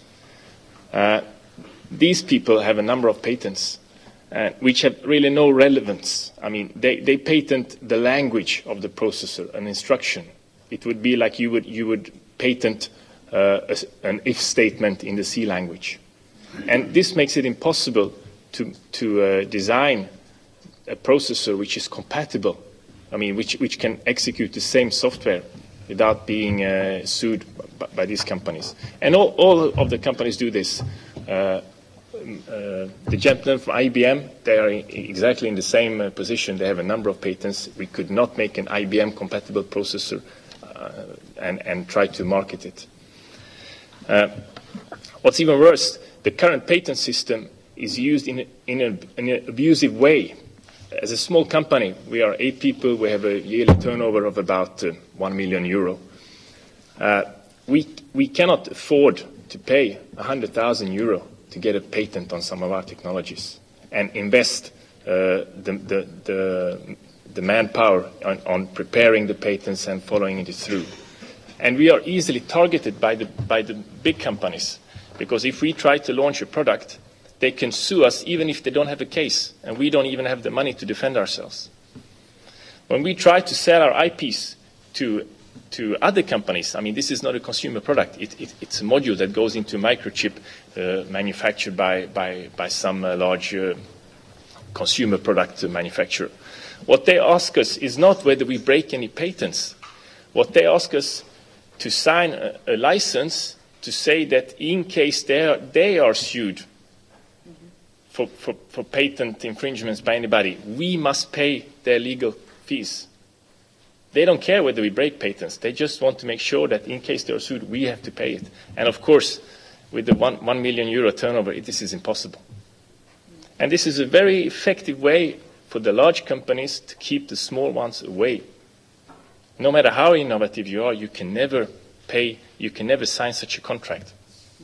Uh, these people have a number of patents uh, which have really no relevance. I mean, they, they patent the language of the processor, an instruction. It would be like you would, you would patent uh, a, an if statement in the C language. And this makes it impossible to, to uh, design a processor which is compatible, I mean, which, which can execute the same software without being uh, sued by, by these companies. And all, all of the companies do this. Uh, uh, the gentlemen from I B M, they are in, exactly in the same uh, position. They have a number of patents. We could not make an I B M-compatible processor uh, and, and try to market it. Uh, what's even worse, the current patent system is used in, a, in, a, in an abusive way. As a small company, we are eight people. We have a yearly turnover of about uh, one million euro. Uh, we, we cannot afford to pay one hundred thousand euro to get a patent on some of our technologies and invest uh, the, the, the, the manpower on, on preparing the patents and following it through. And we are easily targeted by the, by the big companies, because if we try to launch a product, they can sue us even if they don't have a case, and we don't even have the money to defend ourselves. When we try to sell our I Ps to, to other companies, I mean, this is not a consumer product. It, it, it's a module that goes into a microchip uh, manufactured by, by, by some uh, large uh, consumer product manufacturer. What they ask us is not whether we break any patents. What they ask us to sign a, a license to say that in case they are, they are sued For, for, for patent infringements by anybody, we must pay their legal fees. They don't care whether we break patents. They just want to make sure that in case they are sued, we have to pay it. And of course, with the one, one million euro turnover, it, this is impossible. And this is a very effective way for the large companies to keep the small ones away. No matter how innovative you are, you can never pay, you can never sign such a contract.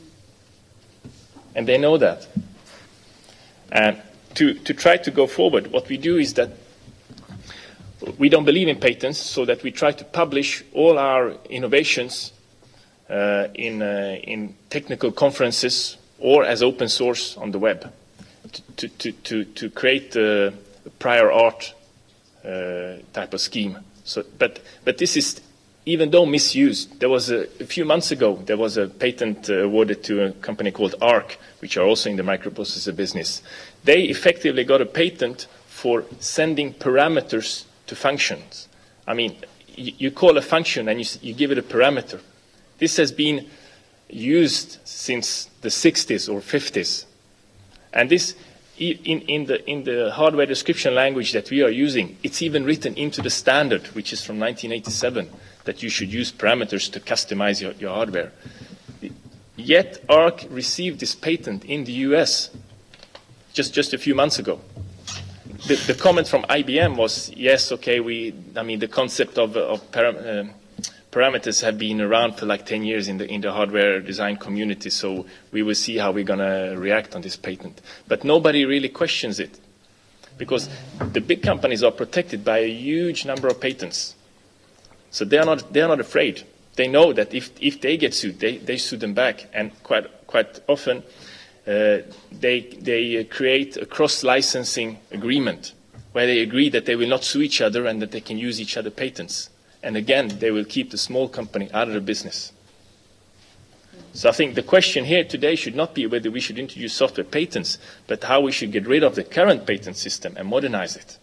And they know that. And to, to try to go forward, what we do is that we don't believe in patents, so that we try to publish all our innovations uh, in, uh, in technical conferences or as open source on the web to, to, to, to create a prior art uh, type of scheme. So, but, but this is, even though misused, there was a, a few months ago, there was a patent uh, awarded to a company called ARC, which are also in the microprocessor business. They effectively got a patent for sending parameters to functions. I mean, you, you call a function and you, you give it a parameter. This has been used since the sixties or fifties. And this, in, in, the, in the hardware description language that we are using, it's even written into the standard, which is from nineteen eighty-seven, that you should use parameters to customize your, your hardware. Yet ARC received this patent in the U S just, just a few months ago. The, the comment from I B M was, yes, okay, we, I mean, the concept of, of param, uh, parameters have been around for like ten years in the, in the hardware design community, so we will see how we're going to react on this patent. But nobody really questions it, because the big companies are protected by a huge number of patents. So they are not, they are not afraid. They know that if, if they get sued, they, they sue them back. And quite, quite often, uh, they, they create a cross-licensing agreement where they agree that they will not sue each other and that they can use each other's patents. And again, they will keep the small company out of the business. So I think the question here today should not be whether we should introduce software patents, but how we should get rid of the current patent system and modernize it.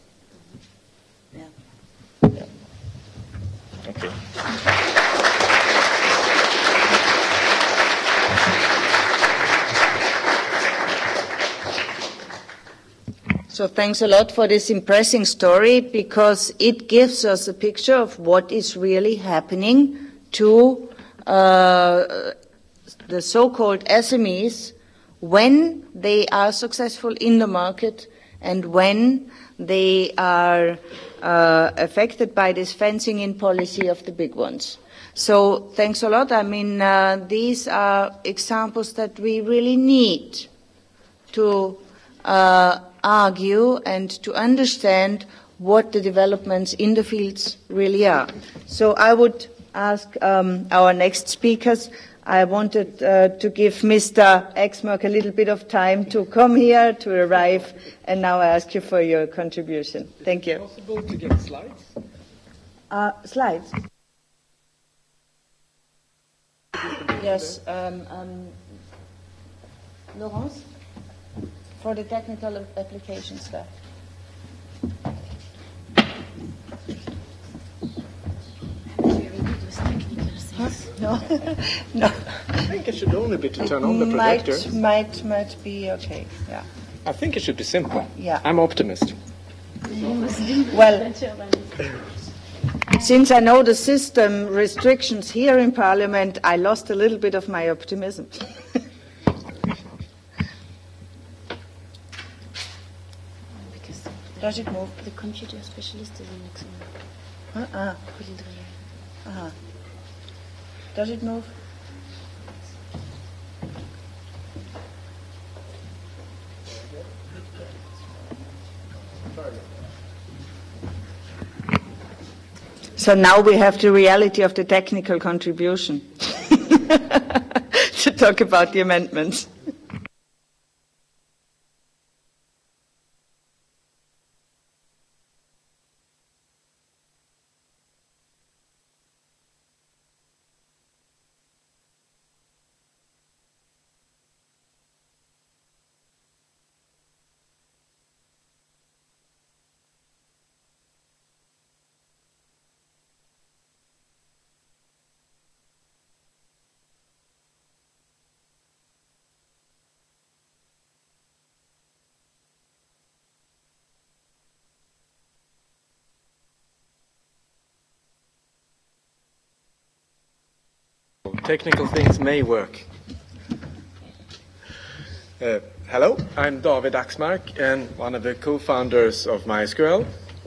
Yeah. Yeah. Okay. So thanks a lot for this impressive story, because it gives us a picture of what is really happening to uh, the so-called S M Es when they are successful in the market and when they are uh, affected by this fencing-in policy of the big ones. So thanks a lot. I mean, uh, these are examples that we really need to uh, argue and to understand what the developments in the fields really are. So I would ask um, our next speakers. I wanted uh, to give Mister Exmark a little bit of time to come here, to arrive, and now I ask you for your contribution. Thank you. Is it possible to get slides? Uh, slides? Yes, um, um, Laurence, for the technical application stuff. Huh? No, no. I think it should only be to turn on the projector. Might, might, might be okay. Yeah. I think it should be simple. Yeah. I'm optimist. Well, since I know the system restrictions here in Parliament, I lost a little bit of my optimism. Does it move? The computer specialist is in Luxembourg. Uh-uh. Uh-huh. Does it move? So now we have the reality of the technical contribution to talk about the amendments. Technical things may work. Uh, hello, I'm David Axmark and one of the co-founders of MySQL.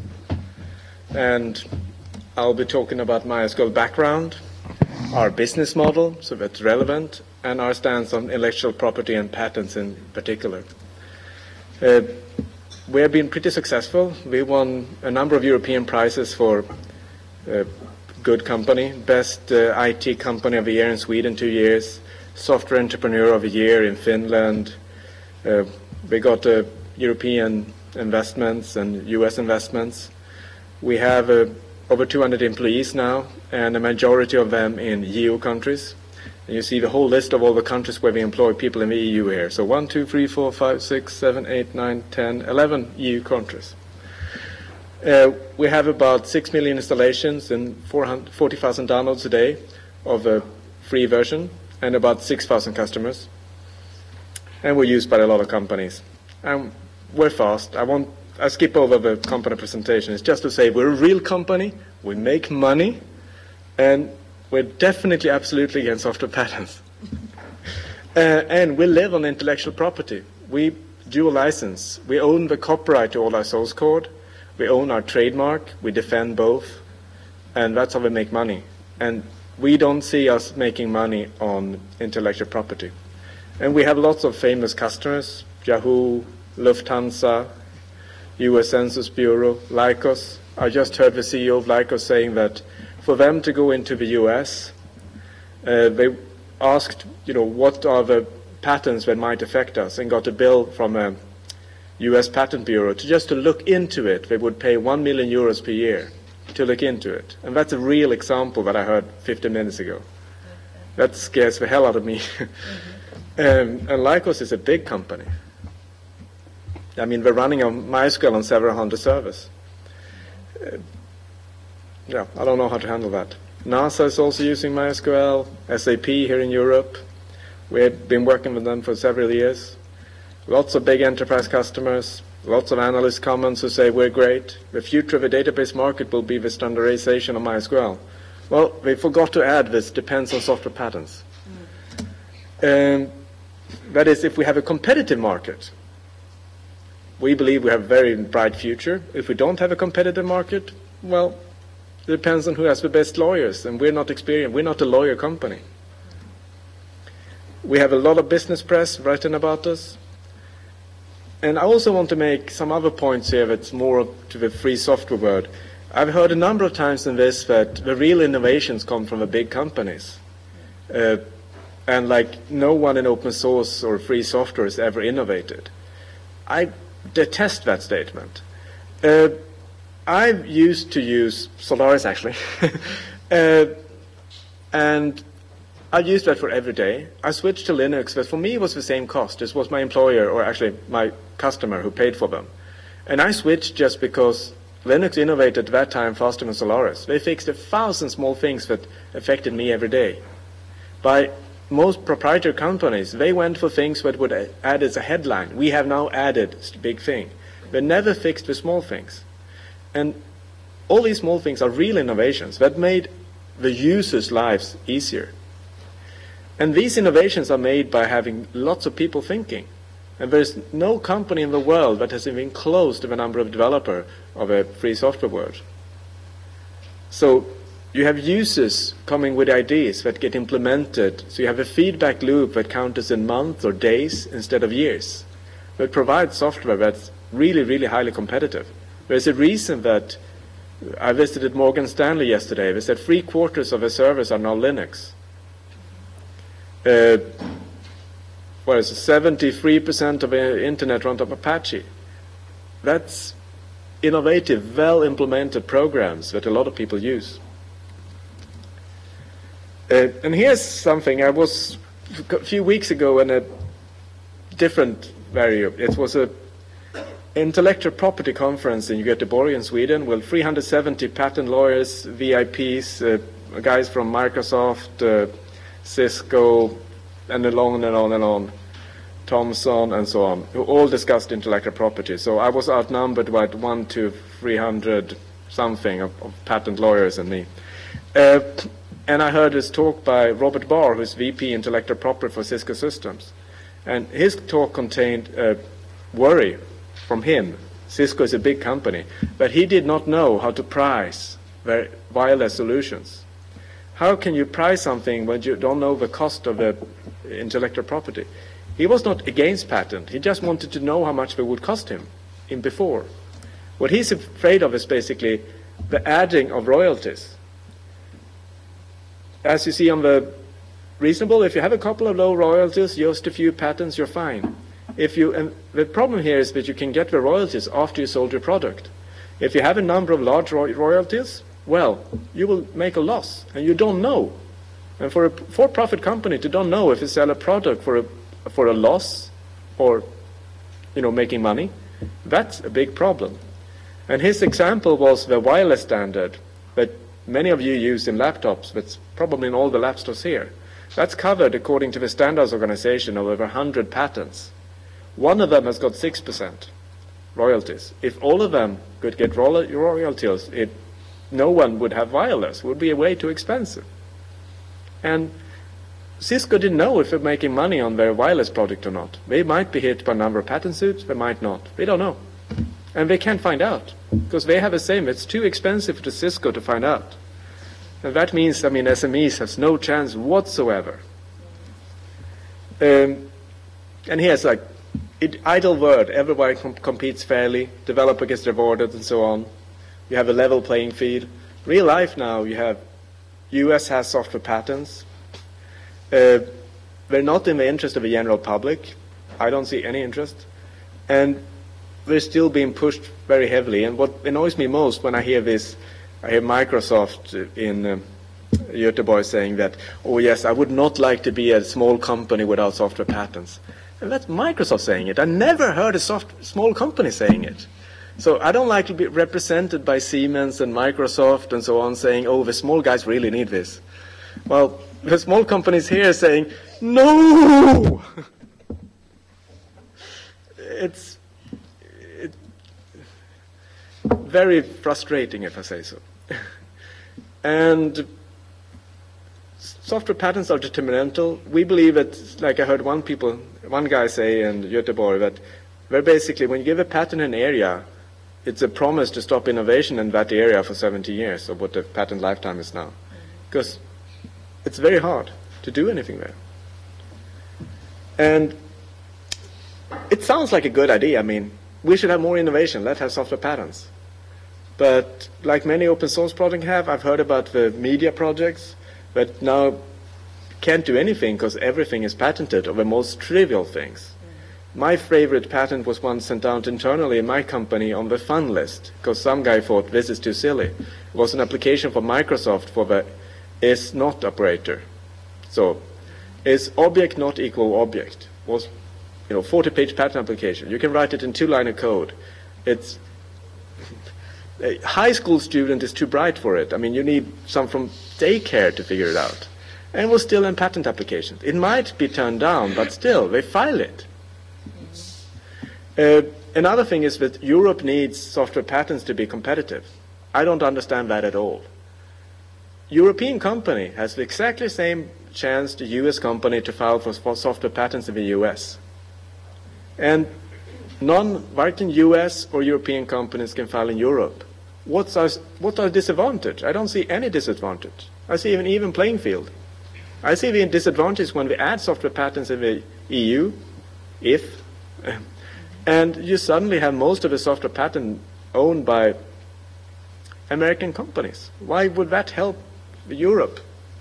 And I'll be talking about MySQL background, our business model, so that's relevant, and our stance on intellectual property and patents in particular. Uh, we have been pretty successful. We won a number of European prizes for uh, good company, best uh, I T company of the year in Sweden two years, software entrepreneur of the year in Finland. Uh, we got uh, European investments and U S investments. We have uh, over two hundred employees now, and a majority of them in E U countries. And you see the whole list of all the countries where we employ people in the E U here. So one, two, three, four, five, six, seven, eight, nine, ten, eleven E U countries. Uh, we have about six million installations and forty thousand downloads a day of a free version, and about six thousand customers. And we're used by a lot of companies. And we're fast. I won't. I skip over the company presentation. It's just to say we're a real company. We make money, and we're definitely, absolutely against software patents. uh, and we live on intellectual property. We dual license. We own the copyright to all our source code. We own our trademark, we defend both, and that's how we make money. And we don't see us making money on intellectual property. And we have lots of famous customers, Yahoo, Lufthansa, U S Census Bureau, Lycos. I just heard the C E O of Lycos saying that for them to go into the U S, uh, they asked, you know, what are the patents that might affect us, and got a bill from a U S Patent Bureau to just to look into it. They would pay one million euros per year to look into it. And that's a real example that I heard fifteen minutes ago. That scares the hell out of me. mm-hmm. um, and Lycos is a big company. I mean, they're running on MySQL on several hundred servers. Uh, yeah, I don't know how to handle that. NASA is also using MySQL, S A P here in Europe. We have been working with them for several years. Lots of big enterprise customers, Lots of analyst comments who say we're great. The future of the database market will be the standardization of MySQL. Well, they forgot to add this depends on software patents. Mm. Um, that is, if we have a competitive market, we believe we have a very bright future. If we don't have a competitive market, well, it depends on who has the best lawyers, and we're not experienced. We're not a lawyer company. We have a lot of business press writing about us. And I also want to make some other points here that's more to the free software world. I've heard a number of times in this that the real innovations come from the big companies. Uh, and like no one in open source or free software has ever innovated. I detest that statement. Uh, I used to use Solaris, actually. uh, and I used that for every day. I switched to Linux, but for me it was the same cost. This was my employer, or actually my customer, who paid for them. And I switched just because Linux innovated at that time faster than Solaris. They fixed a thousand small things that affected me every day. By most proprietary companies, they went for things that would add as a headline. We have now added this big thing. They never fixed the small things. And all these small things are real innovations that made the users' lives easier. And these innovations are made by having lots of people thinking. And there's no company in the world that has even close to the number of developers of a free software world. So you have users coming with ideas that get implemented. So you have a feedback loop that counts in months or days instead of years. That provides software that's really, really highly competitive. There's a reason that I visited Morgan Stanley yesterday. They said three quarters of the servers are now Linux. Uh, what is it, seventy-three percent of the internet runs on Apache. That's innovative, well-implemented programs that a lot of people use. Uh, and here's something. I was a few weeks ago in a different area. It was a intellectual property conference in Göteborg in Sweden with three hundred seventy patent lawyers, V I Ps, uh, guys from Microsoft, uh, Cisco, and on and on and on, Thomson and so on, who all discussed intellectual property. So I was outnumbered by one to three hundred something of, of patent lawyers and me. Uh, and I heard this talk by Robert Barr, who's V P Intellectual Property for Cisco Systems. And his talk contained uh, worry from him. Cisco is a big company, but he did not know how to price their wireless solutions. How can you price something when you don't know the cost of the intellectual property? He was not against patent. He just wanted to know how much it would cost him in before. What he's afraid of is basically the adding of royalties. As you see on the reasonable, if you have a couple of low royalties, just a few patents, you're fine. If you, and the problem here is that you can get the royalties after you sold your product. If you have a number of large roy- royalties, well, you will make a loss, and you don't know. And for a for-profit company to don't know if you sell a product for a for a loss or, you know, making money, that's a big problem. And his example was the wireless standard that many of you use in laptops, but probably in all the laptops here. That's covered according to the Standards Organization of over one hundred patents. One of them has got six percent royalties. If all of them could get royalties, it no one would have wireless. It would be way too expensive. And Cisco didn't know if they're making money on their wireless product or not. They might be hit by a number of patent suits, they might not. They don't know. And they can't find out, because they have the same. It's too expensive to Cisco to find out. And that means, I mean, S M Es have no chance whatsoever. Um, and here's like, it, idle word, everybody com- competes fairly, developer gets rewarded and so on. You have a level playing field. Real life now, you have U S has software patents. Uh, they're not in the interest of the general public. I don't see any interest. And they're still being pushed very heavily. And what annoys me most when I hear this, I hear Microsoft in uh, Göteborg saying that, oh yes, I would not like to be a small company without software patents. And that's Microsoft saying it. I never heard a soft, small company saying it. So I don't like to be represented by Siemens and Microsoft and so on saying, oh, the small guys really need this. Well, the small companies here are saying, no! it's, it, very frustrating, if I say so. And software patents are detrimental. We believe that, like I heard one people, one guy say in Göteborg, that where basically when you give a patent in an area, it's a promise to stop innovation in that area for seventy years, or what the patent lifetime is now. Because it's very hard to do anything there. And it sounds like a good idea. I mean, we should have more innovation. Let's have software patents. But like many open source projects have, I've heard about the media projects that now can't do anything because everything is patented, or the most trivial things. My favorite patent was one sent out internally in my company on the fun list, because some guy thought this is too silly. It was an application for Microsoft for the is not operator. So, is object not equal object? Was, you know, forty page patent application. You can write it in two line of code. It's a high school student is too bright for it. I mean, you need some from daycare to figure it out. And it was still in patent applications. It might be turned down, but still, they file it. Uh, another thing is that Europe needs software patents to be competitive. I don't understand that at all. European company has the exactly same chance the U S company to file for, for software patents in the U S. And none, neither U S or European companies can file in Europe. What's our, what's our disadvantage? I don't see any disadvantage. I see an even playing field. I see the disadvantage when we add software patents in the E U, if, and you suddenly have most of the software patent owned by American companies. Why would that help Europe?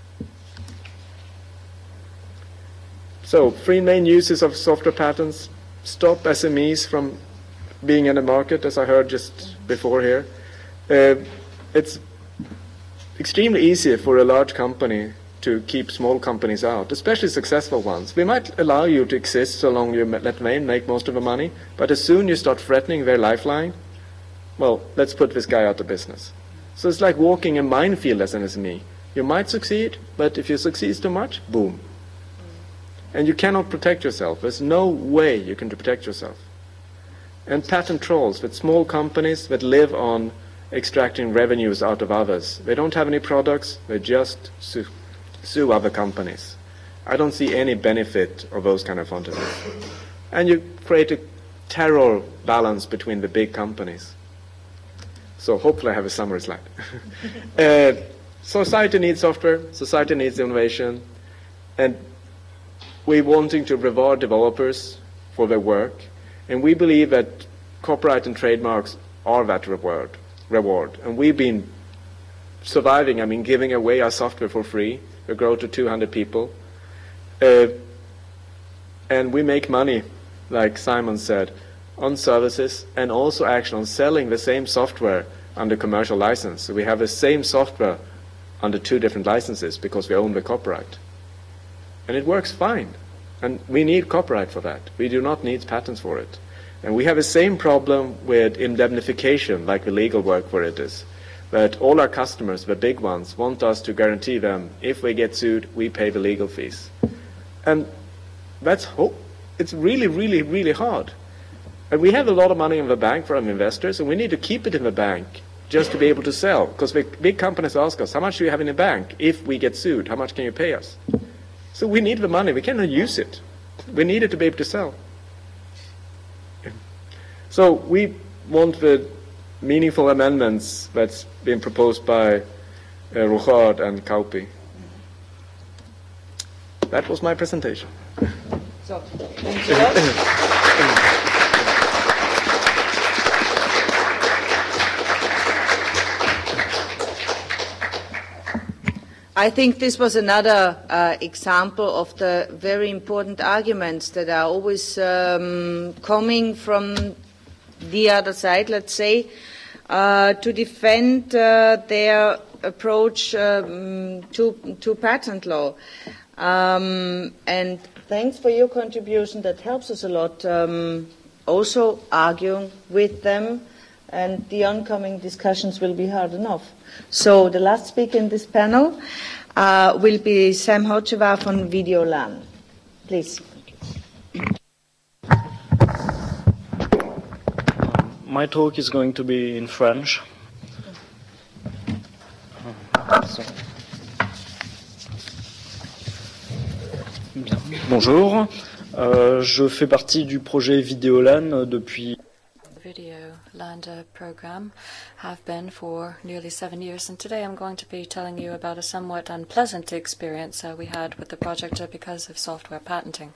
So, three main uses of software patents: stop S M Es from being in the market, as I heard just before here. Uh, it's extremely easy for a large company to keep small companies out, especially successful ones. They might allow you to exist so long you let them make most of the money, but as soon you start threatening their lifeline, well, let's put this guy out of business. So it's like walking a minefield as an S M E. You might succeed, but if you succeed too much, boom. And you cannot protect yourself. There's no way you can protect yourself. And patent trolls with small companies that live on extracting revenues out of others. They don't have any products, they just sue, sue other companies. I don't see any benefit of those kind of fantasies. And you create a terror balance between the big companies. So hopefully I have a summary slide. uh, society needs software, society needs innovation, and we're wanting to reward developers for their work, and we believe that copyright and trademarks are that reward. reward. And we've been surviving, I mean, giving away our software for free. We grow to two hundred people. Uh, and we make money, like Simon said, on services and also actually on selling the same software under commercial license. So we have the same software under two different licenses because we own the copyright. And it works fine. And we need copyright for that. We do not need patents for it. And we have the same problem with indemnification, like the legal work for it is. That all our customers, the big ones, want us to guarantee them, if we get sued, we pay the legal fees. And that's ho- it's really, really, really hard. And we have a lot of money in the bank from investors, and we need to keep it in the bank just to be able to sell. Because the big companies ask us, how much do you have in the bank? If we get sued, how much can you pay us? So we need the money. We cannot use it. We need it to be able to sell. So we want the meaningful amendments that's been proposed by uh, Rochard and Kauppi. That was my presentation. So, thank you. I think this was another uh, example of the very important arguments that are always um, coming from the other side, let's say, uh, to defend uh, their approach um, to, to patent law. Um, and thanks for your contribution. That helps us a lot. Um, also arguing with them, and the oncoming discussions will be hard enough. So the last speaker in this panel uh, will be Sam Hocevar from Videolan. Please. my talk is going to be in French. So. Bien. Bonjour, euh, je fais partie du projet Videolan depuis. Videoland uh, program have been for nearly seven years, and today I'm going to be telling you about a somewhat unpleasant experience uh, we had with the project uh, because of software patenting.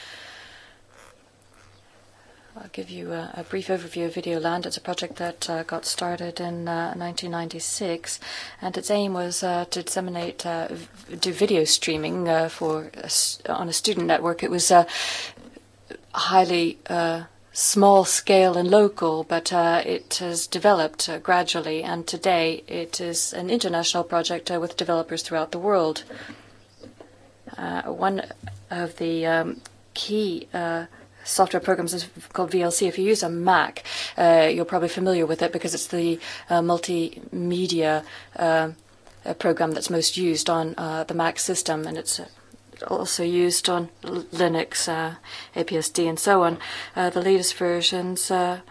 I'll give you a, a brief overview of Videoland. It's a project that uh, got started in uh, nineteen ninety-six, and its aim was uh, to disseminate, uh, v do video streaming uh, for a, on a student network. It was uh, highly uh, small scale and local, but uh, it has developed uh, gradually, and today it is an international project uh, with developers throughout the world. Uh, one of the um, key uh, software programs is called V L C. If you use a Mac, uh, you're probably familiar with it because it's the uh, multimedia uh, program that's most used on uh, the Mac system, and it's uh, also used on Linux, uh, A P S D, and so on. Uh, the latest versions uh,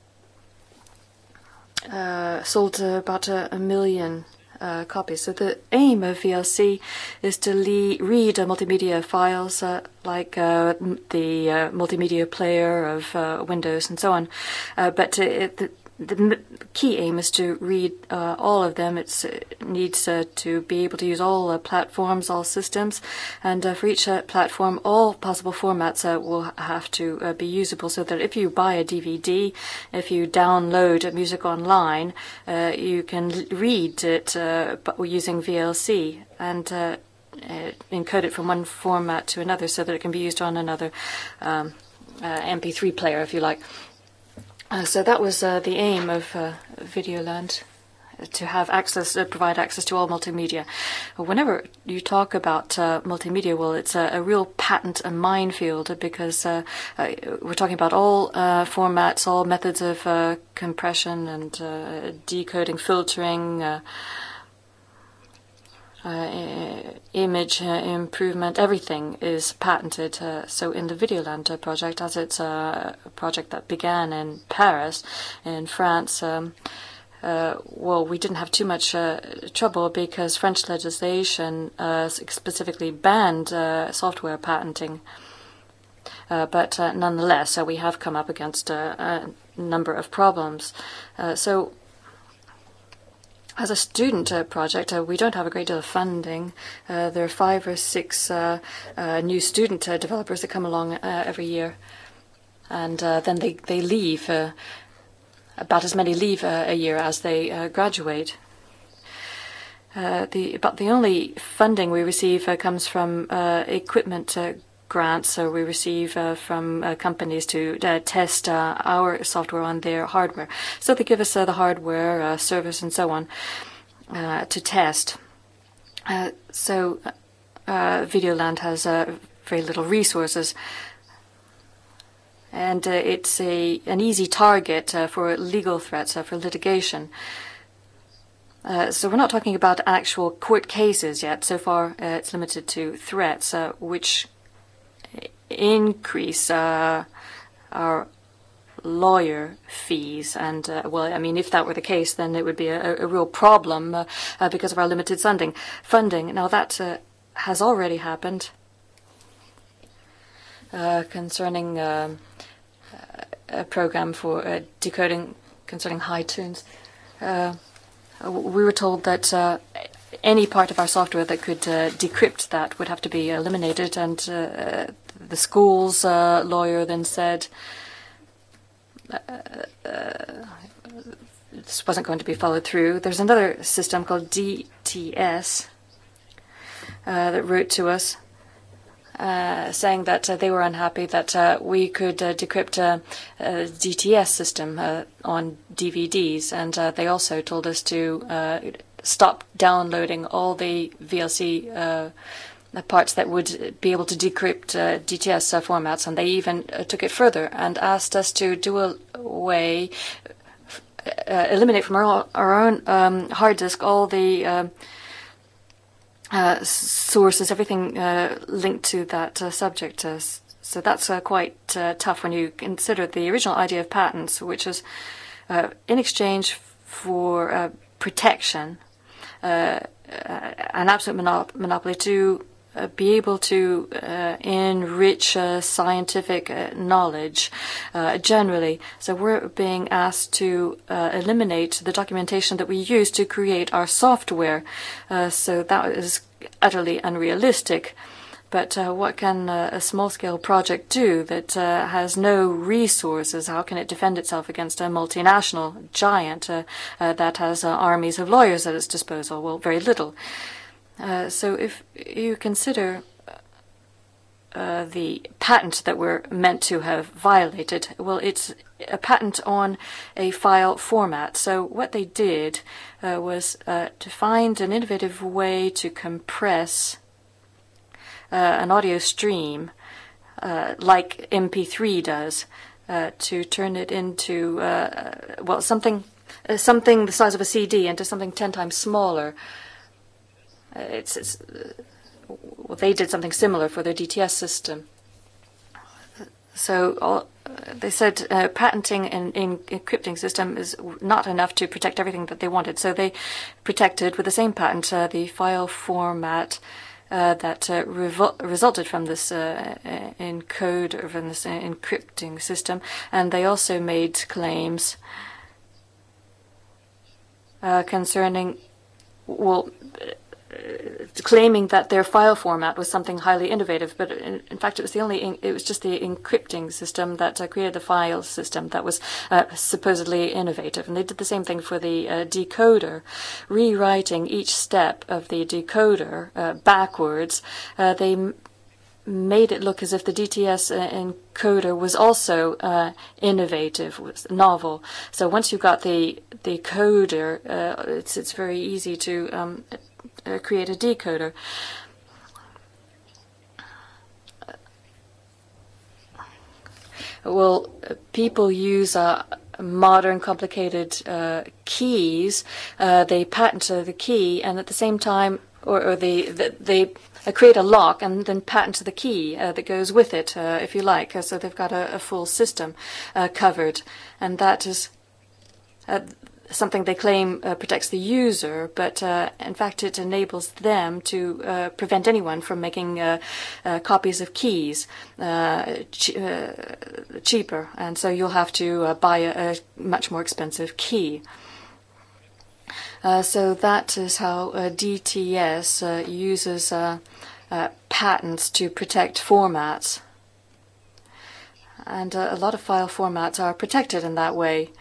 uh, sold to about a, a million Uh, copies. So the aim of V L C is to read uh, multimedia files uh, like uh, the uh, multimedia player of uh, Windows and so on. Uh, but uh, it, the, the key aim is to read uh, all of them. It's, it needs uh, to be able to use all uh, platforms, all systems, and uh, for each uh, platform, all possible formats uh, will have to uh, be usable, so that if you buy a D V D, if you download music online, uh, you can read it uh, using V L C and uh, uh, encode it from one format to another, so that it can be used on another um, uh, M P three player, if you like. Uh, so that was uh, the aim of uh, Videoland, to have access, uh, provide access to all multimedia. Whenever you talk about uh, multimedia, well, it's a, a real patent a minefield, because uh, uh, we're talking about all uh, formats, all methods of uh, compression and uh, decoding, filtering, uh, Uh, image uh, improvement, everything is patented. Uh, so in the Videoland uh, project, as it's uh, a project that began in Paris, in France, um, uh, well, we didn't have too much uh, trouble, because French legislation uh, specifically banned uh, software patenting. Uh, but uh, nonetheless, uh, we have come up against uh, a number of problems. Uh, so As a student uh, project, uh, we don't have a great deal of funding. Uh, there are five or six uh, uh, new student uh, developers that come along uh, every year, and uh, then they, they leave. Uh, about as many leave uh, a year as they uh, graduate. Uh, the, but the only funding we receive uh, comes from uh, equipment uh, grants uh, we receive uh, from uh, companies to uh, test uh, our software on their hardware. So they give us uh, the hardware, uh, service, and so on uh, to test. Uh, so uh, Videoland has uh, very little resources, and uh, it's a an easy target uh, for legal threats, uh, for litigation. Uh, so we're not talking about actual court cases yet. So far, uh, it's limited to threats, uh, which increase uh, our lawyer fees. And, uh, well, I mean, if that were the case, then it would be a, a real problem uh, uh, because of our limited funding. Funding. Now, that uh, has already happened uh, concerning uh, a program for uh, decoding concerning high tunes. Uh, we were told that uh, any part of our software that could uh, decrypt that would have to be eliminated, and uh, the school's uh, lawyer then said uh, uh, this wasn't going to be followed through. There's another system called D T S uh, that wrote to us uh, saying that uh, they were unhappy that uh, we could uh, decrypt uh, a D T S system uh, on D V Ds, and uh, they also told us to uh, stop downloading all the V L C uh, parts that would be able to decrypt uh, D T S uh, formats, and they even uh, took it further and asked us to do away, uh, eliminate from our, our own um, hard disk all the uh, uh, sources, everything uh, linked to that uh, subject. Uh, so that's uh, quite uh, tough when you consider the original idea of patents, which is uh, in exchange for uh, protection, uh, uh, an absolute monop- monopoly to Uh, be able to uh, enrich uh, scientific uh, knowledge uh, generally. So we're being asked to uh, eliminate the documentation that we use to create our software. Uh, so that is utterly unrealistic. But uh, what can uh, a small-scale project do that uh, has no resources? How can it defend itself against a multinational giant uh, uh, that has uh, armies of lawyers at its disposal? Well, very little. Uh, so if you consider uh, the patent that we're meant to have violated, well, it's a patent on a file format. So what they did uh, was uh, to find an innovative way to compress uh, an audio stream uh, like M P three does, uh, to turn it into, uh, well, something, uh, something the size of a C D into something ten times smaller. Uh, it's, it's uh, well, they did something similar for their D T S system. So all, uh, they said uh, patenting an in encrypting system is not enough to protect everything that they wanted. So they protected with the same patent uh, the file format uh, that uh, revol- resulted from this uh, encode or from this uh, encrypting system, and they also made claims uh, concerning, well. Uh, claiming that their file format was something highly innovative, but in, in fact it was the only in, it was just the encrypting system that uh, created the file system that was uh, supposedly innovative. And they did the same thing for the uh, decoder, rewriting each step of the decoder uh, backwards. Uh, they m- made it look as if the D T S uh, encoder was also uh, innovative, was novel. So once you got the the coder, uh, it's it's very easy to um, Uh, create a decoder. Well, uh, people use uh, modern, complicated uh, keys. Uh, they patent uh, the key, and at the same time, or, or they the, they uh, create a lock and then patent the key uh, that goes with it, uh, if you like. Uh, so they've got a, a full system uh, covered, and that is Uh, something they claim uh, protects the user, but uh, in fact it enables them to uh, prevent anyone from making uh, uh, copies of keys uh, che- uh, cheaper, and so you'll have to uh, buy a, a much more expensive key. Uh, so that is how uh, D T S uh, uses uh, uh, patents to protect formats, and uh, a lot of file formats are protected in that way.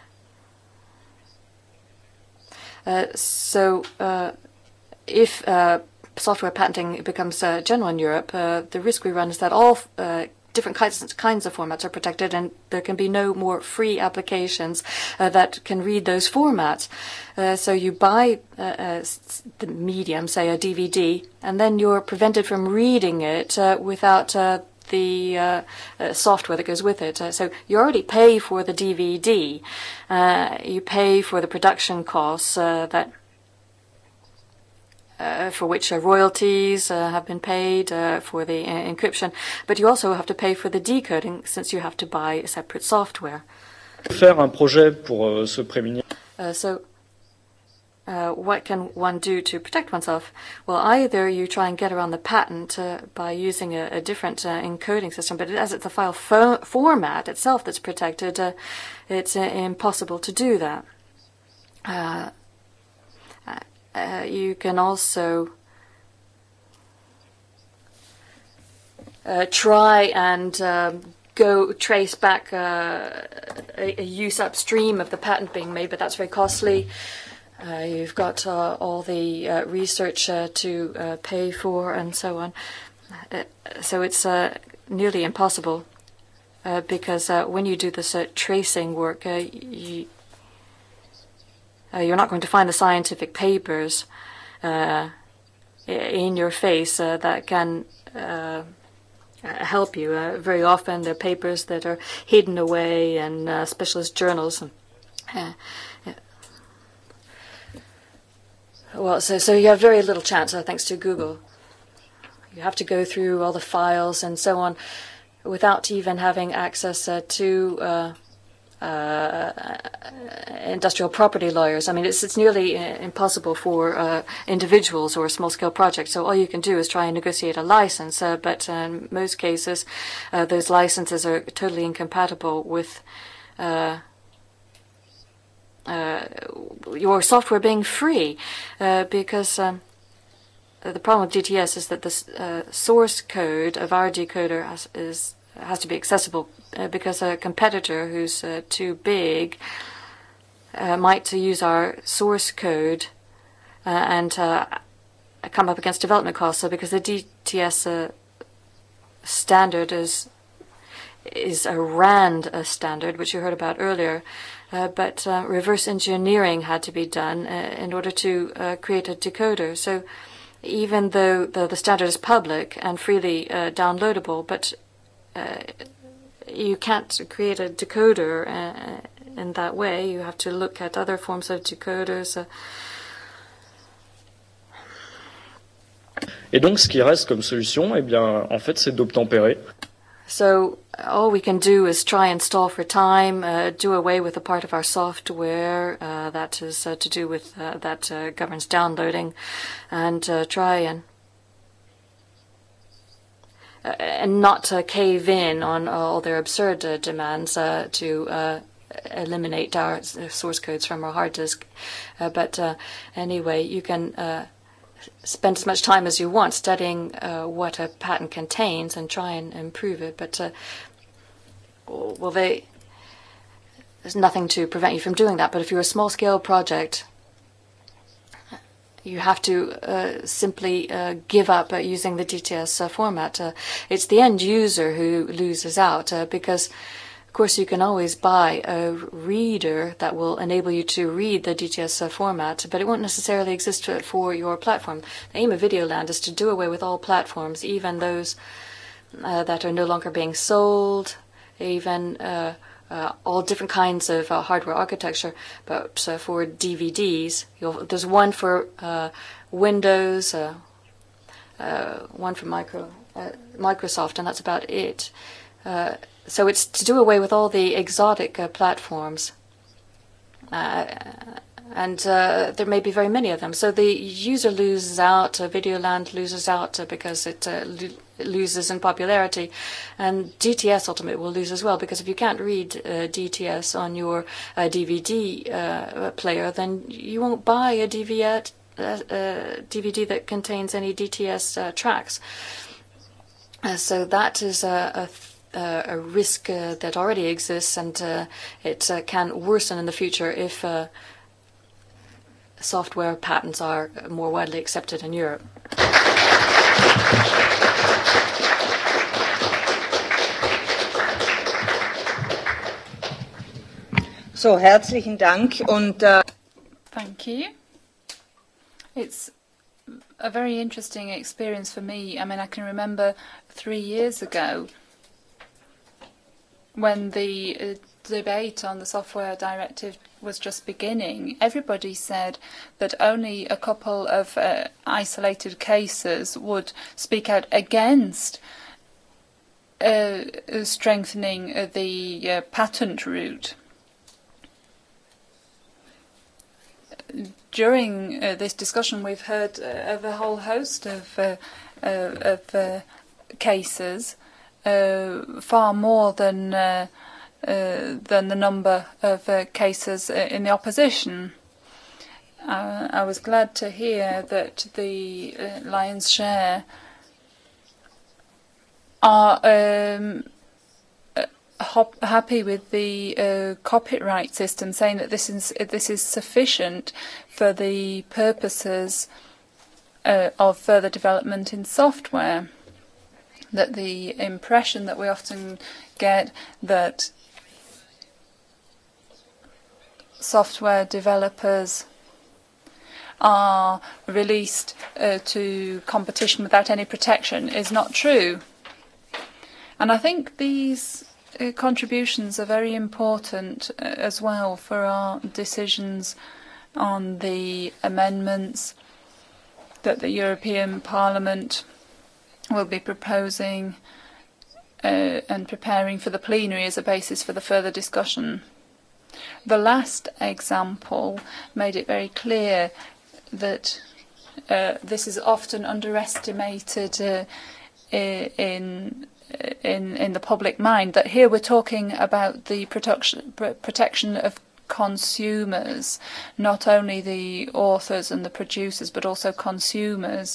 Uh, so uh, if uh, software patenting becomes uh, general in Europe, uh, the risk we run is that all uh, different kinds, kinds of formats are protected, and there can be no more free applications uh, that can read those formats. Uh, so you buy uh, uh, the medium, say a D V D, and then you're prevented from reading it uh, without uh, the uh, uh, software that goes with it. Uh, so you already pay for the D V D. Uh, you pay for the production costs uh, that uh, for which uh, royalties uh, have been paid uh, for the uh, encryption, but you also have to pay for the decoding since you have to buy separate software. Faire un projet pour euh, se prémunir. Uh, so Uh, what can one do to protect oneself? Well, either you try and get around the patent uh, by using a, a different uh, encoding system, but as it's a file fo- format itself that's protected, uh, it's uh, impossible to do that. Uh, uh, you can also uh, try and um, go trace back uh, a, a use upstream of the patent being made, but that's very costly. Uh, you've got uh, all the uh, research uh, to uh, pay for and so on. Uh, so it's uh, nearly impossible uh, because uh, when you do this uh, tracing work, uh, you, uh, you're not going to find the scientific papers uh, in your face uh, that can uh, help you. Uh, very often they're papers that are hidden away in uh, specialist journals. Uh, Well, so so you have very little chance, uh, thanks to Google. You have to go through all the files and so on without even having access uh, to uh, uh, industrial property lawyers. I mean, it's, it's nearly impossible for uh, individuals or small-scale projects. So all you can do is try and negotiate a license. Uh, but in most cases, uh, those licenses are totally incompatible with uh, uh, your software being free, uh, because um, the problem with D T S is that the uh, source code of our decoder has, is has to be accessible, uh, because a competitor who's uh, too big uh, might use our source code uh, and uh, come up against development costs. So because the D T S uh, standard is is a RAND uh, standard, which you heard about earlier, uh, but uh, reverse engineering had to be done uh, in order to uh, create a decoder. So even though the, the standard is public and freely uh, downloadable, but Uh, you can't create a decoder uh, in that way. You have to look at other forms of decoders. Uh. Et donc, ce qui reste comme solution, eh bien, en fait, c'est d'obtempérer. So all we can do is try and stall for time, uh, do away with a part of our software uh, that is uh, to do with uh, that uh, governs downloading, and uh, try and Uh, and not uh, cave in on all their absurd uh, demands uh, to uh, eliminate our source codes from our hard disk. Uh, but uh, anyway, you can uh, spend as much time as you want studying uh, what a patent contains and try and improve it. But uh, well, they there's nothing to prevent you from doing that. But if you're a small-scale project, you have to uh, simply uh, give up uh, using the D T S uh, format. Uh, it's the end user who loses out uh, because, of course, you can always buy a reader that will enable you to read the D T S uh, format, but it won't necessarily exist for your platform. The aim of Videoland is to do away with all platforms, even those uh, that are no longer being sold, even uh, Uh, all different kinds of uh, hardware architecture, but uh, for D V Ds, you'll, there's one for uh, Windows, uh, uh, one for micro, uh, Microsoft, and that's about it. Uh, so it's to do away with all the exotic uh, platforms, uh, and uh, there may be very many of them. So the user loses out, uh, Videoland loses out uh, because it uh, lo- loses in popularity, and D T S ultimately will lose as well, because if you can't read uh, D T S on your uh, D V D uh, player, then you won't buy a D V D, uh, uh, D V D that contains any D T S uh, tracks. Uh, so that is a, a Uh, a risk uh, that already exists, and uh, it uh, can worsen in the future if uh, software patents are more widely accepted in Europe. So, herzlichen Dank und uh Thank you. It's a very interesting experience for me. I mean, I can remember three years ago when the uh, debate on the software directive was just beginning. Everybody said that only a couple of uh, isolated cases would speak out against uh, strengthening uh, the uh, patent route. During uh, this discussion, we've heard uh, of a whole host of, uh, uh, of uh, cases, Uh, far more than uh, uh, than the number of uh, cases in the opposition. Uh, I was glad to hear that the uh, lion's share are um, uh, happy with the uh, copyright system, saying that this is this is sufficient for the purposes uh, of further development in software. That the impression that we often get that software developers are released uh, to competition without any protection is not true. And I think these uh, contributions are very important uh, as well for our decisions on the amendments that the European Parliament will be proposing uh, and preparing for the plenary as a basis for the further discussion. The last example made it very clear that uh, this is often underestimated uh, in in in the public mind, that here we're talking about the protection protection of consumers, not only the authors and the producers, but also consumers,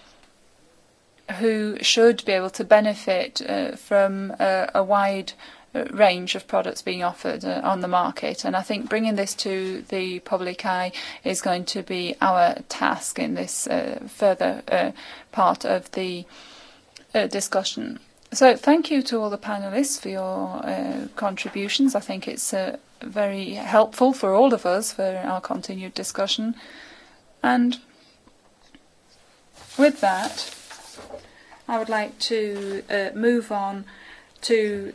who should be able to benefit uh, from uh, a wide range of products being offered uh, on the market. And I think bringing this to the public eye is going to be our task in this uh, further uh, part of the uh, discussion. So thank you to all the panelists for your uh, contributions. I think it's uh, very helpful for all of us for our continued discussion. And with that, I would like to uh, move on to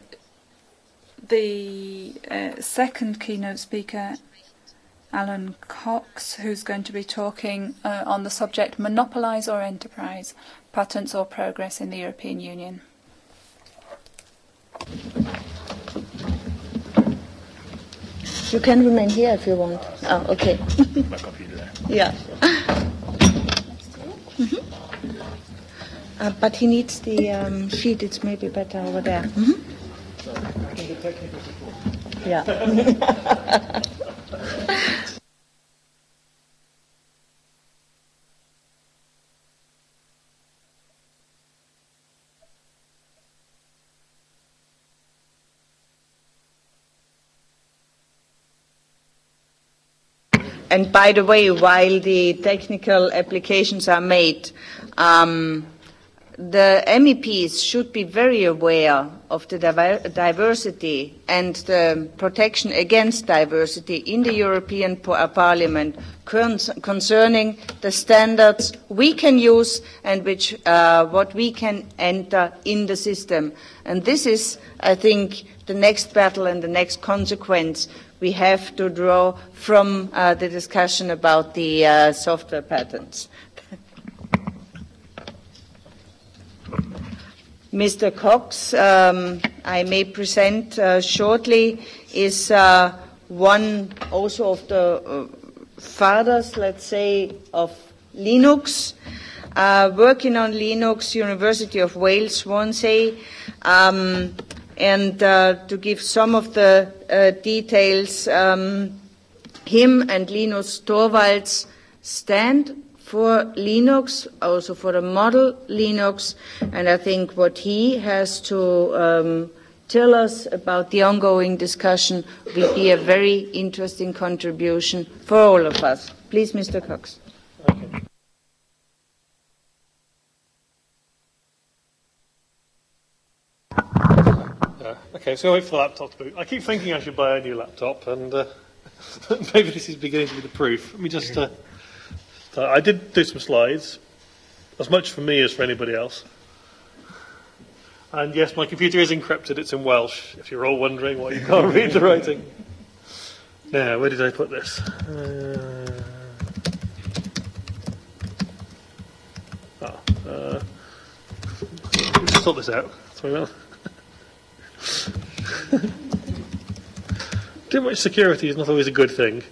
the uh, second keynote speaker, Alan Cox, who's going to be talking uh, on the subject Monopolise or Enterprise, Patents or Progress in the European Union. You can remain here if you want. Oh, okay. My computer there. Yeah. Mm-hmm. Uh, but he needs the um, sheet. It's maybe better over there. Mm-hmm. Yeah. And by the way, while the technical applications are made, um, the M E Ps should be very aware of the diversity and the protection against diversity in the European Parliament concerning the standards we can use and which uh, what we can enter in the system. And this is, I think, the next battle and the next consequence we have to draw from uh, the discussion about the uh, software patents. Mister Cox, um, I may present uh, shortly, is uh, one also of the uh, fathers, let's say, of Linux, uh, working on Linux, University of Wales, Swansea, um, and uh, to give some of the uh, details, um, him and Linus Torvalds stand for Linux, also for the model Linux, and I think what he has to um, tell us about the ongoing discussion will be a very interesting contribution for all of us. Please, Mister Cox. Okay. Uh, okay, so I'll wait for the laptop to boot. I keep thinking I should buy a new laptop, and uh, maybe this is beginning to be the proof. Let me just... Uh, Uh, I did do some slides, as much for me as for anybody else. And yes, my computer is encrypted. It's in Welsh, if you're all wondering why you can't read the writing. Now, where did I put this? Uh, oh, uh, let's sort this out. Sorry, too much security is not always a good thing.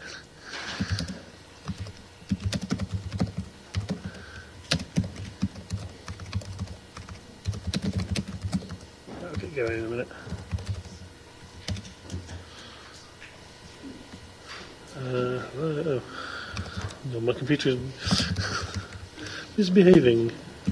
Going in a minute. Uh, oh, no, my computer is misbehaving.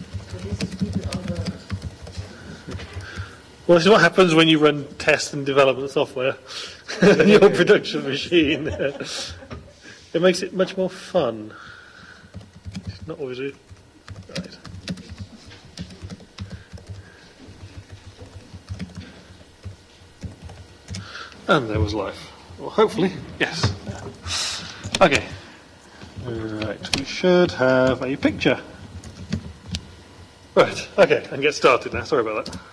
Well, this is what happens when you run test and development software in your production machine. It makes it much more fun. It's not always right. And there was life. Well, hopefully, yes. Okay. Right, we should have a picture. Right, okay, and get started now. Sorry about that.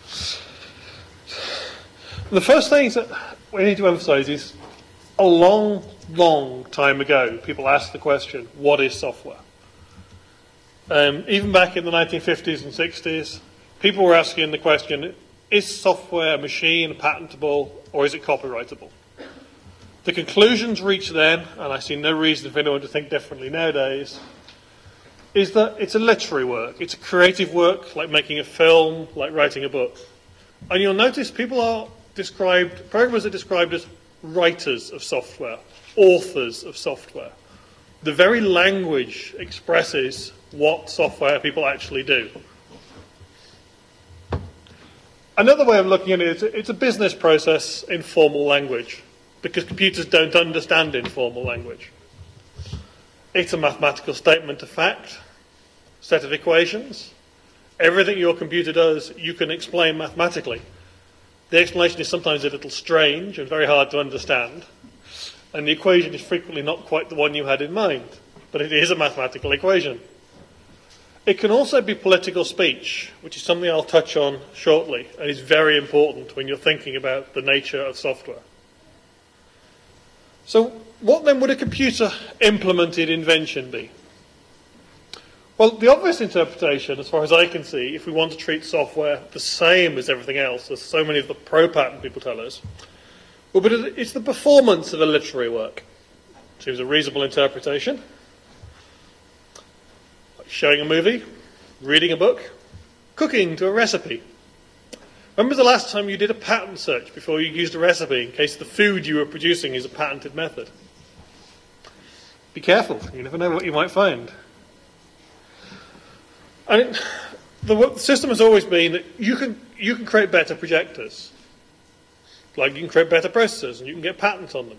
The first thing that we need to emphasize is a long, long time ago, people asked the question, what is software? Um, even back in the nineteen fifties and sixties, people were asking the question, is software a machine, patentable, or is it copyrightable? The conclusions reached then, and I see no reason for anyone to think differently nowadays, is that it's a literary work. It's a creative work, like making a film, like writing a book. And you'll notice people are described, programmers are described as writers of software, authors of software. The very language expresses what software people actually do. Another way of looking at it is it's a business process in formal language, because computers don't understand informal language. It's a mathematical statement of fact, set of equations. Everything your computer does, you can explain mathematically. The explanation is sometimes a little strange and very hard to understand, and the equation is frequently not quite the one you had in mind, but it is a mathematical equation. It can also be political speech, which is something I'll touch on shortly, and is very important when you're thinking about the nature of software. So what then would a computer implemented invention be? Well, the obvious interpretation, as far as I can see, if we want to treat software the same as everything else, as so many of the pro-patent people tell us, well, but it's the performance of a literary work. Seems a reasonable interpretation. Like showing a movie, reading a book, cooking to a recipe. When was the last time you did a patent search before you used a recipe in case the food you were producing is a patented method? Be careful, you never know what you might find. And it, the, the system has always been that you can, you can create better projectors. Like you can create better processors and you can get patents on them.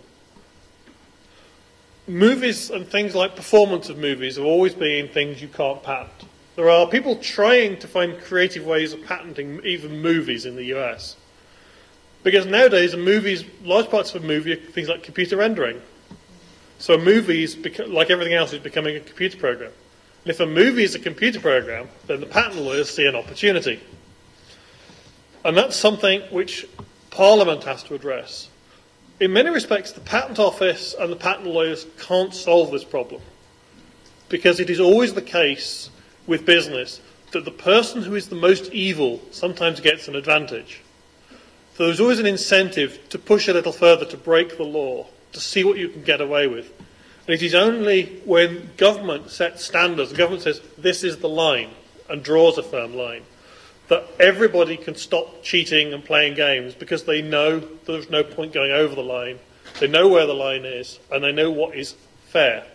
Movies and things like performance of movies have always been things you can't patent. There are people trying to find creative ways of patenting even movies in the U S. Because nowadays, a movies, large parts of a movie are things like computer rendering. So a movie is, like everything else, is becoming a computer program. And if a movie is a computer program, then the patent lawyers see an opportunity. And that's something which Parliament has to address. In many respects, the Patent Office and the patent lawyers can't solve this problem. Because it is always the case with business that the person who is the most evil sometimes gets an advantage. So there's always an incentive to push a little further, to break the law, to see what you can get away with. And it is only when government sets standards, the government says this is the line and draws a firm line, that everybody can stop cheating and playing games because they know there's no point going over the line, they know where the line is, and they know what is fair.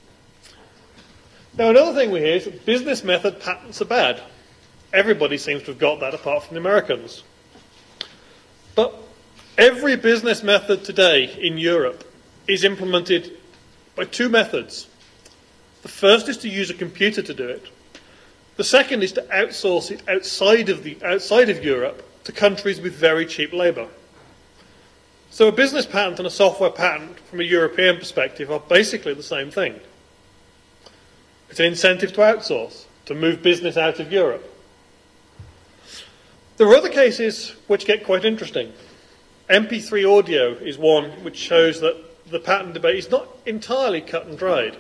Now, another thing we hear is that business method patents are bad. Everybody seems to have got that apart from the Americans. But every business method today in Europe is implemented by two methods. The first is to use a computer to do it. The second is to outsource it outside of, the, outside of Europe to countries with very cheap labour. So a business patent and a software patent from a European perspective are basically the same thing. It's an incentive to outsource, to move business out of Europe. There are other cases which get quite interesting. M P three audio is one which shows that the patent debate is not entirely cut and dried.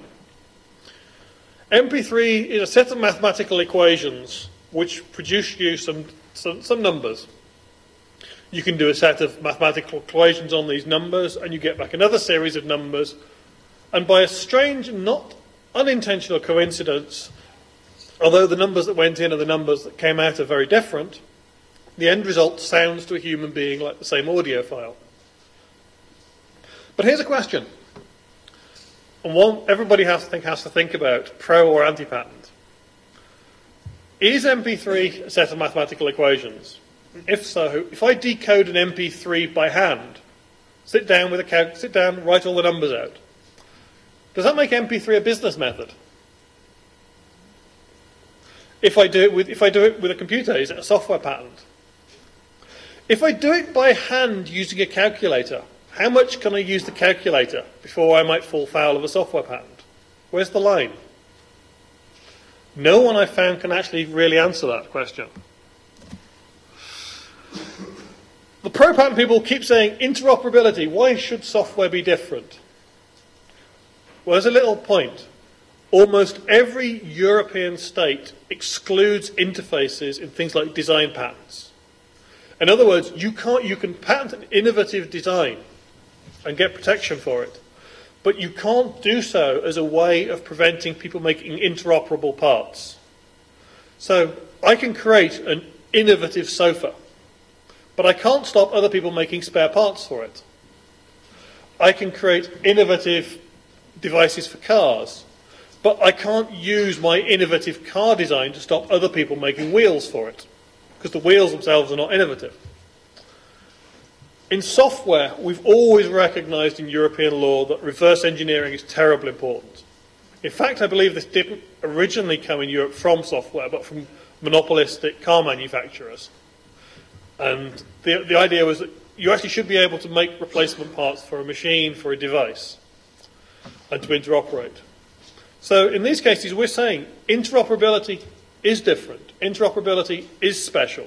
M P three is a set of mathematical equations which produce you some, some, some numbers. You can do a set of mathematical equations on these numbers and you get back another series of numbers, and by a strange, not unintentional coincidence, although the numbers that went in and the numbers that came out are very different, the end result sounds to a human being like the same audio file. But here's a question, and one everybody has to think, has to think about, pro or anti-patent. Is M P three a set of mathematical equations? If so, if I decode an M P three by hand, sit down with a calc, sit down, write all the numbers out, does that make M P three a business method? If I do it with, if I do it with a computer, is it a software patent? If I do it by hand using a calculator, how much can I use the calculator before I might fall foul of a software patent? Where's the line? No one I've found can actually really answer that question. The pro-patent people keep saying interoperability. Why should software be different? Well, there's a little point. Almost every European state excludes interfaces in things like design patents. In other words, you can't, you can patent an innovative design, and get protection for it. But you can't do so as a way of preventing people making interoperable parts. So I can create an innovative sofa, but I can't stop other people making spare parts for it. I can create innovative devices for cars, but I can't use my innovative car design to stop other people making wheels for it, because the wheels themselves are not innovative. In software, we've always recognised in European law that reverse engineering is terribly important. In fact, I believe this didn't originally come in Europe from software, but from monopolistic car manufacturers. And the, the idea was that you actually should be able to make replacement parts for a machine, for a device, and to interoperate. So in these cases, we're saying interoperability is different. Interoperability is special.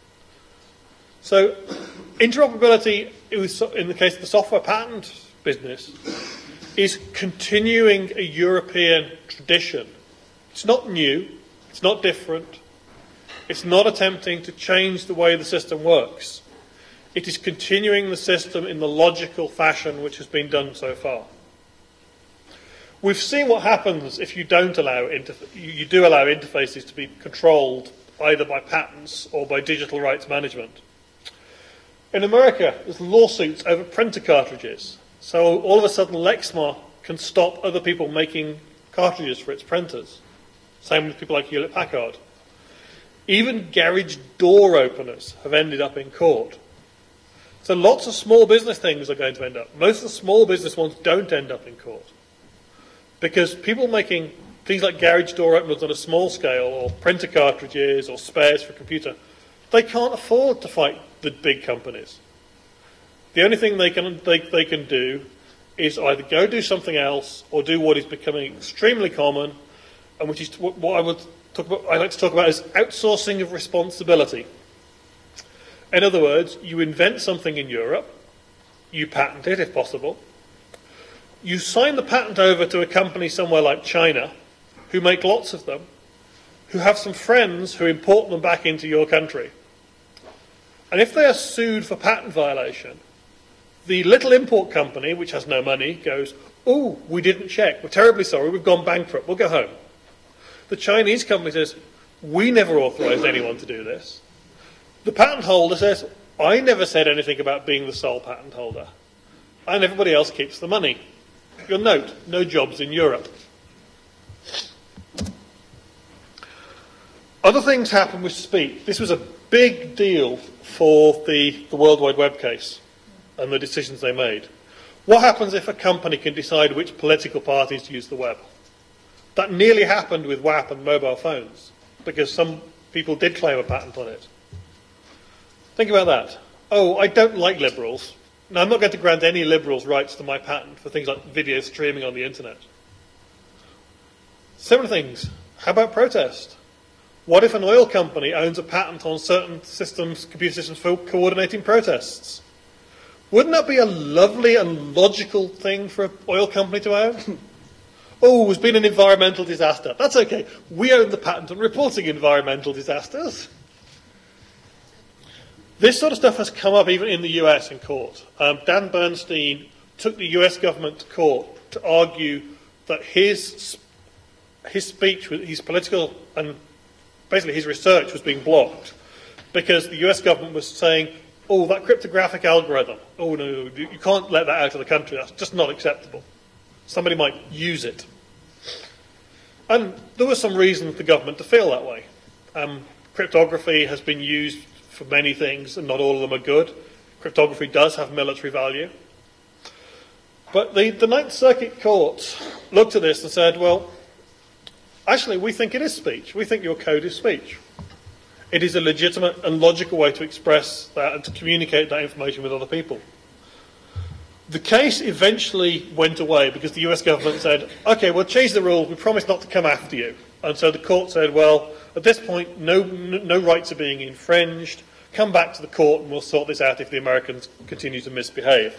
So interoperability, in the case of the software patent business, is continuing a European tradition. It's not new. It's not different. It's not attempting to change the way the system works. It is continuing the system in the logical fashion which has been done so far. We've seen what happens if you don't allow interf- you do allow interfaces to be controlled either by patents or by digital rights management. In America, there's lawsuits over printer cartridges. So all of a sudden, Lexmark can stop other people making cartridges for its printers. Same with people like Hewlett-Packard. Even garage door openers have ended up in court. So lots of small business things are going to end up. Most of the small business ones don't end up in court. Because people making things like garage door openers on a small scale, or printer cartridges, or spares for a computer, they can't afford to fight the big companies. The only thing they can they, they can do is either go do something else, or do what is becoming extremely common, and which is what I would talk about. I like to talk about as outsourcing of responsibility. In other words, you invent something in Europe, you patent it if possible. You sign the patent over to a company somewhere like China, who make lots of them, who have some friends who import them back into your country. And if they are sued for patent violation, the little import company, which has no money, goes, "Oh, we didn't check. We're terribly sorry. We've gone bankrupt. We'll go home." The Chinese company says, "We never authorised anyone to do this." The patent holder says, "I never said anything about being the sole patent holder." And everybody else keeps the money. You'll note, no jobs in Europe. Other things happen with speech. This was a big deal for the, the World Wide Web case and the decisions they made. What happens if a company can decide which political parties to use the web? That nearly happened with W A P and mobile phones, because some people did claim a patent on it. Think about that. Oh, I don't like liberals. Now, I'm not going to grant any liberals rights to my patent for things like video streaming on the internet. Similar things. How about protest? What if an oil company owns a patent on certain systems, computer systems for coordinating protests? Wouldn't that be a lovely and logical thing for an oil company to own? Oh, there's been an environmental disaster. That's okay. We own the patent on reporting environmental disasters. This sort of stuff has come up even in the U S in court. Um, Dan Bernstein took the U S government to court to argue that his his speech, his political and basically his research was being blocked because the U S government was saying, "Oh, that cryptographic algorithm, oh no, you can't let that out of the country. That's just not acceptable. Somebody might use it." And there was some reason for the government to feel that way. Um, cryptography has been used for many things, and not all of them are good. Cryptography does have military value. But the, the Ninth Circuit Court looked at this and said, well, actually, we think it is speech. We think your code is speech. It is a legitimate and logical way to express that and to communicate that information with other people. The case eventually went away because the U S government said, okay, we'll change the rules. We promise not to come after you. And so the court said, well, at this point, no, no rights are being infringed. Come back to the court and we'll sort this out if the Americans continue to misbehave.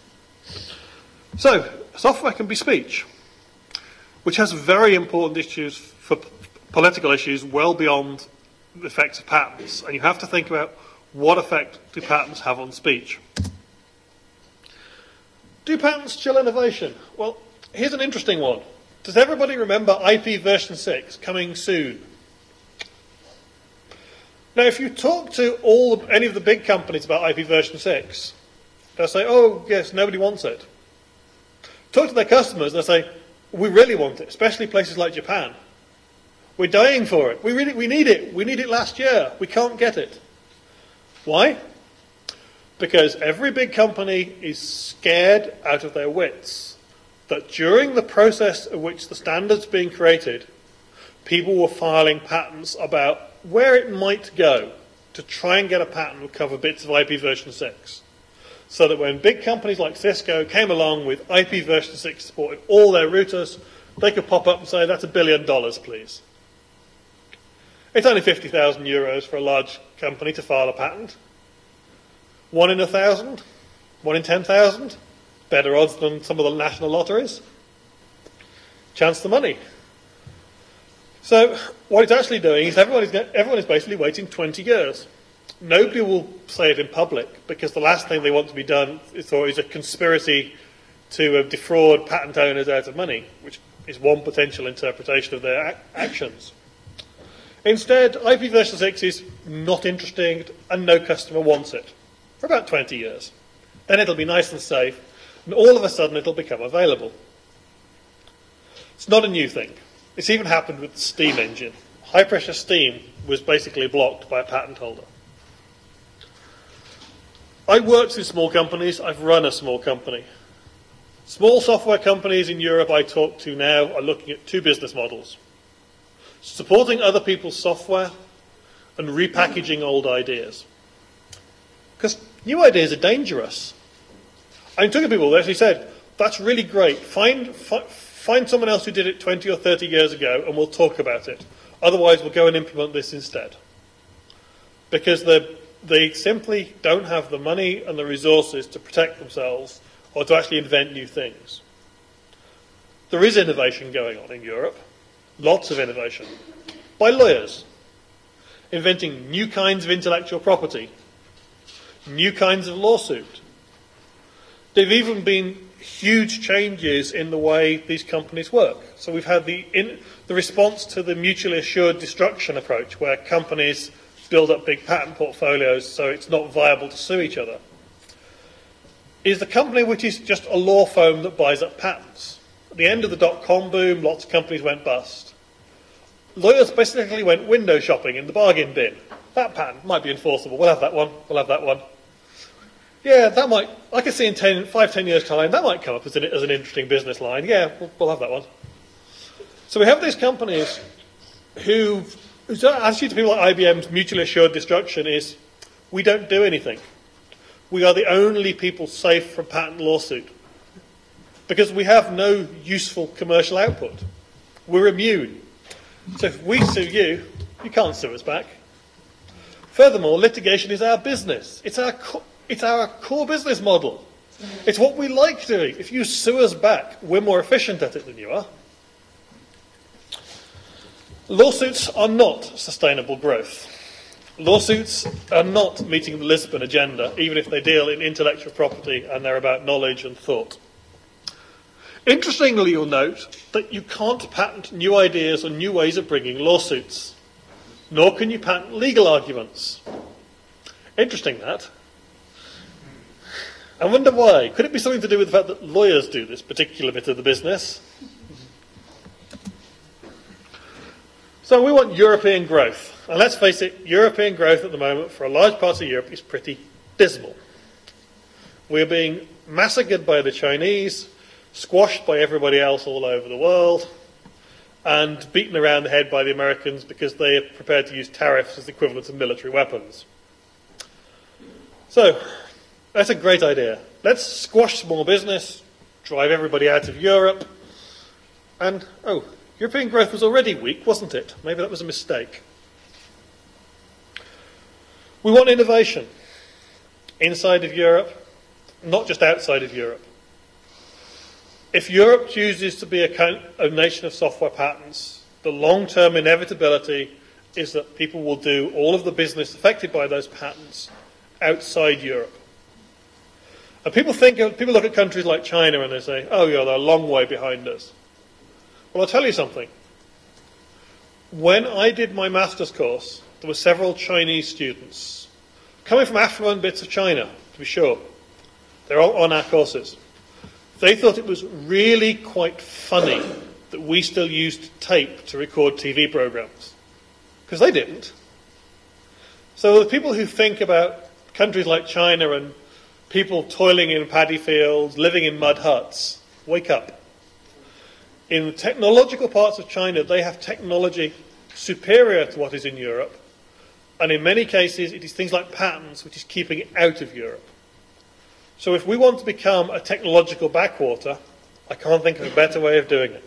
So, software can be speech, which has very important issues for p- political issues well beyond the effects of patents. And you have to think about what effect do patents have on speech. Do patents chill innovation? Well, here's an interesting one. Does everybody remember I P version six coming soon? Now, if you talk to all any of the big companies about I P version six, they'll say, oh, yes, nobody wants it. Talk to their customers, they'll say, we really want it, especially places like Japan. We're dying for it. We, really, we need it. We need it last year. We can't get it. Why? Because every big company is scared out of their wits that during the process of which the standard's being created, people were filing patents about where it might go to try and get a patent that would cover bits of I P version six. So that when big companies like Cisco came along with I P version six support in all their routers, they could pop up and say, that's a billion dollars, please. It's only fifty thousand euros for a large company to file a patent. One in a thousand? One in ten thousand? Better odds than some of the national lotteries. Chance the money. So what it's actually doing is everyone is, everyone is basically waiting twenty years. Nobody will say it in public because the last thing they want to be done is, or is a conspiracy to uh, defraud patent owners out of money, which is one potential interpretation of their ac actions. Instead, I P version six is not interesting and no customer wants it for about twenty years. Then it'll be nice and safe, and all of a sudden it'll become available. It's not a new thing. It's even happened with the steam engine. High-pressure steam was basically blocked by a patent holder. I worked in small companies. I've run a small company. Small software companies in Europe I talk to now are looking at two business models. Supporting other people's software and repackaging old ideas. Because new ideas are dangerous. I'm talking to people who actually said, that's really great. Find, fi find someone else who did it twenty or thirty years ago and we'll talk about it. Otherwise, we'll go and implement this instead. Because they simply don't have the money and the resources to protect themselves or to actually invent new things. There is innovation going on in Europe. Lots of innovation. By lawyers. Inventing new kinds of intellectual property. New kinds of lawsuit. There have even been huge changes in the way these companies work. So we've had the, in, the response to the mutually assured destruction approach, where companies build up big patent portfolios so it's not viable to sue each other, is the company which is just a law firm that buys up patents. At the end of the dot-com boom, lots of companies went bust. Lawyers basically went window shopping in the bargain bin. That patent might be enforceable. We'll have that one. We'll have that one. Yeah, that might, I can see in ten, five, ten years' time, that might come up as an, as an interesting business line. Yeah, we'll, we'll have that one. So we have these companies who, whose attitude to people like I B M's mutually assured destruction is, we don't do anything. We are the only people safe from patent lawsuit. Because we have no useful commercial output. We're immune. So if we sue you, you can't sue us back. Furthermore, litigation is our business. It's our, co it's our core business model. It's what we like doing. If you sue us back, we're more efficient at it than you are. Lawsuits are not sustainable growth. Lawsuits are not meeting the Lisbon agenda, even if they deal in intellectual property and they're about knowledge and thought. Interestingly, you'll note that you can't patent new ideas or new ways of bringing lawsuits, nor can you patent legal arguments. Interesting, that. I wonder why. Could it be something to do with the fact that lawyers do this particular bit of the business? So we want European growth. And let's face it, European growth at the moment for a large part of Europe is pretty dismal. We're being massacred by the Chinese, squashed by everybody else all over the world, and beaten around the head by the Americans because they are prepared to use tariffs as the equivalent of military weapons. So, that's a great idea. Let's squash small business, drive everybody out of Europe, and, oh, European growth was already weak, wasn't it? Maybe that was a mistake. We want innovation inside of Europe, not just outside of Europe. If Europe chooses to be a, a nation of software patents, the long-term inevitability is that people will do all of the business affected by those patents outside Europe. And people think, of, people look at countries like China and they say, oh yeah, they're a long way behind us. Well, I'll tell you something. When I did my master's course, there were several Chinese students coming from affluent bits of China, to be sure. They're all on our courses. They thought it was really quite funny that we still used tape to record T V programs. Because they didn't. So the people who think about countries like China and people toiling in paddy fields, living in mud huts, wake up. In the technological parts of China, they have technology superior to what is in Europe. And in many cases, it is things like patents which is keeping it out of Europe. So if we want to become a technological backwater, I can't think of a better way of doing it.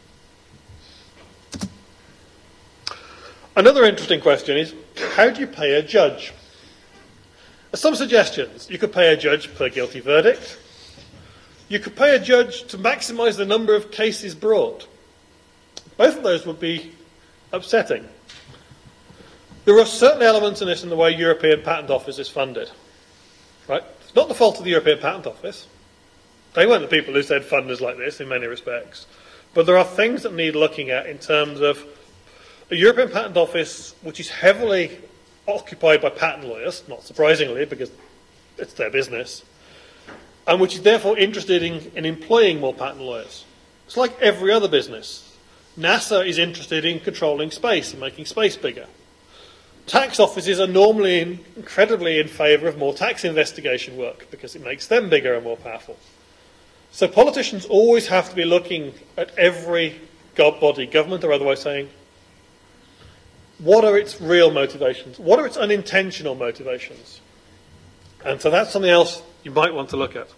Another interesting question is, how do you pay a judge? There's some suggestions. You could pay a judge per guilty verdict. You could pay a judge to maximise the number of cases brought. Both of those would be upsetting. There are certain elements in this in the way European Patent Office is funded. Right? It's not the fault of the European Patent Office. They weren't the people who said fund us like this in many respects. But there are things that need looking at in terms of a European Patent Office which is heavily occupied by patent lawyers, not surprisingly because it's their business, and which is therefore interested in, in employing more patent lawyers. It's like every other business. NASA is interested in controlling space and making space bigger. Tax offices are normally in, incredibly in favour of more tax investigation work because it makes them bigger and more powerful. So politicians always have to be looking at every god body, government or otherwise, saying, what are its real motivations? What are its unintentional motivations? And so that's something else you might want to look at.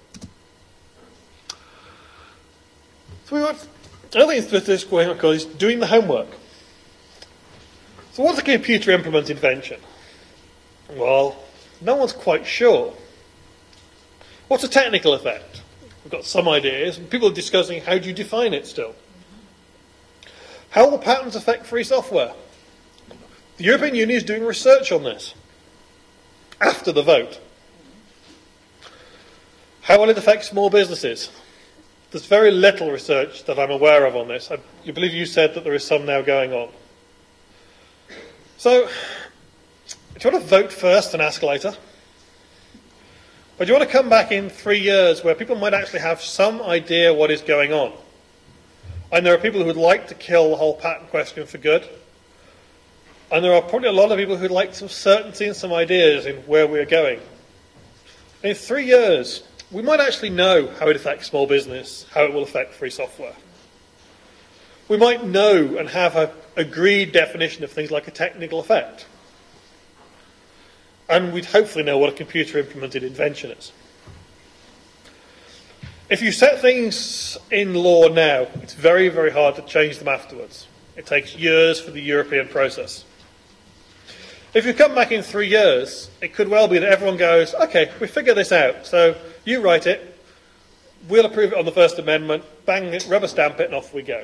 So we want, another thing with this going on is doing the homework. So what's a computer implement invention? Well, no one's quite sure. What's a technical effect? We've got some ideas, and people are discussing how do you define it still. How will patents affect free software? The European Union is doing research on this after the vote. How will it affect small businesses? There's very little research that I'm aware of on this. I you believe you said that there is some now going on. So, do you want to vote first and ask later? Or do you want to come back in three years where people might actually have some idea what is going on? And there are people who would like to kill the whole patent question for good. And there are probably a lot of people who would like some certainty and some ideas in where we're going. And in three years, we might actually know how it affects small business, how it will affect free software. We might know and have an agreed definition of things like a technical effect. And we'd hopefully know what a computer-implemented invention is. If you set things in law now, it's very, very hard to change them afterwards. It takes years for the European process. If you come back in three years, it could well be that everyone goes, okay, we figured this out, so you write it, we'll approve it on the First Amendment, bang it, rubber stamp it, and off we go.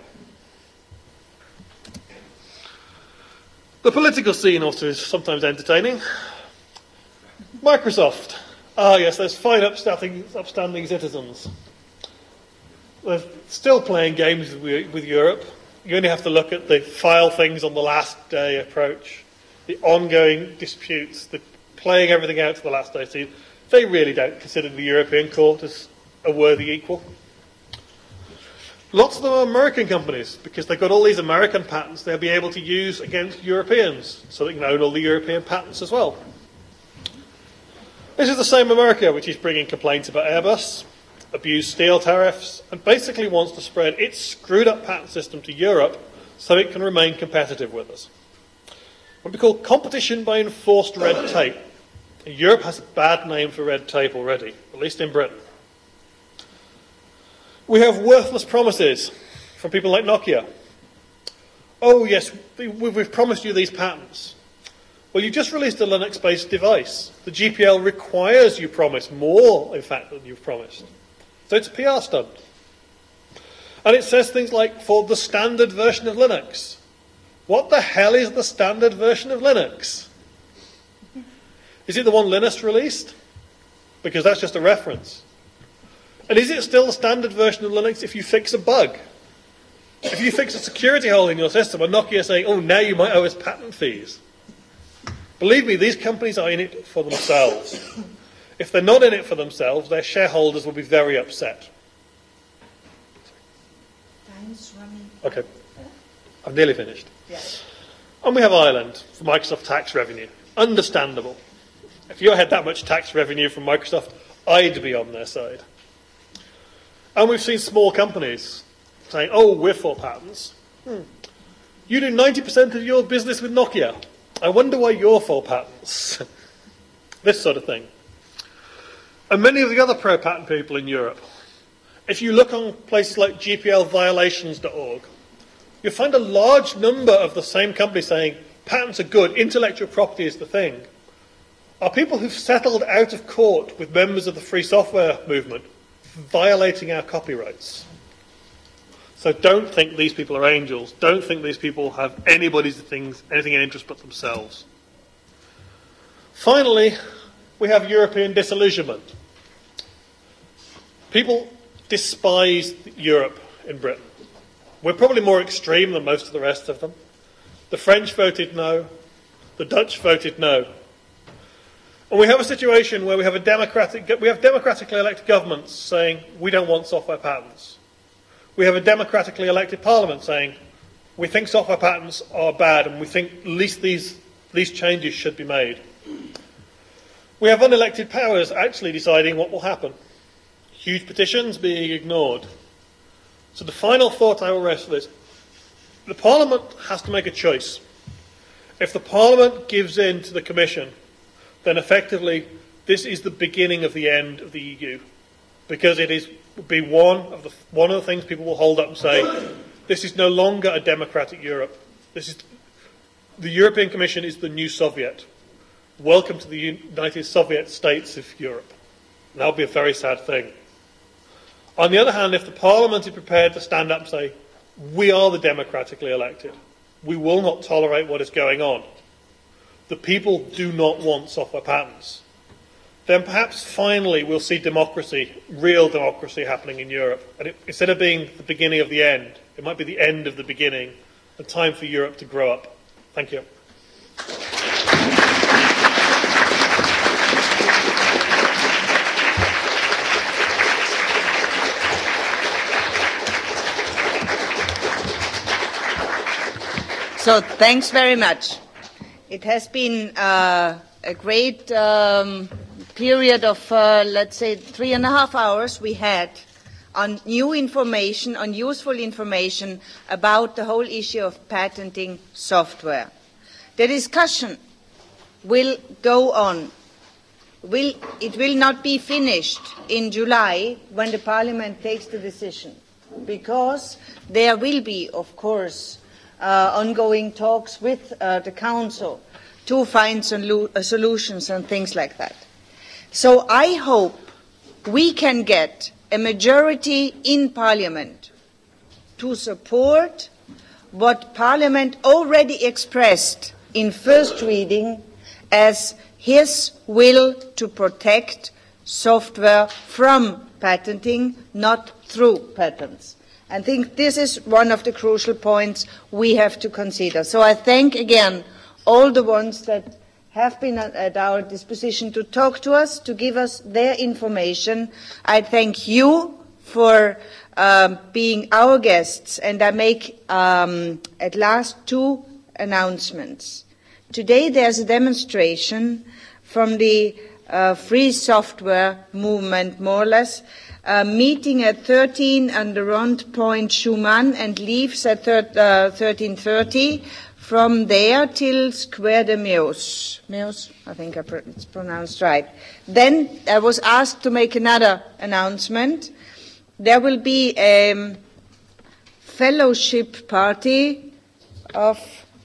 The political scene also is sometimes entertaining. Microsoft. Ah, yes, those fine upstanding, upstanding citizens. They're still playing games with, with Europe. You only have to look at the file things on the last day approach, the ongoing disputes, the playing everything out to the last day. So they really don't consider the European court as a worthy equal. Lots of them are American companies because they've got all these American patents they'll be able to use against Europeans, so they can own all the European patents as well. This is the same America which is bringing complaints about Airbus, abused steel tariffs, and basically wants to spread its screwed up patent system to Europe so it can remain competitive with us. What we call competition by enforced red tape. Europe has a bad name for red tape already, at least in Britain. We have worthless promises from people like Nokia. Oh yes, we've promised you these patents. Well, you just released a Linux-based device. The G P L requires you promise more, in fact, than you've promised. So it's a P R stunt. And it says things like, for the standard version of Linux. What the hell is the standard version of Linux? Is it the one Linus released? Because that's just a reference. And is it still the standard version of Linux if you fix a bug? If you fix a security hole in your system, and Nokia saying, oh, now you might owe us patent fees. Believe me, these companies are in it for themselves. If they're not in it for themselves, their shareholders will be very upset. Time's running. Okay. I've nearly finished. Yeah. And we have Ireland for Microsoft tax revenue. Understandable. If you had that much tax revenue from Microsoft, I'd be on their side. And we've seen small companies saying, oh, we're for patents. Hmm. You do ninety percent of your business with Nokia. I wonder why you're for patents. This sort of thing. And many of the other pro-patent people in Europe, if you look on places like G P L violations dot org, you'll find a large number of the same companies saying, patents are good, intellectual property is the thing, are people who've settled out of court with members of the free software movement, violating our copyrights. So don't think these people are angels. Don't think these people have anybody's things, anything in interest but themselves. Finally, we have European disillusionment. People despise Europe in Britain. We're probably more extreme than most of the rest of them. The French voted no. The Dutch voted no. And we have a situation where we have a democratic, we have democratically elected governments saying we don't want software patents. We have a democratically elected parliament saying we think software patents are bad and we think at least these, these changes should be made. We have unelected powers actually deciding what will happen. Huge petitions being ignored. So the final thought I will rest with is the Parliament has to make a choice. If the Parliament gives in to the Commission, then effectively this is the beginning of the end of the E U, because it is will be one of the one of the things people will hold up and say, this is no longer a democratic Europe. This is the European Commission is the new Soviet. Welcome to the United Soviet States of Europe. And that will be a very sad thing. On the other hand, if the Parliament is prepared to stand up and say, we are the democratically elected, we will not tolerate what is going on, the people do not want software patents, then perhaps finally we'll see democracy, real democracy happening in Europe. And it, instead of being the beginning of the end, it might be the end of the beginning, and time for Europe to grow up. Thank you. So thanks very much. It has been uh, a great um, period of, uh, let's say, three and a half hours we had on new information, on useful information about the whole issue of patenting software. The discussion will go on. Will, it will not be finished in July when the Parliament takes the decision, because there will be, of course, Uh, ongoing talks with uh, the Council to find solu- uh, solutions and things like that. So I hope we can get a majority in Parliament to support what Parliament already expressed in first reading as his will to protect software from patenting, not through patents. I think this is one of the crucial points we have to consider. So I thank again all the ones that have been at our disposition to talk to us, to give us their information. I thank you for um, being our guests, and I make um, at last two announcements. Today there's a demonstration from the uh, free software movement, more or less, Uh, meeting at thirteen on the Rond Point Schumann and leaves at thirteen thirty. From there till Square de Meuse. Meuse, I think I pr- it's pronounced right. Then I was asked to make another announcement. There will be a fellowship party of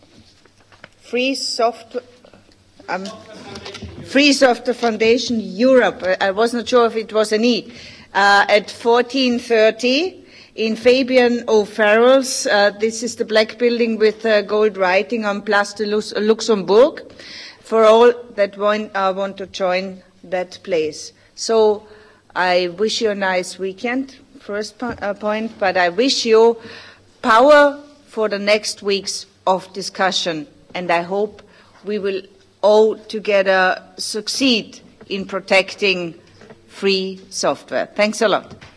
Free Software. Um, Free Software Foundation Europe. I, I was not sure if it was a need. Uh, at fourteen thirty in Fabian O'Farrell's. Uh, this is the black building with uh, gold writing on Place de Luxembourg, for all that want, uh, want to join that place. So I wish you a nice weekend, first po- uh, point, but I wish you power for the next weeks of discussion, and I hope we will all together succeed in protecting free software. Thanks a lot.